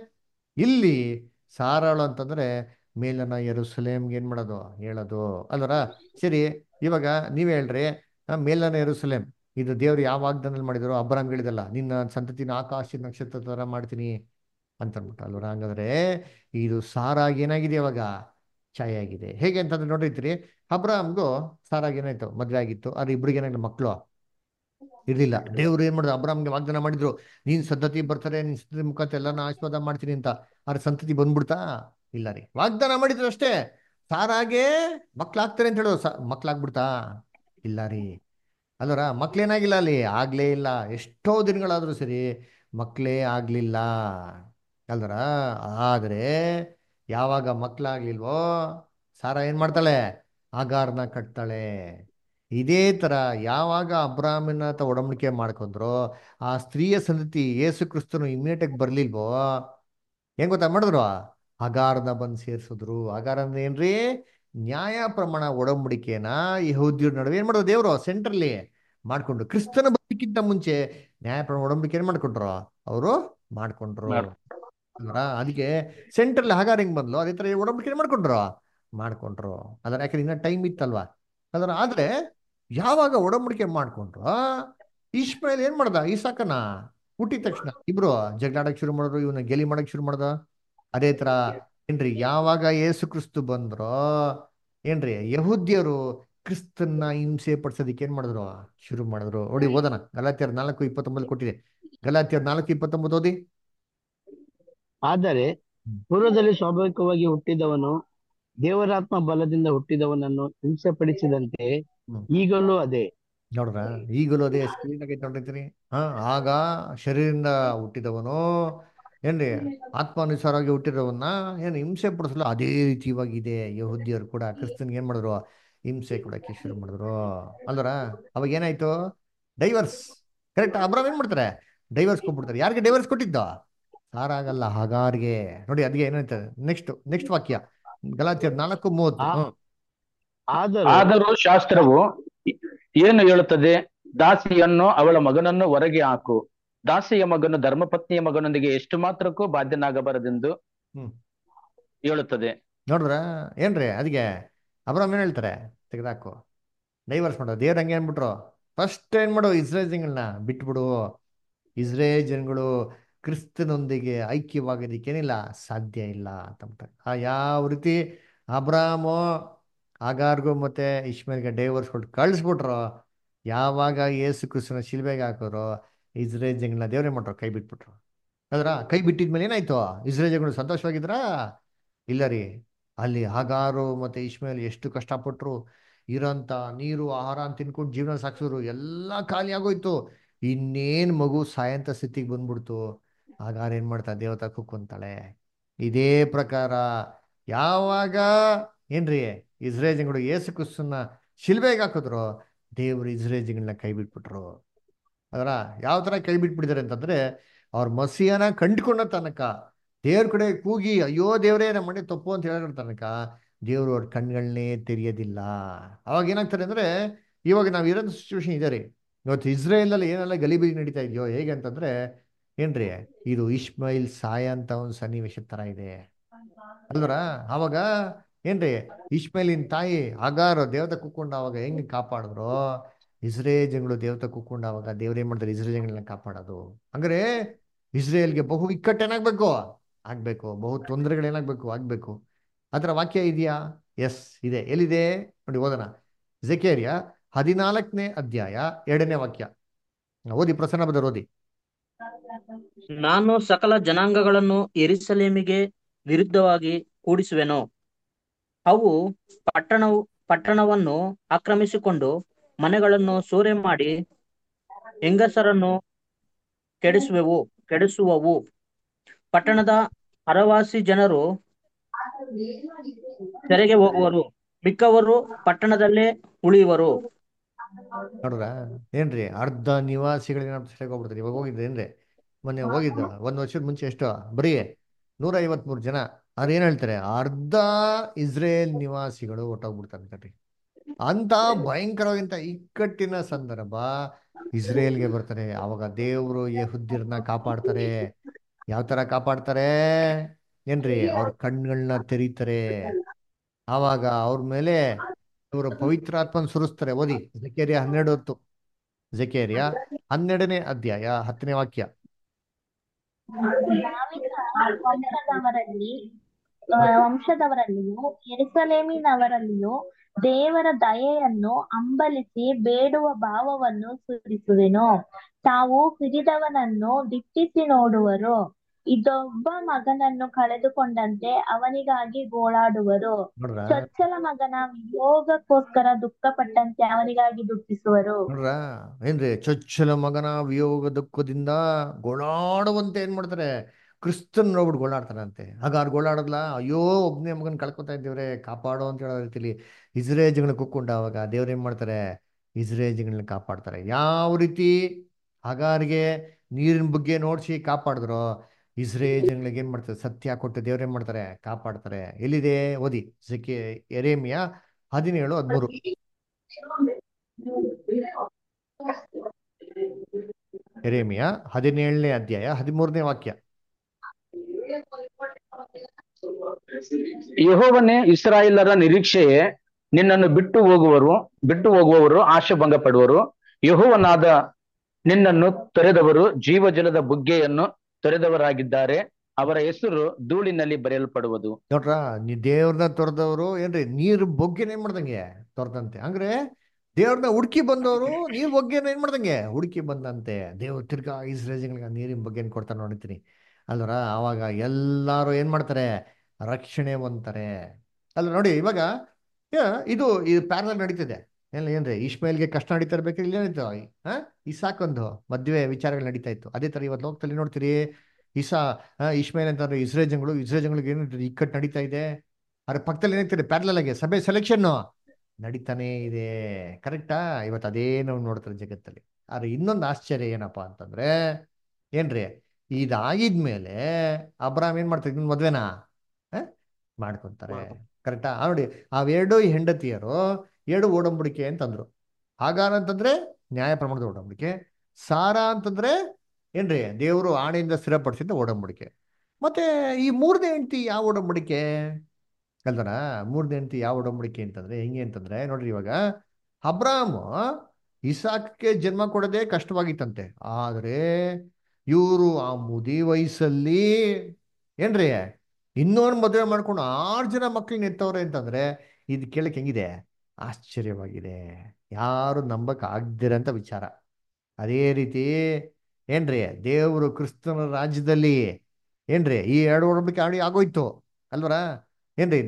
S1: ಇಲ್ಲಿ ಸಾರಾಳು ಅಂತಂದ್ರೆ ಮೇಲನ ಯೆರೂಸಲೇಮ್ಗೆ ಏನ್ ಮಾಡೋದು, ಹೇಳೋದು ಅಲ್ವರ. ಸರಿ, ಇವಾಗ ನೀವ್ ಹೇಳ್ರಿ, ಮೇಲನ ಯೆರೂಸಲೇಮ್ ಇದು ದೇವ್ರು ಯಾವ ವಾಗ್ದಾನದಲ್ಲಿ ಮಾಡಿದ್ರು? ಅಬ್ರಾಮ್ ಹೇಳಿದಲ್ಲ, ನಿನ್ನ ಸಂತತಿನ ಆಕಾಶದ ನಕ್ಷತ್ರ ತರ ಮಾಡ್ತೀನಿ ಅಂತ ಅಂದ್ಬಿಟ್ಟು ಅಲ್ವರ. ಹಂಗಂದ್ರೆ ಇದು ಸಾರಾಗಿ ಏನಾಗಿದೆ ಇವಾಗ? ಛಾಯೆ ಆಗಿದೆ. ಹೇಗೆ ಅಂತಂದ್ರೆ ನೋಡಿರ್ತೀರಿ, ಅಬ್ರಾಮ್ಗೂ ಸಾರಾಗಿ ಏನಾಯ್ತು? ಮದ್ವೆ ಆಗಿತ್ತು. ಆದ್ರೆ ಇಬ್ರಿಗೆ ಏನಾಗಿಲ್ಲ, ಮಕ್ಕಳು ಇರ್ಲಿಲ್ಲ. ದೇವ್ರು ಏನ್ ಮಾಡಿದ್ರು? ಅಬ್ರಾಮ್ಗೆ ವಾಗ್ದಾನ ಮಾಡಿದ್ರು, ನೀನ್ ಸಂತತಿ ಬರ್ತಾರೆ, ನಿನ್ ಸಂತತಿ ಮುಖಾಂತರ ಎಲ್ಲಾನ ಆಶೀರ್ವಾದ ಮಾಡ್ತೀನಿ ಅಂತ. ಆದ್ರೆ ಸಂತತಿ ಬಂದ್ಬಿಡ್ತಾ? ಇಲ್ಲ ರೀ. ವಾಗ್ದಾನ ಮಾಡಿದ್ರು ಅಷ್ಟೇ. ಸಾರಾಗೆ ಮಕ್ಳಾಗ್ತಾರೆ ಅಂತ ಹೇಳೋದು, ಮಕ್ಳಾಗ್ಬಿಡ್ತಾ? ಇಲ್ಲ ರೀ. ಅಲ್ಲರ, ಮಕ್ಳೇನಾಗಿಲ್ಲ ಅಲ್ಲಿ, ಆಗ್ಲೇ ಇಲ್ಲ. ಎಷ್ಟೋ ದಿನಗಳಾದ್ರೂ ಸರಿ ಮಕ್ಳೇ ಆಗ್ಲಿಲ್ಲ ಅಲ್ದರ. ಆದ್ರೆ ಯಾವಾಗ ಮಕ್ಳಾಗ್ಲಿಲ್ವೋ, ಸಾರಾ ಏನ್ ಮಾಡ್ತಾಳೆ? ಆಗಾರ್ನ ಕಟ್ತಾಳೆ. ಇದೇ ತರ ಯಾವಾಗ ಅಬ್ರಾಹ್ಮನ ಒಡಂಬಡಿಕೆ ಮಾಡ್ಕೊಂಡ್ರು, ಆ ಸ್ತ್ರೀಯ ಸಂತತಿ ಯೇಸು ಕ್ರಿಸ್ತನು ಇಮ್ಮಿಡಿಯೇಟ್ ಬರ್ಲಿಲ್ವೋ, ಹೆಂಗ್ ಗೊತ್ತಾ ಮಾಡಿದ್ರು? ಅಗಾರನ ಬಂದು ಸೇರ್ಸಿದ್ರು. ಅಗಾರ ಅಂದ್ರೆ ಏನ್ರಿ? ನ್ಯಾಯ ಪ್ರಮಾಣ ಒಡಂಬಡಿಕೆನ ಯಹೂದ್ಯರ ನಡುವೆ ಏನ್ ಮಾಡೋದು? ದೇವ್ರು ಸೆಂಟ್ರಲ್ಲಿ ಮಾಡ್ಕೊಂಡ್ರು. ಕ್ರಿಸ್ತನ ಬದುಕಿಂತ ಮುಂಚೆ ನ್ಯಾಯ ಪ್ರಮಾಣ ಒಡಂಬಡಿಕೆ ಏನ್ ಮಾಡ್ಕೊಂಡ್ರು? ಅವರು ಮಾಡ್ಕೊಂಡ್ರು ಅಲ್ರ. ಅದಕ್ಕೆ ಸೆಂಟ್ರಲ್ಲಿ ಹಗಾರ ಹೆಂಗ್ ಬಂದ್ಲು, ಅದೇ ತರ ಒಡಂಬಡಿಕೆ ಮಾಡ್ಕೊಂಡ್ರು ಅದ್ರ. ಯಾಕಂದ್ರೆ ಇನ್ನ ಟೈಮ್ ಇತ್ತಲ್ವಾ ಅದ್ರ. ಆದ್ರೆ ಯಾವಾಗ ಒಡಂಬಡಿಕೆ ಮಾಡ್ಕೊಂಡ್ರು, ಇಷ್ಮಾಯೇಲ್ ಏನ್ ಮಾಡ್ದ? ಇಸಾಕನ ಹುಟ್ಟಿದ ತಕ್ಷಣ ಇಬ್ರು ಜಗಳಾಡಕ್ ಶುರು ಮಾಡಿದ್ರು, ಇವನ್ನ ಗೆಲಿ ಮಾಡಕ್ ಶುರು ಮಾಡ್ದ. ಅದೇ ತರ ಏನ್ರಿ, ಯಾವಾಗ ಯೇಸು ಕ್ರಿಸ್ತು ಬಂದ್ರೋ ಏನ್ರಿ, ಯಹೂದ್ಯರು ಕ್ರಿಸ್ತನ್ನ ಹಿಂಸೆ ಪಡಿಸೋದಕ್ಕೆ ಏನ್ ಮಾಡಿದ್ರು? ಶುರು ಮಾಡಿದ್ರು. ನೋಡಿ ಓದೋಣ, ಗಲಾತ್ಯರ 4:29 ಕೊಟ್ಟಿದೆ. ಗಲಾತ್ಯರ 4:29 ಓದಿ.
S8: ಆದರೆ ಪೂರ್ವದಲ್ಲಿ ಸ್ವಾಭಾವಿಕವಾಗಿ ಹುಟ್ಟಿದವನು ದೇವರಾತ್ಮ ಬಲದಿಂದ ಹುಟ್ಟಿದವನನ್ನು ಹಿಂಸೆಪಡಿಸಿದಂತೆ ಈಗಲೂ ಅದೇ.
S1: ನೋಡ್ರ, ಈಗಲೂ ಅದೇ. ಸ್ಕ್ರೀನ್ ಆಗೈತೆ ನೋಡಿರ್ತೀನಿ. ಆಗ ಶರೀರದಿಂದ ಹುಟ್ಟಿದವನು ಏನ್ರಿ, ಆತ್ಮಾನುಸಾರವಾಗಿ ಹುಟ್ಟಿದವನ್ನ ಏನು ಹಿಂಸೆ ಪಡಿಸಲು ಅದೇ ರೀತಿ ಇವಾಗಿದೆ. ಯಹೂದ್ಯರು ಕೂಡ ಕ್ರಿಸ್ತನ್ಗೆ ಏನ್ ಮಾಡಿದ್ರು? ಹಿಂಸೆ ಕೊಡಕ್ಕೆ ಶುರು ಮಾಡಿದ್ರು ಅಲ್ವರ. ಅವಾಗ ಏನಾಯ್ತು? ಡೈವರ್ಸ್. ಕರೆಕ್ಟ್. ಅಬ್ರಾಮ್ ಏನ್ ಮಾಡ್ತಾರೆ? ಡೈವರ್ಸ್ ಕೊಟ್ಬಿಡ್ತಾರೆ. ಯಾರಿಗೆ ಡೈವರ್ಸ್ ಕೊಟ್ಟಿದ್ದ? ಸಾರಾಗಲ್ಲ, ಹಗಾರ್ಗೆ. ನೋಡಿ ಅದಕ್ಕೆ ಏನಾಯ್ತದೆ? ನೆಕ್ಸ್ಟ್ ವಾಕ್ಯ ಗಲಾತ್ಯರ 4:30.
S13: ಆದರೂ ಶಾಸ್ತ್ರವು ಏನು ಹೇಳುತ್ತದೆ? ದಾಸಿಯನ್ನು ಅವಳ ಮಗನನ್ನು ಹೊರಗೆ ಹಾಕು. ದಾಸಿಯ ಮಗನು ಧರ್ಮಪತ್ನಿಯ ಮಗನೊಂದಿಗೆ ಎಷ್ಟು ಮಾತ್ರಕ್ಕೂ ಬಾಧ್ಯನಾಗಬಾರದೆಂದು ಹೇಳುತ್ತದೆ.
S1: ನೋಡ್ರ ಏನ್ರಿ, ಅದಕ್ಕೆ ಅಬ್ರಾಮ್ ಏನ್ ಹೇಳ್ತಾರೆ? ತೆಗೆದಾಕು, ಡೈವರ್ಸ್ ಮಾಡೋ. ದೇವ್ರ ಹಂಗೆ ಅನ್ಬಿಟ್ರು. ಫಸ್ಟ್ ಏನ್ ಮಾಡು? ಇಸ್ರೇಲ್ ಜನಗಳನ್ನ ಬಿಟ್ಬಿಡು. ಇಸ್ರೇಲ್ ಜನಗಳು ಕ್ರಿಸ್ತನೊಂದಿಗೆ ಐಕ್ಯವಾಗೋದಿಕ್ಕೇನಿಲ್ಲ, ಸಾಧ್ಯ ಇಲ್ಲ ಅಂತ. ಯಾವ ರೀತಿ ಅಬ್ರಾಮು ಆಗಾರ್ಗೂ ಮತ್ತೆ ಇಷ್ಮೇಲ್ಗೆ ಡೈವರ್ಸ್ ಕೊಟ್ಟು ಕಳಿಸ್ಬಿಟ್ರು, ಯಾವಾಗ ಯೇಸು ಕ್ರಿಸ್ತನ ಶಿಲ್ಬೆಗೆ ಹಾಕೋರು, ಇಸ್ರೇಲ್ ಜನಗಳನ್ನ ದೇವ್ರೇ ಮಾಡ್ರು, ಕೈ ಬಿಟ್ಬಿಟ್ರು. ಅದ್ರ ಕೈ ಬಿಟ್ಟಿದ್ಮೇಲೆ ಏನಾಯ್ತು? ಇಸ್ರೇಲ್ ಜನಗಳು ಸಂತೋಷವಾಗಿದ್ರಾ? ಇಲ್ಲ ರೀ. ಅಲ್ಲಿ ಹಾಗಾರು ಮತ್ತೆ ಇಷ್ಮೇಲ್ ಎಷ್ಟು ಕಷ್ಟಪಟ್ರು. ಇರೋಂಥ ನೀರು ಆಹಾರ ಅಂತ ತಿನ್ಕೊಂಡು ಜೀವನ ಸಾಗಿಸಿದ್ರು ಎಲ್ಲ ಖಾಲಿ ಆಗೋಯ್ತು. ಇನ್ನೇನು ಮಗು ಸಾಯಂತ ಸ್ಥಿತಿಗೆ ಬಂದ್ಬಿಡ್ತು. ಹಾಗಾದ್ರೆ ಏನು ಮಾಡ್ತಾ ದೇವತಾ ಕುಕ್ಕೊಂತಾಳೆ. ಇದೇ ಪ್ರಕಾರ ಯಾವಾಗ ಏನ್ರಿ ಇಸ್ರೇಲ್ಗಳು ಯೇಸು ಕ್ರಿಸ್ತನ್ನ ಶಿಲ್ಬೆಗೆ ಹಾಕಿದ್ರು, ದೇವರು ಇಸ್ರೇಲ್ಗಳನ್ನ ಕೈ ಬಿಟ್ಬಿಟ್ರು. ಅದರ ಯಾವ ಥರ ಕೈ ಬಿಟ್ಬಿಟ್ಟಿದ್ದಾರೆ ಅಂತಂದ್ರೆ, ಅವ್ರ ಮಸಿಯನ ಕಂಡುಕೊಂಡ ತನಕ ದೇವ್ರ ಕಡೆ ಕೂಗಿ ಅಯ್ಯೋ ದೇವರೇ ನಮ್ಮ ಮನೆ ತಪ್ಪು ಅಂತ ಹೇಳೋ ತನಕ ದೇವರು ಅವ್ರ ಕಣ್ಗಳನ್ನೇ ತೆರೆಯೋದಿಲ್ಲ. ಅವಾಗ ಏನಾಗ್ತಾರೆ ಅಂದ್ರೆ, ಇವಾಗ ನಾವು ಇರೋ ಸಿಚುವೇಶನ್ ಇದೆ ರೀ. ಇವತ್ತು ಇಸ್ರೇಲಲ್ಲಿ ಏನೆಲ್ಲ ಗಲಿಬಿಲಿ ನಡೀತಾ ಇದೆಯೋ ಹೇಗೆ ಅಂತಂದ್ರೆ ಏನ್ರಿ, ಇದು ಇಷ್ಮಾಯಿಲ್ ಸಾಯ ಅಂತ ಒಂದು ಸನ್ನಿವೇಶ ತರ ಇದೆ ಅಲ್ವರ. ಅವಾಗ ಏನ್ರಿ, ಇಷ್ಮಾಯಿಲಿನ ತಾಯಿ ಅಗಾರ ದೇವತೆ ಕುಕ್ಕೊಂಡು ಅವಾಗ ಹೆಂಗ್ ಕಾಪಾಡಿದ್ರು, ಇಸ್ರೇಲ್ಗಳು ದೇವತೆ ಕುಕ್ಕೊಂಡು ಅವಾಗ ದೇವ್ರು ಏನ್ ಮಾಡ್ತಾರೆ, ಇಸ್ರೇಲ್ಗಳನ್ನ ಕಾಪಾಡೋದು. ಹಂಗಾರೆ ಇಸ್ರೇಲ್ಗೆ ಬಹು ಇಕ್ಕಟ್ಟೇನಾಗ್ಬೇಕು ಆಗ್ಬೇಕು, ಬಹು ತೊಂದರೆಗಳೇನಾಗ್ಬೇಕು ಆಗ್ಬೇಕು. ಅದರ ವಾಕ್ಯ ಇದೆಯಾ? ಎಸ್ ಇದೆ. ಎಲ್ಲಿದೆ ನೋಡಿ, ಓದೋಣ. ಜೆಕೇರಿಯ 14ನೇ ಅಧ್ಯಾಯ 2ನೇ ವಾಕ್ಯ ಓದಿ. ಪ್ರಸನ್ನ ಬದರ್ ಓದಿ.
S7: ನಾನು ಸಕಲ ಜನಾಂಗಗಳನ್ನು ಯೆರೂಸಲೇಮಿಗೆ ವಿರುದ್ಧವಾಗಿ ಕೂಡಿಸುವೆನು. ಅವು ಪಟ್ಟಣವನ್ನು ಆಕ್ರಮಿಸಿಕೊಂಡು ಮನೆಗಳನ್ನು ಸೂರೆ ಮಾಡಿ ಹೆಂಗಸರನ್ನು ಕೆಡಿಸುವವು. ಪಟ್ಟಣದ ಅರವಾಸಿ ಜನರು ಸೆರೆಗೆ ಹೋಗುವರು, ಮಿಕ್ಕವರು ಪಟ್ಟಣದಲ್ಲೇ ಉಳಿಯುವರು.
S1: ನೋಡ್ರ ಏನ್ರಿ, ಅರ್ಧ ನಿವಾಸಿಗಳಿಗೆ ಸೆರೆಗೆ ಹೋಗ್ಬಿಡ್ತಾರೆ. ಇವಾಗ ಹೋಗಿದ್ರೇನ್ರಿ, ಮೊನ್ನೆ ಹೋಗಿದ್ದ 1 ವರ್ಷದ ಮುಂಚೆ ಎಷ್ಟು ಬರೀ 153 ಜನ. ಅವ್ರು ಏನ್ ಹೇಳ್ತಾರೆ, ಅರ್ಧ ಇಸ್ರೇಲ್ ನಿವಾಸಿಗಳು ಹೊಟ್ಟೋಗ್ಬಿಡ್ತಾರೆ ಕಟ್ರಿ. ಅಂತ ಭಯಂಕರವಾಗಿಂತ ಇಕ್ಕಟ್ಟಿನ ಸಂದರ್ಭ ಇಸ್ರೇಲ್ಗೆ ಬರ್ತಾರೆ. ಅವಾಗ ದೇವರು ಯೆಹೂದ್ಯರನ್ನ ಕಾಪಾಡ್ತಾರೆ. ಯಾವ ತರ ಕಾಪಾಡ್ತಾರೆ ಏನ್ರಿ, ಅವ್ರ ಕಣ್ಗಳನ್ನ ತೆರೀತಾರೆ. ಆವಾಗ ಅವ್ರ ಮೇಲೆ ಇವರು ಪವಿತ್ರಾತ್ಮನ್ ಸುರಿಸ್ತಾರೆ. ಓದಿ ಜೆಕೇರಿಯ 12 ಜೆಕೇರಿಯ 12ನೇ ಅಧ್ಯಾಯ 10ನೇ ವಾಕ್ಯ.
S2: ವಂಶದವರಲ್ಲಿಯೂ ಯೆರೂಸಲೇಮಿನವರಲ್ಲಿಯೂ ದೇವರ ದಯೆಯನ್ನು ಹಂಬಲಿಸಿ ಬೇಡುವ ಭಾವವನ್ನು ಸುರಿಸುವೆನು. ತಾವು ಹಿರಿದವನನ್ನು ದಿಟ್ಟಿಸಿ ನೋಡುವರು, ಇದೊಬ್ಬ ಮಗನನ್ನು ಕಳೆದುಕೊಂಡಂತೆ ಅವನಿಗಾಗಿ ಗೋಳಾಡುವರು. ಚೊಚ್ಚಲ ಮಗನ ವಿಯೋಗಕ್ಕೋಸ್ಕರ ದುಃಖಪಟ್ಟಂತೆ ಅವನಿಗಾಗಿ ದುಃಖಿಸುವರು.
S1: ನೋಡ್ರ ಏನ್ರಿ, ಚೊಚ್ಚಲ ಮಗನ ವಿಯೋಗ ದುಃಖದಿಂದ ಗೋಳಾಡುವಂತೆ ಏನ್ ಮಾಡ್ತಾರೆ, ಕ್ರಿಸ್ತನ್ ನೋಡ್ಬಿಟ್ಟು ಗೋಳಾಡ್ತಾರಂತೆ. ಆಗ ಅವ್ರು ಗೋಳಾಡದ್ಲ, ಅಯ್ಯೋ ಒಬ್ನೇ ಮಗನ್ ಕಳ್ಕೊತಾ ಇದ್ದೇವ್ರೆ ಕಾಪಾಡೋ ಅಂತ ಹೇಳೋ ರೀತಿಲಿ ಇಸ್ರೇಲ್ಗಳನ್ನ ಕುಕ್ಕೊಂಡು ಅವಾಗ ದೇವ್ರು ಏನ್ ಮಾಡ್ತಾರೆ, ಇಸ್ರೇಲ್ಗಳನ್ನ ಕಾಪಾಡ್ತಾರೆ. ಯಾವ ರೀತಿ ಹಾಗಾರಿಗೆ ನೀರಿನ ಬಗ್ಗೆ ನೋಡ್ಸಿ ಕಾಪಾಡಿದ್ರು, ಇಸ್ರೇಲ್ಗಳಿಗೆ ಏನ್ ಮಾಡ್ತಾರೆ, ಸತ್ಯ ಕೊಟ್ಟು ದೇವ್ರು ಏನ್ ಮಾಡ್ತಾರೆ, ಕಾಪಾಡ್ತಾರೆ. ಎಲ್ಲಿದೆ ಓದಿ, ಯೆರೆಮೀಯ 17:13. ಯೆರೆಮೀಯ 17ನೇ ಅಧ್ಯಾಯ 13ನೇ ವಾಕ್ಯ.
S13: ಯೆಹೋವನೇ ಇಸ್ರಾಯೇಲರ ನಿರೀಕ್ಷೆಯೇ, ನಿನ್ನನ್ನು ಬಿಟ್ಟು ಹೋಗುವವರು ಆಶೆ ಭಂಗ ಪಡುವರು. ಯೆಹೋವನಾದ ನಿನ್ನನ್ನು ತೊರೆದವರು ಜೀವಜಲದ ಬುಗ್ಗೆಯನ್ನು ತೊರೆದವರಾಗಿದ್ದಾರೆ, ಅವರ ಹೆಸರು ಧೂಳಿನಲ್ಲಿ ಬರೆಯಲ್ಪಡುವುದು.
S1: ನೋಡ್ರ, ನೀ ದೇವ್ರನ್ನ ತೊರೆದವರು ಏನ್ರಿ, ನೀರು ಬೊಗ್ಗೆನ ಏನ್ ಮಾಡ್ದಂಗೆ ತೊರೆದಂತೆ. ಹಂಗ್ರೆ ದೇವ್ರನ್ನ ಹುಡುಕಿ ಬಂದವರು ನೀರ್ ಬೊಗ್ಗೆನ ಏನ್ ಮಾಡ್ದಂಗೆ ಹುಡುಕಿ ಬಂದಂತೆ. ದೇವ್ರು ತಿರ್ಗಾ ಇಸ್ರೇಲ್ಗಳಿಗೆ ನೀರಿನ ಬಗ್ಗೆನ ಕೊಡ್ತಾರೆ ನೋಡಿತೀನಿ ಅಲ್ವರ. ಅವಾಗ ಎಲ್ಲಾರು ಏನ್ ಮಾಡ್ತಾರೆ, ರಕ್ಷಣೆ ಹೊಂದ್ತಾರೆ ಅಲ್ಲ. ನೋಡಿ ಇವಾಗ ಇದು ಪ್ಯಾರಲ್ ನಡೀತಿದೆ. ಏನ್ರಿ, ಇಷ್ಮಾಯಿಲ್ಗೆ ಕಷ್ಟ ನಡೀತಾ ಇರ್ಬೇಕು, ಇಲ್ಲಿ ನಡೀತಾವ ಇಸಾಕೊಂದು ಮದ್ವೆ ವಿಚಾರಗಳು ನಡೀತಾ ಇತ್ತು. ಅದೇ ತರ ಇವತ್ತು ಲೋಕದಲ್ಲಿ ನೋಡ್ತೀರಿ, ಇಷ್ಮಾಯಿಲ್ ಅಂತಂದ್ರೆ ಇಸ್ರೇಲ್ಗಳಿಗೆ ಏನು ಇಕ್ಕಟ್ಟು ನಡೀತಾ ಇದೆ. ಅದ್ರ ಪಕ್ಕದಲ್ಲಿ ಏನಾಗ್ತದೆ, ಪ್ಯಾರಲ್ ಆಗಿ ಸಭೆ ಸೆಲೆಕ್ಷನ್ ನಡೀತಾನೆ ಇದೆ. ಕರೆಕ್ಟಾ? ಇವತ್ತು ಅದೇ ನಾವು ನೋಡ್ತಾರೆ ಜಗತ್ತಲ್ಲಿ. ಆದ್ರೆ ಇನ್ನೊಂದು ಆಶ್ಚರ್ಯ ಏನಪ್ಪಾ ಅಂತಂದ್ರೆ ಏನ್ರಿ, ಇದಾಗಿದ್ಮೇಲೆ ಅಬ್ರಾಮ್ ಏನ್ ಮಾಡ್ತಾರೆ, ಇನ್ನೊಂದು ಮದ್ವೆನಾ ಮಾಡ್ಕೊಂತಾರೆ. ಕರೆಕ್ಟಾ? ನೋಡಿ, ಅವೆರಡು ಹೆಂಡತಿಯರು 2 ಒಡಂಬಡಿಕೆ ಅಂತಂದ್ರು. ಹಾಗಾರ ಅಂತಂದ್ರೆ ನ್ಯಾಯ ಪ್ರಮಾಣದ ಒಡಂಬಡಿಕೆ, ಸಾರಾ ಅಂತಂದ್ರೆ ಏನ್ರಿ, ದೇವರು ಆಣೆಯಿಂದ ಸ್ಥಿರಪಡಿಸಿದ ಒಡಂಬಡಿಕೆ. ಮತ್ತೆ ಈ 3ನೇ ಹೆಂಡತಿ ಯಾವ ಒಡಂಬಡಿಕೆ ಅಲ್ದನ? 3ನೇ ಹೆಂಡತಿ ಯಾವ ಒಡಂಬಡಿಕೆ ಅಂತಂದ್ರೆ ಹೆಂಗೆ ಅಂತಂದ್ರೆ ನೋಡ್ರಿ, ಇವಾಗ ಅಬ್ರಾಮ್ ಇಸಾಕ್ಗೆ ಜನ್ಮ ಕೊಡೋದೇ ಕಷ್ಟವಾಗಿತ್ತಂತೆ. ಆದ್ರೆ ಇವರು ಆ ಮುದಿ ವಯಸ್ಸಲ್ಲಿ ಏನ್ರಿ ಇನ್ನೊಂದು ಮದುವೆ ಮಾಡ್ಕೊಂಡು 6 ಜನ ಮಕ್ಳನ್ನ ಎತ್ತವ್ರೆ ಅಂತಂದ್ರೆ ಇದು ಕೇಳಕ್ ಹೆಂಗಿದೆ, ಆಶ್ಚರ್ಯವಾಗಿದೆ. ಯಾರು ನಂಬಕ್ ಆಗ್ದಿರಂತ ವಿಚಾರ. ಅದೇ ರೀತಿ ಏನ್ರಿ, ದೇವರು ಕ್ರಿಸ್ತನ ರಾಜ್ಯದಲ್ಲಿ ಏನ್ರಿ ಈ 2 ಒಡಂಬಡಿಕೆ ಆಗೋಯ್ತು ಅಲ್ವರ. ಏನ್ರಿ,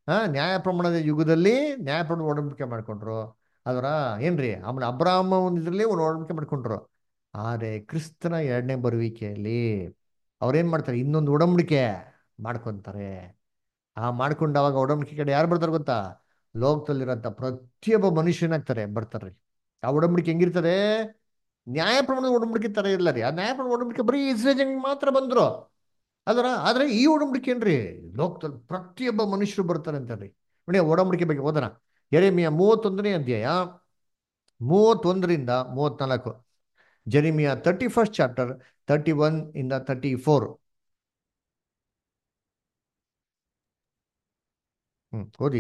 S1: ನ್ಯಾಯ ಪ್ರಮಾಣದ ಯುಗದಲ್ಲಿ ನ್ಯಾಯ ಪ್ರಮಾಣ ಒಡಂಬಡಿಕೆ ಮಾಡ್ಕೊಂಡ್ರು. ಅದರ ಏನ್ರಿ ಆಮೇಲೆ ಅಬ್ರಾಹ್ಮ ಒಂದು ಇದರಲ್ಲಿ ಒಂದು ಒಡಂಬಡಿಕೆ ಮಾಡ್ಕೊಂಡ್ರು. ಆದರೆ ಕ್ರಿಸ್ತನ ಎರಡನೇ ಬರುವಿಕೆಯಲ್ಲಿ ಅವ್ರೇನ್ ಮಾಡ್ತಾರೆ, ಇನ್ನೊಂದು ಒಡಂಬಡಿಕೆ ಮಾಡ್ಕೊಂತಾರೆ. ಮಾಡ್ಕೊಂಡು ಅವಾಗ ಒಡಂಬಡಿಕೆ ಕಡೆ ಯಾರು ಬರ್ತಾರೆ ಗೊತ್ತಾ? ಲೋಕದಲ್ಲಿರೋಂಥ ಪ್ರತಿಯೊಬ್ಬ ಮನುಷ್ಯನಾಗ್ತಾರೆ ಬರ್ತಾರೆ. ಆ ಒಡಂಬಡಿಕೆ ಹೆಂಗಿರ್ತದೆ? ನ್ಯಾಯ ಪ್ರಮಾಣದ ಒಡಂಬಡಿಕೆ ತರ ಇಲ್ಲ ರೀ. ಆ ನ್ಯಾಯ ಪ್ರಮಾಣ ಒಡಂಬಡಿಕೆ ಬರೀ ಇಸ್ರೇಲ್ ಜನಕ್ಕೆ ಮಾತ್ರ ಬಂದ್ರು. ಆದ್ರೆ ಈ ಒಡಂಬಡಿಕೆ ಏನ್ರಿ, ಲೋಕದಲ್ಲಿ ಪ್ರತಿಯೊಬ್ಬ ಮನುಷ್ಯರು ಬರ್ತಾರೆ ಅಂತಾರ್ರಿ. ನೋಡಿ ಒಡಂಬಡಿಕೆ ಬಗ್ಗೆ ಓದೋಣ. ಯೆರೆಮೀಯ 31ನೇ ಅಧ್ಯಾಯ 31ರಿಂದ 34. ಜೆರೆಮಿಯಾ 31st ಚಾಪ್ಟರ್ 31 ಇಂದ 34. ಓದಿ.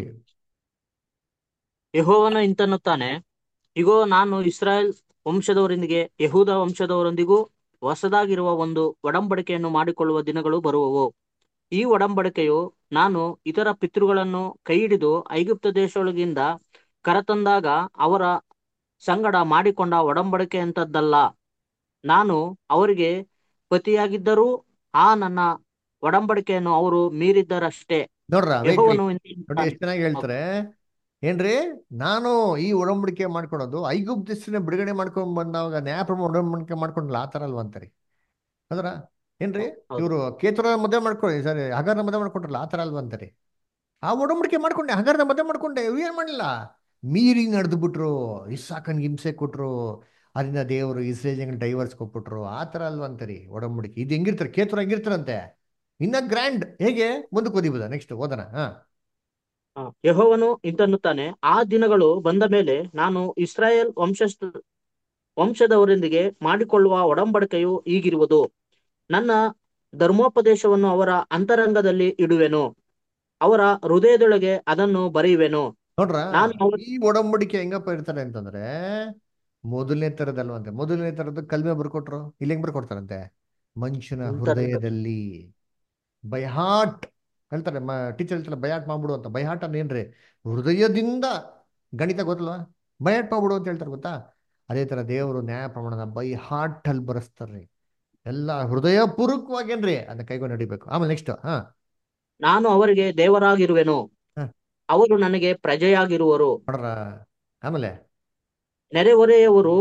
S7: ಯೆಹೋವನು ಇಂತೆನ್ನುತ್ತಾನೆ, ಇಗೋ, ನಾನು ಇಸ್ರಾಯೇಲ್ ವಂಶದವರೊಂದಿಗೆ ಯೆಹೂದ ವಂಶದವರೊಂದಿಗೂ ಹೊಸದಾಗಿರುವ ಒಂದು ಒಡಂಬಡಿಕೆಯನ್ನು ಮಾಡಿಕೊಳ್ಳುವ ದಿನಗಳು ಬರುವವು. ಈ ಒಡಂಬಡಿಕೆಯು ನಾನು ಇತರ ಪಿತೃಗಳನ್ನು ಕೈಹಿಡಿದು ಐಗುಪ್ತ ದೇಶದೊಳಗಿಂದ ಕರತಂದಾಗ ಅವರ ಸಂಗಡ ಮಾಡಿಕೊಂಡ ಒಡಂಬಡಿಕೆಯಂಥದ್ದಲ್ಲ. ನಾನು ಅವರಿಗೆ ಪತಿಯಾಗಿದ್ದರೂ ನನ್ನ ಒಡಂಬಡಿಕೆಯನ್ನು ಅವರು ಮೀರಿದ್ದರಷ್ಟೇ.
S1: ನೋಡ್ರ
S7: ಯೆಹೋವನು
S1: ನೋಡಿ ಎಷ್ಟು ಚೆನ್ನಾಗಿ ಹೇಳ್ತಾರೆ. ಏನ್ರಿ, ನಾನು ಈ ಒಡಂಬಡಿಕೆ ಮಾಡ್ಕೊಳೋದು ಐಗುಪ್ತ ದೇಶನ ಬಿಡುಗಡೆ ಮಾಡ್ಕೊಂಡ್ ಬಂದಾಗ ನ್ಯಾಯಪ್ರಮಾಣ ಒಡಂಬಡಿಕೆ ಮಾಡ್ಕೊಂಡಲ್ಲ, ಆ ತರ ಅಲ್ವಾ ಅಂತಾರಿ. ಅದರ ಏನ್ರಿ, ಇವರು ಕೇತುರ ಮದುವೆ ಮಾಡ್ಕೊಳ್ಳಿ, ಸರಿ ಹಗಾರನ ಮದುವೆ ಮಾಡ್ಕೊಂಡ್ರಲ್ಲ, ಆ ತರ ಅಲ್ವಾ ಅಂತಾರಿ. ಆ ಒಡಂಬಡಿಕೆ ಮಾಡ್ಕೊಂಡೆ, ಹಗಾರನ ಮದುವೆ ಮಾಡ್ಕೊಂಡೆ, ಏನ್ ಮಾಡಲಿಲ್ಲ, ಮೀರಿ ನಡೆದು ಬಿಟ್ರು, ಇಸ್ಸಾಕನ್ಗೆ ಹಿಂಸೆ ಕೊಟ್ರು, ಅದರಿಂದ ದೇವರು ಇಸ್ರೇಲ್ ಡೈವರ್ಸ್ ಕೊಟ್ಬಿಟ್ರು. ಆ ತರ ಅಲ್ವಾ ಅಂತಾರಿ ಒಡಂಬಡಿಕೆ. ಇದು ಹೆಂಗಿರ್ತಾರೆ, ಕೇತುರ ಹೆಂಗಿರ್ತಾರಂತೆ, ಇನ್ನ ಗ್ರ್ಯಾಂಡ್. ಹೇಗೆ ಮುಂದಕ್ಕೆ ಓದಿಬೋದ? ನೆಕ್ಸ್ಟ್ ಓದೋಣ.
S7: ಯೆಹೋವನು ಇಂತೆನ್ನುತ್ತಾನೆ, ಆ ದಿನಗಳು ಬಂದ ಮೇಲೆ ನಾನು ಇಸ್ರಾಯೇಲ್ ವಂಶದವರೊಂದಿಗೆ ಮಾಡಿಕೊಳ್ಳುವ ಒಡಂಬಡಿಕೆಯು ಹೀಗಿರುವುದು. ನನ್ನ ಧರ್ಮೋಪದೇಶವನ್ನು ಅವರ ಅಂತರಂಗದಲ್ಲಿ ಇಡುವೆನು, ಅವರ ಹೃದಯದೊಳಗೆ ಅದನ್ನು ಬರೆಯುವೆನು.
S1: ನೋಡ್ರ, ಈ ಒಡಂಬಡಿಕೆ ಹೆಂಗಪ್ಪ ಇರ್ತಾರೆ ಅಂತಂದ್ರೆ, ಮೊದಲನೇ ತರದಲ್ವಂತೆ. ಮೊದಲನೇ ತರದ್ದು ಕಲ್ಮೆ ಬರ್ಕೊಟ್ರು, ಇಲ್ಲಿ ಹೆಂಗ್ ಬರ್ಕೊಡ್ತಾರಂತೆ, ಮನುಷ್ಯನ ಹೃದಯದಲ್ಲಿ ಬೈ ಹಾರ್ಟ್ ಹೇಳ್ತಾರೆ. ಟೀಚರ್ ಹೇಳ್ತಾರೆ ಬೈ ಹಾರ್ಟ್ ಮಾಡ್ಬಿಡು ಅಂತ. ಬೈ ಹಾರ್ಟ್ ಅಂದ್ರೆ ಏನ್ರಿ, ಹೃದಯದಿಂದ. ಗಣಿತ ಗೊತ್ತಲ್ವಾ, ಬೈ ಹಾರ್ಟ್ ಮಾಡ್ಬಿಡು ಅಂತ ಹೇಳ್ತಾರೆ ಗೊತ್ತಾ. ಅದೇ ತರ ದೇವರು ನ್ಯಾಯ ಪ್ರಮಾಣನ ಬೈ ಹಾರ್ಟ್ ಅಲ್ಲಿ ಬರೆಸ್ತಾರ್ರಿ. ಎಲ್ಲ ಹೃದಯ ಪೂರ್ವಕವಾಗೇನ್ರಿ ಅದನ್ನ ಕೈಗೊಂಡು ನಡಿಬೇಕು. ಆಮೇಲೆ ನೆಕ್ಸ್ಟ್
S7: ನಾನು ಅವರಿಗೆ ದೇವರಾಗಿರುವೆನು, ಅವರು ನನಗೆ ಪ್ರಜೆಯಾಗಿರುವರು.
S1: ಆಮೇಲೆ
S7: ನೆರೆಹೊರೆಯವರು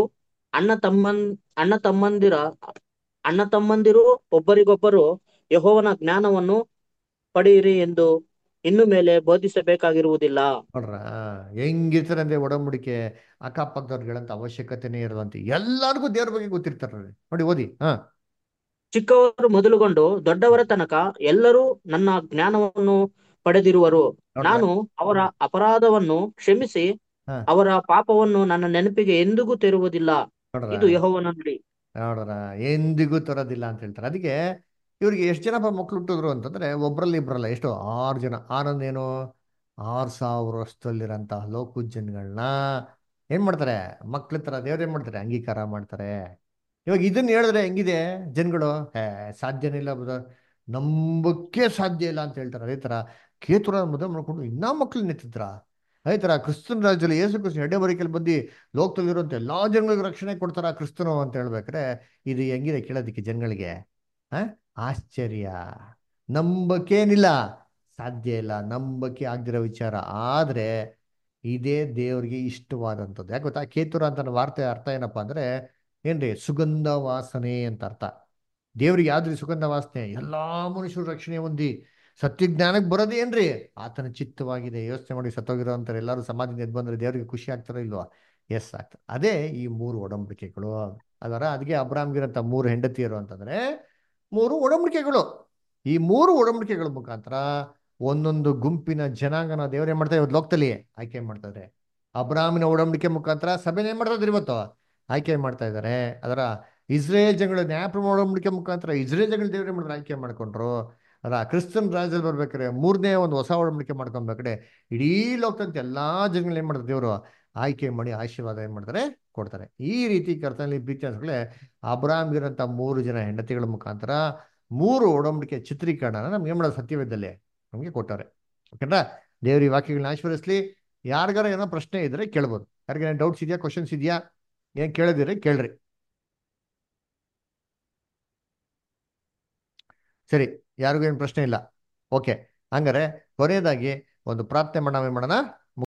S7: ಅಣ್ಣ ತಮ್ಮಂದಿರು ಒಬ್ಬರಿಗೊಬ್ಬರು ಯೆಹೋವನ ಜ್ಞಾನವನ್ನು ಪಡೆಯಿರಿ ಎಂದು ಇನ್ನು ಮೇಲೆ ಬೋಧಿಸಬೇಕಾಗಿರುವುದಿಲ್ಲ.
S1: ನೋಡ್ರ ಹೆಂಗಿರ್ತಾರೆ ಅಂದ್ರೆ ಒಡಂಬಡಿಕೆ, ಅಕ್ಕಪಕ್ಕದವ್ರಿಗಳಂತ ಅವಶ್ಯಕತೆನೇ ಇರುವಂತ ಎಲ್ಲರಿಗೂ ದೇವ್ರ ಬಗ್ಗೆ ಗೊತ್ತಿರ್ತಾರ. ನೋಡಿ ಓದಿ.
S7: ಚಿಕ್ಕವರು ಮೊದಲುಗೊಂಡು ದೊಡ್ಡವರ ತನಕ ಎಲ್ಲರೂ ನನ್ನ ಜ್ಞಾನವನ್ನು ಪಡೆದಿರುವರು. ನಾನು ಅವರ ಅಪರಾಧವನ್ನು ಕ್ಷಮಿಸಿ ಅವರ ಪಾಪವನ್ನು ನನ್ನ ನೆನಪಿಗೆ ಎಂದಿಗೂ ತೆರುವುದಿಲ್ಲ. ಇದು ಯೆಹೋವನ ನುಡಿ.
S1: ನೋಡ್ರ, ಎಂದಿಗೂ ತರೋದಿಲ್ಲ ಅಂತ ಹೇಳ್ತಾರೆ. ಅದಕ್ಕೆ ಇವ್ರಿಗೆ ಎಷ್ಟು ಜನ ಮಕ್ಳು ಹುಟ್ಟಿದ್ರು ಅಂತಂದ್ರೆ, ಒಬ್ರಲ್ಲಿ ಇಬ್ರಲ್ಲ, ಎಷ್ಟು 6 ಜನ. ಆನಂದೇನು 6,000 ವರ್ಷದಲ್ಲಿರೋಂಥ ಲೋಕ ಜನಗಳನ್ನ ಏನ್ ಮಾಡ್ತಾರೆ, ಮಕ್ಳ ತರ ದೇವ್ರ ಏನ್ ಮಾಡ್ತಾರೆ, ಅಂಗೀಕಾರ ಮಾಡ್ತಾರೆ. ಇವಾಗ ಇದನ್ನ ಹೇಳಿದ್ರೆ ಹೆಂಗಿದೆ ಜನಗಳು, ಸಾಧ್ಯನೇ ಇಲ್ಲ ಬ್ರದರ್, ನಂಬಕ್ಕೆ ಸಾಧ್ಯ ಇಲ್ಲ ಅಂತ ಹೇಳ್ತಾರೆ. ಅದೇ ತರ ಕೇತುರ ಮದುವೆ ಮಾಡ್ಕೊಂಡು ಇನ್ನೂ ಮಕ್ಳು ನೆತ್ತಿದ್ರ. ಅದೇ ತರ ಕ್ರಿಸ್ತನ ರಾಜ್ಯದಲ್ಲಿ ಯೇಸು ಕ್ರಿಸ್ತನ ಎಡೆ ಬರಿಕೆಯಲ್ಲಿ ಬಂದು ಲೋಕದಲ್ಲಿರುವಂತ ಎಲ್ಲಾ ಜನಗಳಿಗೆ ರಕ್ಷಣೆ ಕೊಡ್ತಾರ ಕ್ರಿಸ್ತನು ಅಂತ ಹೇಳ್ಬೇಕ್ರೆ, ಇದು ಹೆಂಗಿದೆ ಕೇಳೋದಿಕ್ಕೆ ಜನಗಳಿಗೆ ಆಶ್ಚರ್ಯ. ನಂಬಕೇನಿಲ್ಲ, ಸಾಧ್ಯ ಇಲ್ಲ, ನಂಬಕೆ ಆಗ್ದಿರೋ ವಿಚಾರ. ಆದ್ರೆ ಇದೇ ದೇವ್ರಿಗೆ ಇಷ್ಟವಾದಂಥದ್ದು. ಯಾಕೆ ಗೊತ್ತಾ, ಕೇತುರ ಅಂತ ವಾರ್ತೆ ಅರ್ಥ ಏನಪ್ಪಾ ಅಂದ್ರೆ ಏನ್ರಿ, ಸುಗಂಧ ವಾಸನೆ ಅಂತ ಅರ್ಥ. ದೇವ್ರಿಗೆ ಯಾವ್ದ್ರಿ ಸುಗಂಧ ವಾಸನೆ? ಎಲ್ಲಾ ಮನುಷ್ಯರು ರಕ್ಷಣೆ ಹೊಂದಿ ಸತ್ಯಜ್ಞಾನಕ್ಕೆ ಬರೋದೇ ಏನ್ರಿ, ಆತನ ಚಿತ್ತವಾಗಿದೆ. ಯೋಚನೆ ಮಾಡಿ, ಸತ್ತೋಗಿರೋ ಅಂತಾರೆ ಎಲ್ಲರೂ ಸಮಾಧಿಯಿಂದ ಎದ್ದು ಬಂದ್ರೆ ದೇವ್ರಿಗೆ ಖುಷಿ ಆಗ್ತಾರೋ ಇಲ್ವಾ? ಎಸ್ ಆಗ್ತದೆ. ಅದೇ ಈ 3 ಒಡಂಬಡಿಕೆಗಳು. ಅದಕ್ಕೆ ಅಬ್ರಾಮ್ಗಿರಂತ 3 ಹೆಂಡತಿಯರು ಅಂತಂದ್ರೆ 3 ಒಡಂಬಡಿಕೆಗಳು. ಈ 3 ಒಡಂಬಡಿಕೆಗಳ ಮುಖಾಂತರ ಒಂದೊಂದು ಗುಂಪಿನ ಜನಾಂಗನ ದೇವ್ರ ಏನ್ ಮಾಡ್ತಾರೆ ಇವತ್ತು ಲೋಕದಲ್ಲಿ ಆಯ್ಕೆ ಮಾಡ್ತಾರೆ. ಅಬ್ರಾಮಿನ ಒಡಂಬಡಿಕೆ ಮುಖಾಂತರ ಸಭೆನ ಏನ್ ಮಾಡ್ತಾ ಇದ್ದಾರೆ ಇವತ್ತು, ಆಯ್ಕೆ ಮಾಡ್ತಾ ಇದ್ದಾರೆ. ಅದರ ಇಸ್ರೇಲ್ ಜನಗಳ ನ್ಯಾಯಪ್ರಮಾಣ ಒಡಂಬಡಿಕೆ ಮುಖಾಂತರ ಇಸ್ರೇಲ್ ಜನಗಳ ದೇವ್ರ ಏನ್ ಮಾಡಿದ್ರು, ಆಯ್ಕೆ ಮಾಡ್ಕೊಂಡ್ರು. ಅದರ ಕ್ರಿಸ್ತನ್ ರಾಜ್ಯದಲ್ಲಿ ಬರ್ಬೇಕಾದ್ರೆ 3ನೇ ಒಂದು ಹೊಸ ಒಡಂಬಡಿಕೆ ಮಾಡ್ಕೊಬೇಕಾದ್ರೆ ಇಡೀ ಲೋಕದಂತ ಎಲ್ಲಾ ಜನಗಳು ಏನ್ ಮಾಡ್ತಾರೆ, ದೇವರು ಆಯ್ಕೆ ಮಾಡಿ ಆಶೀರ್ವಾದ ಏನ್ ಮಾಡ್ತಾರೆ, ಕೊಡ್ತಾರೆ. ಈ ರೀತಿ ಕರ್ತನಲ್ಲಿ ಪ್ರೀತಿಗಳೇ ಅಬ್ರಾಮ್ಗಿರಂತ 3 ಜನ ಹೆಂಡತಿಗಳ ಮುಖಾಂತರ 3 ಒಡಂಬಡಿಕೆ ಚಿತ್ರೀಕರಣ ನಮ್ಗೆ ಏನ್ ಮಾಡೋದು, ಸತ್ಯವೇದಲ್ಲೇ ನಮ್ಗೆ ಕೊಟ್ಟಾರೆ. ಓಕೆನಾ? ದೇವ್ರ ಈ ವಾಕ್ಯಗಳನ್ನ ಆಶೀರ್ವದಿಸ್ಲಿ. ಯಾರಿಗಾರ ಏನೋ ಪ್ರಶ್ನೆ ಇದ್ರೆ ಕೇಳ್ಬೋದು. ಯಾರಿಗೇನೋ ಡೌಟ್ಸ್ ಇದೆಯಾ, ಕ್ವಶನ್ಸ್ ಇದೆಯಾ, ಏನ್ ಕೇಳಿದಿರಿ ಕೇಳ್ರಿ. ಸರಿ, ಯಾರಿಗೂ ಏನು ಪ್ರಶ್ನೆ ಇಲ್ಲ. ಓಕೆ, ಹಂಗಾರೆ ಕೊನೆಯದಾಗಿ ಒಂದು ಪ್ರಾರ್ಥನೆ ಮಾಡೋಣ.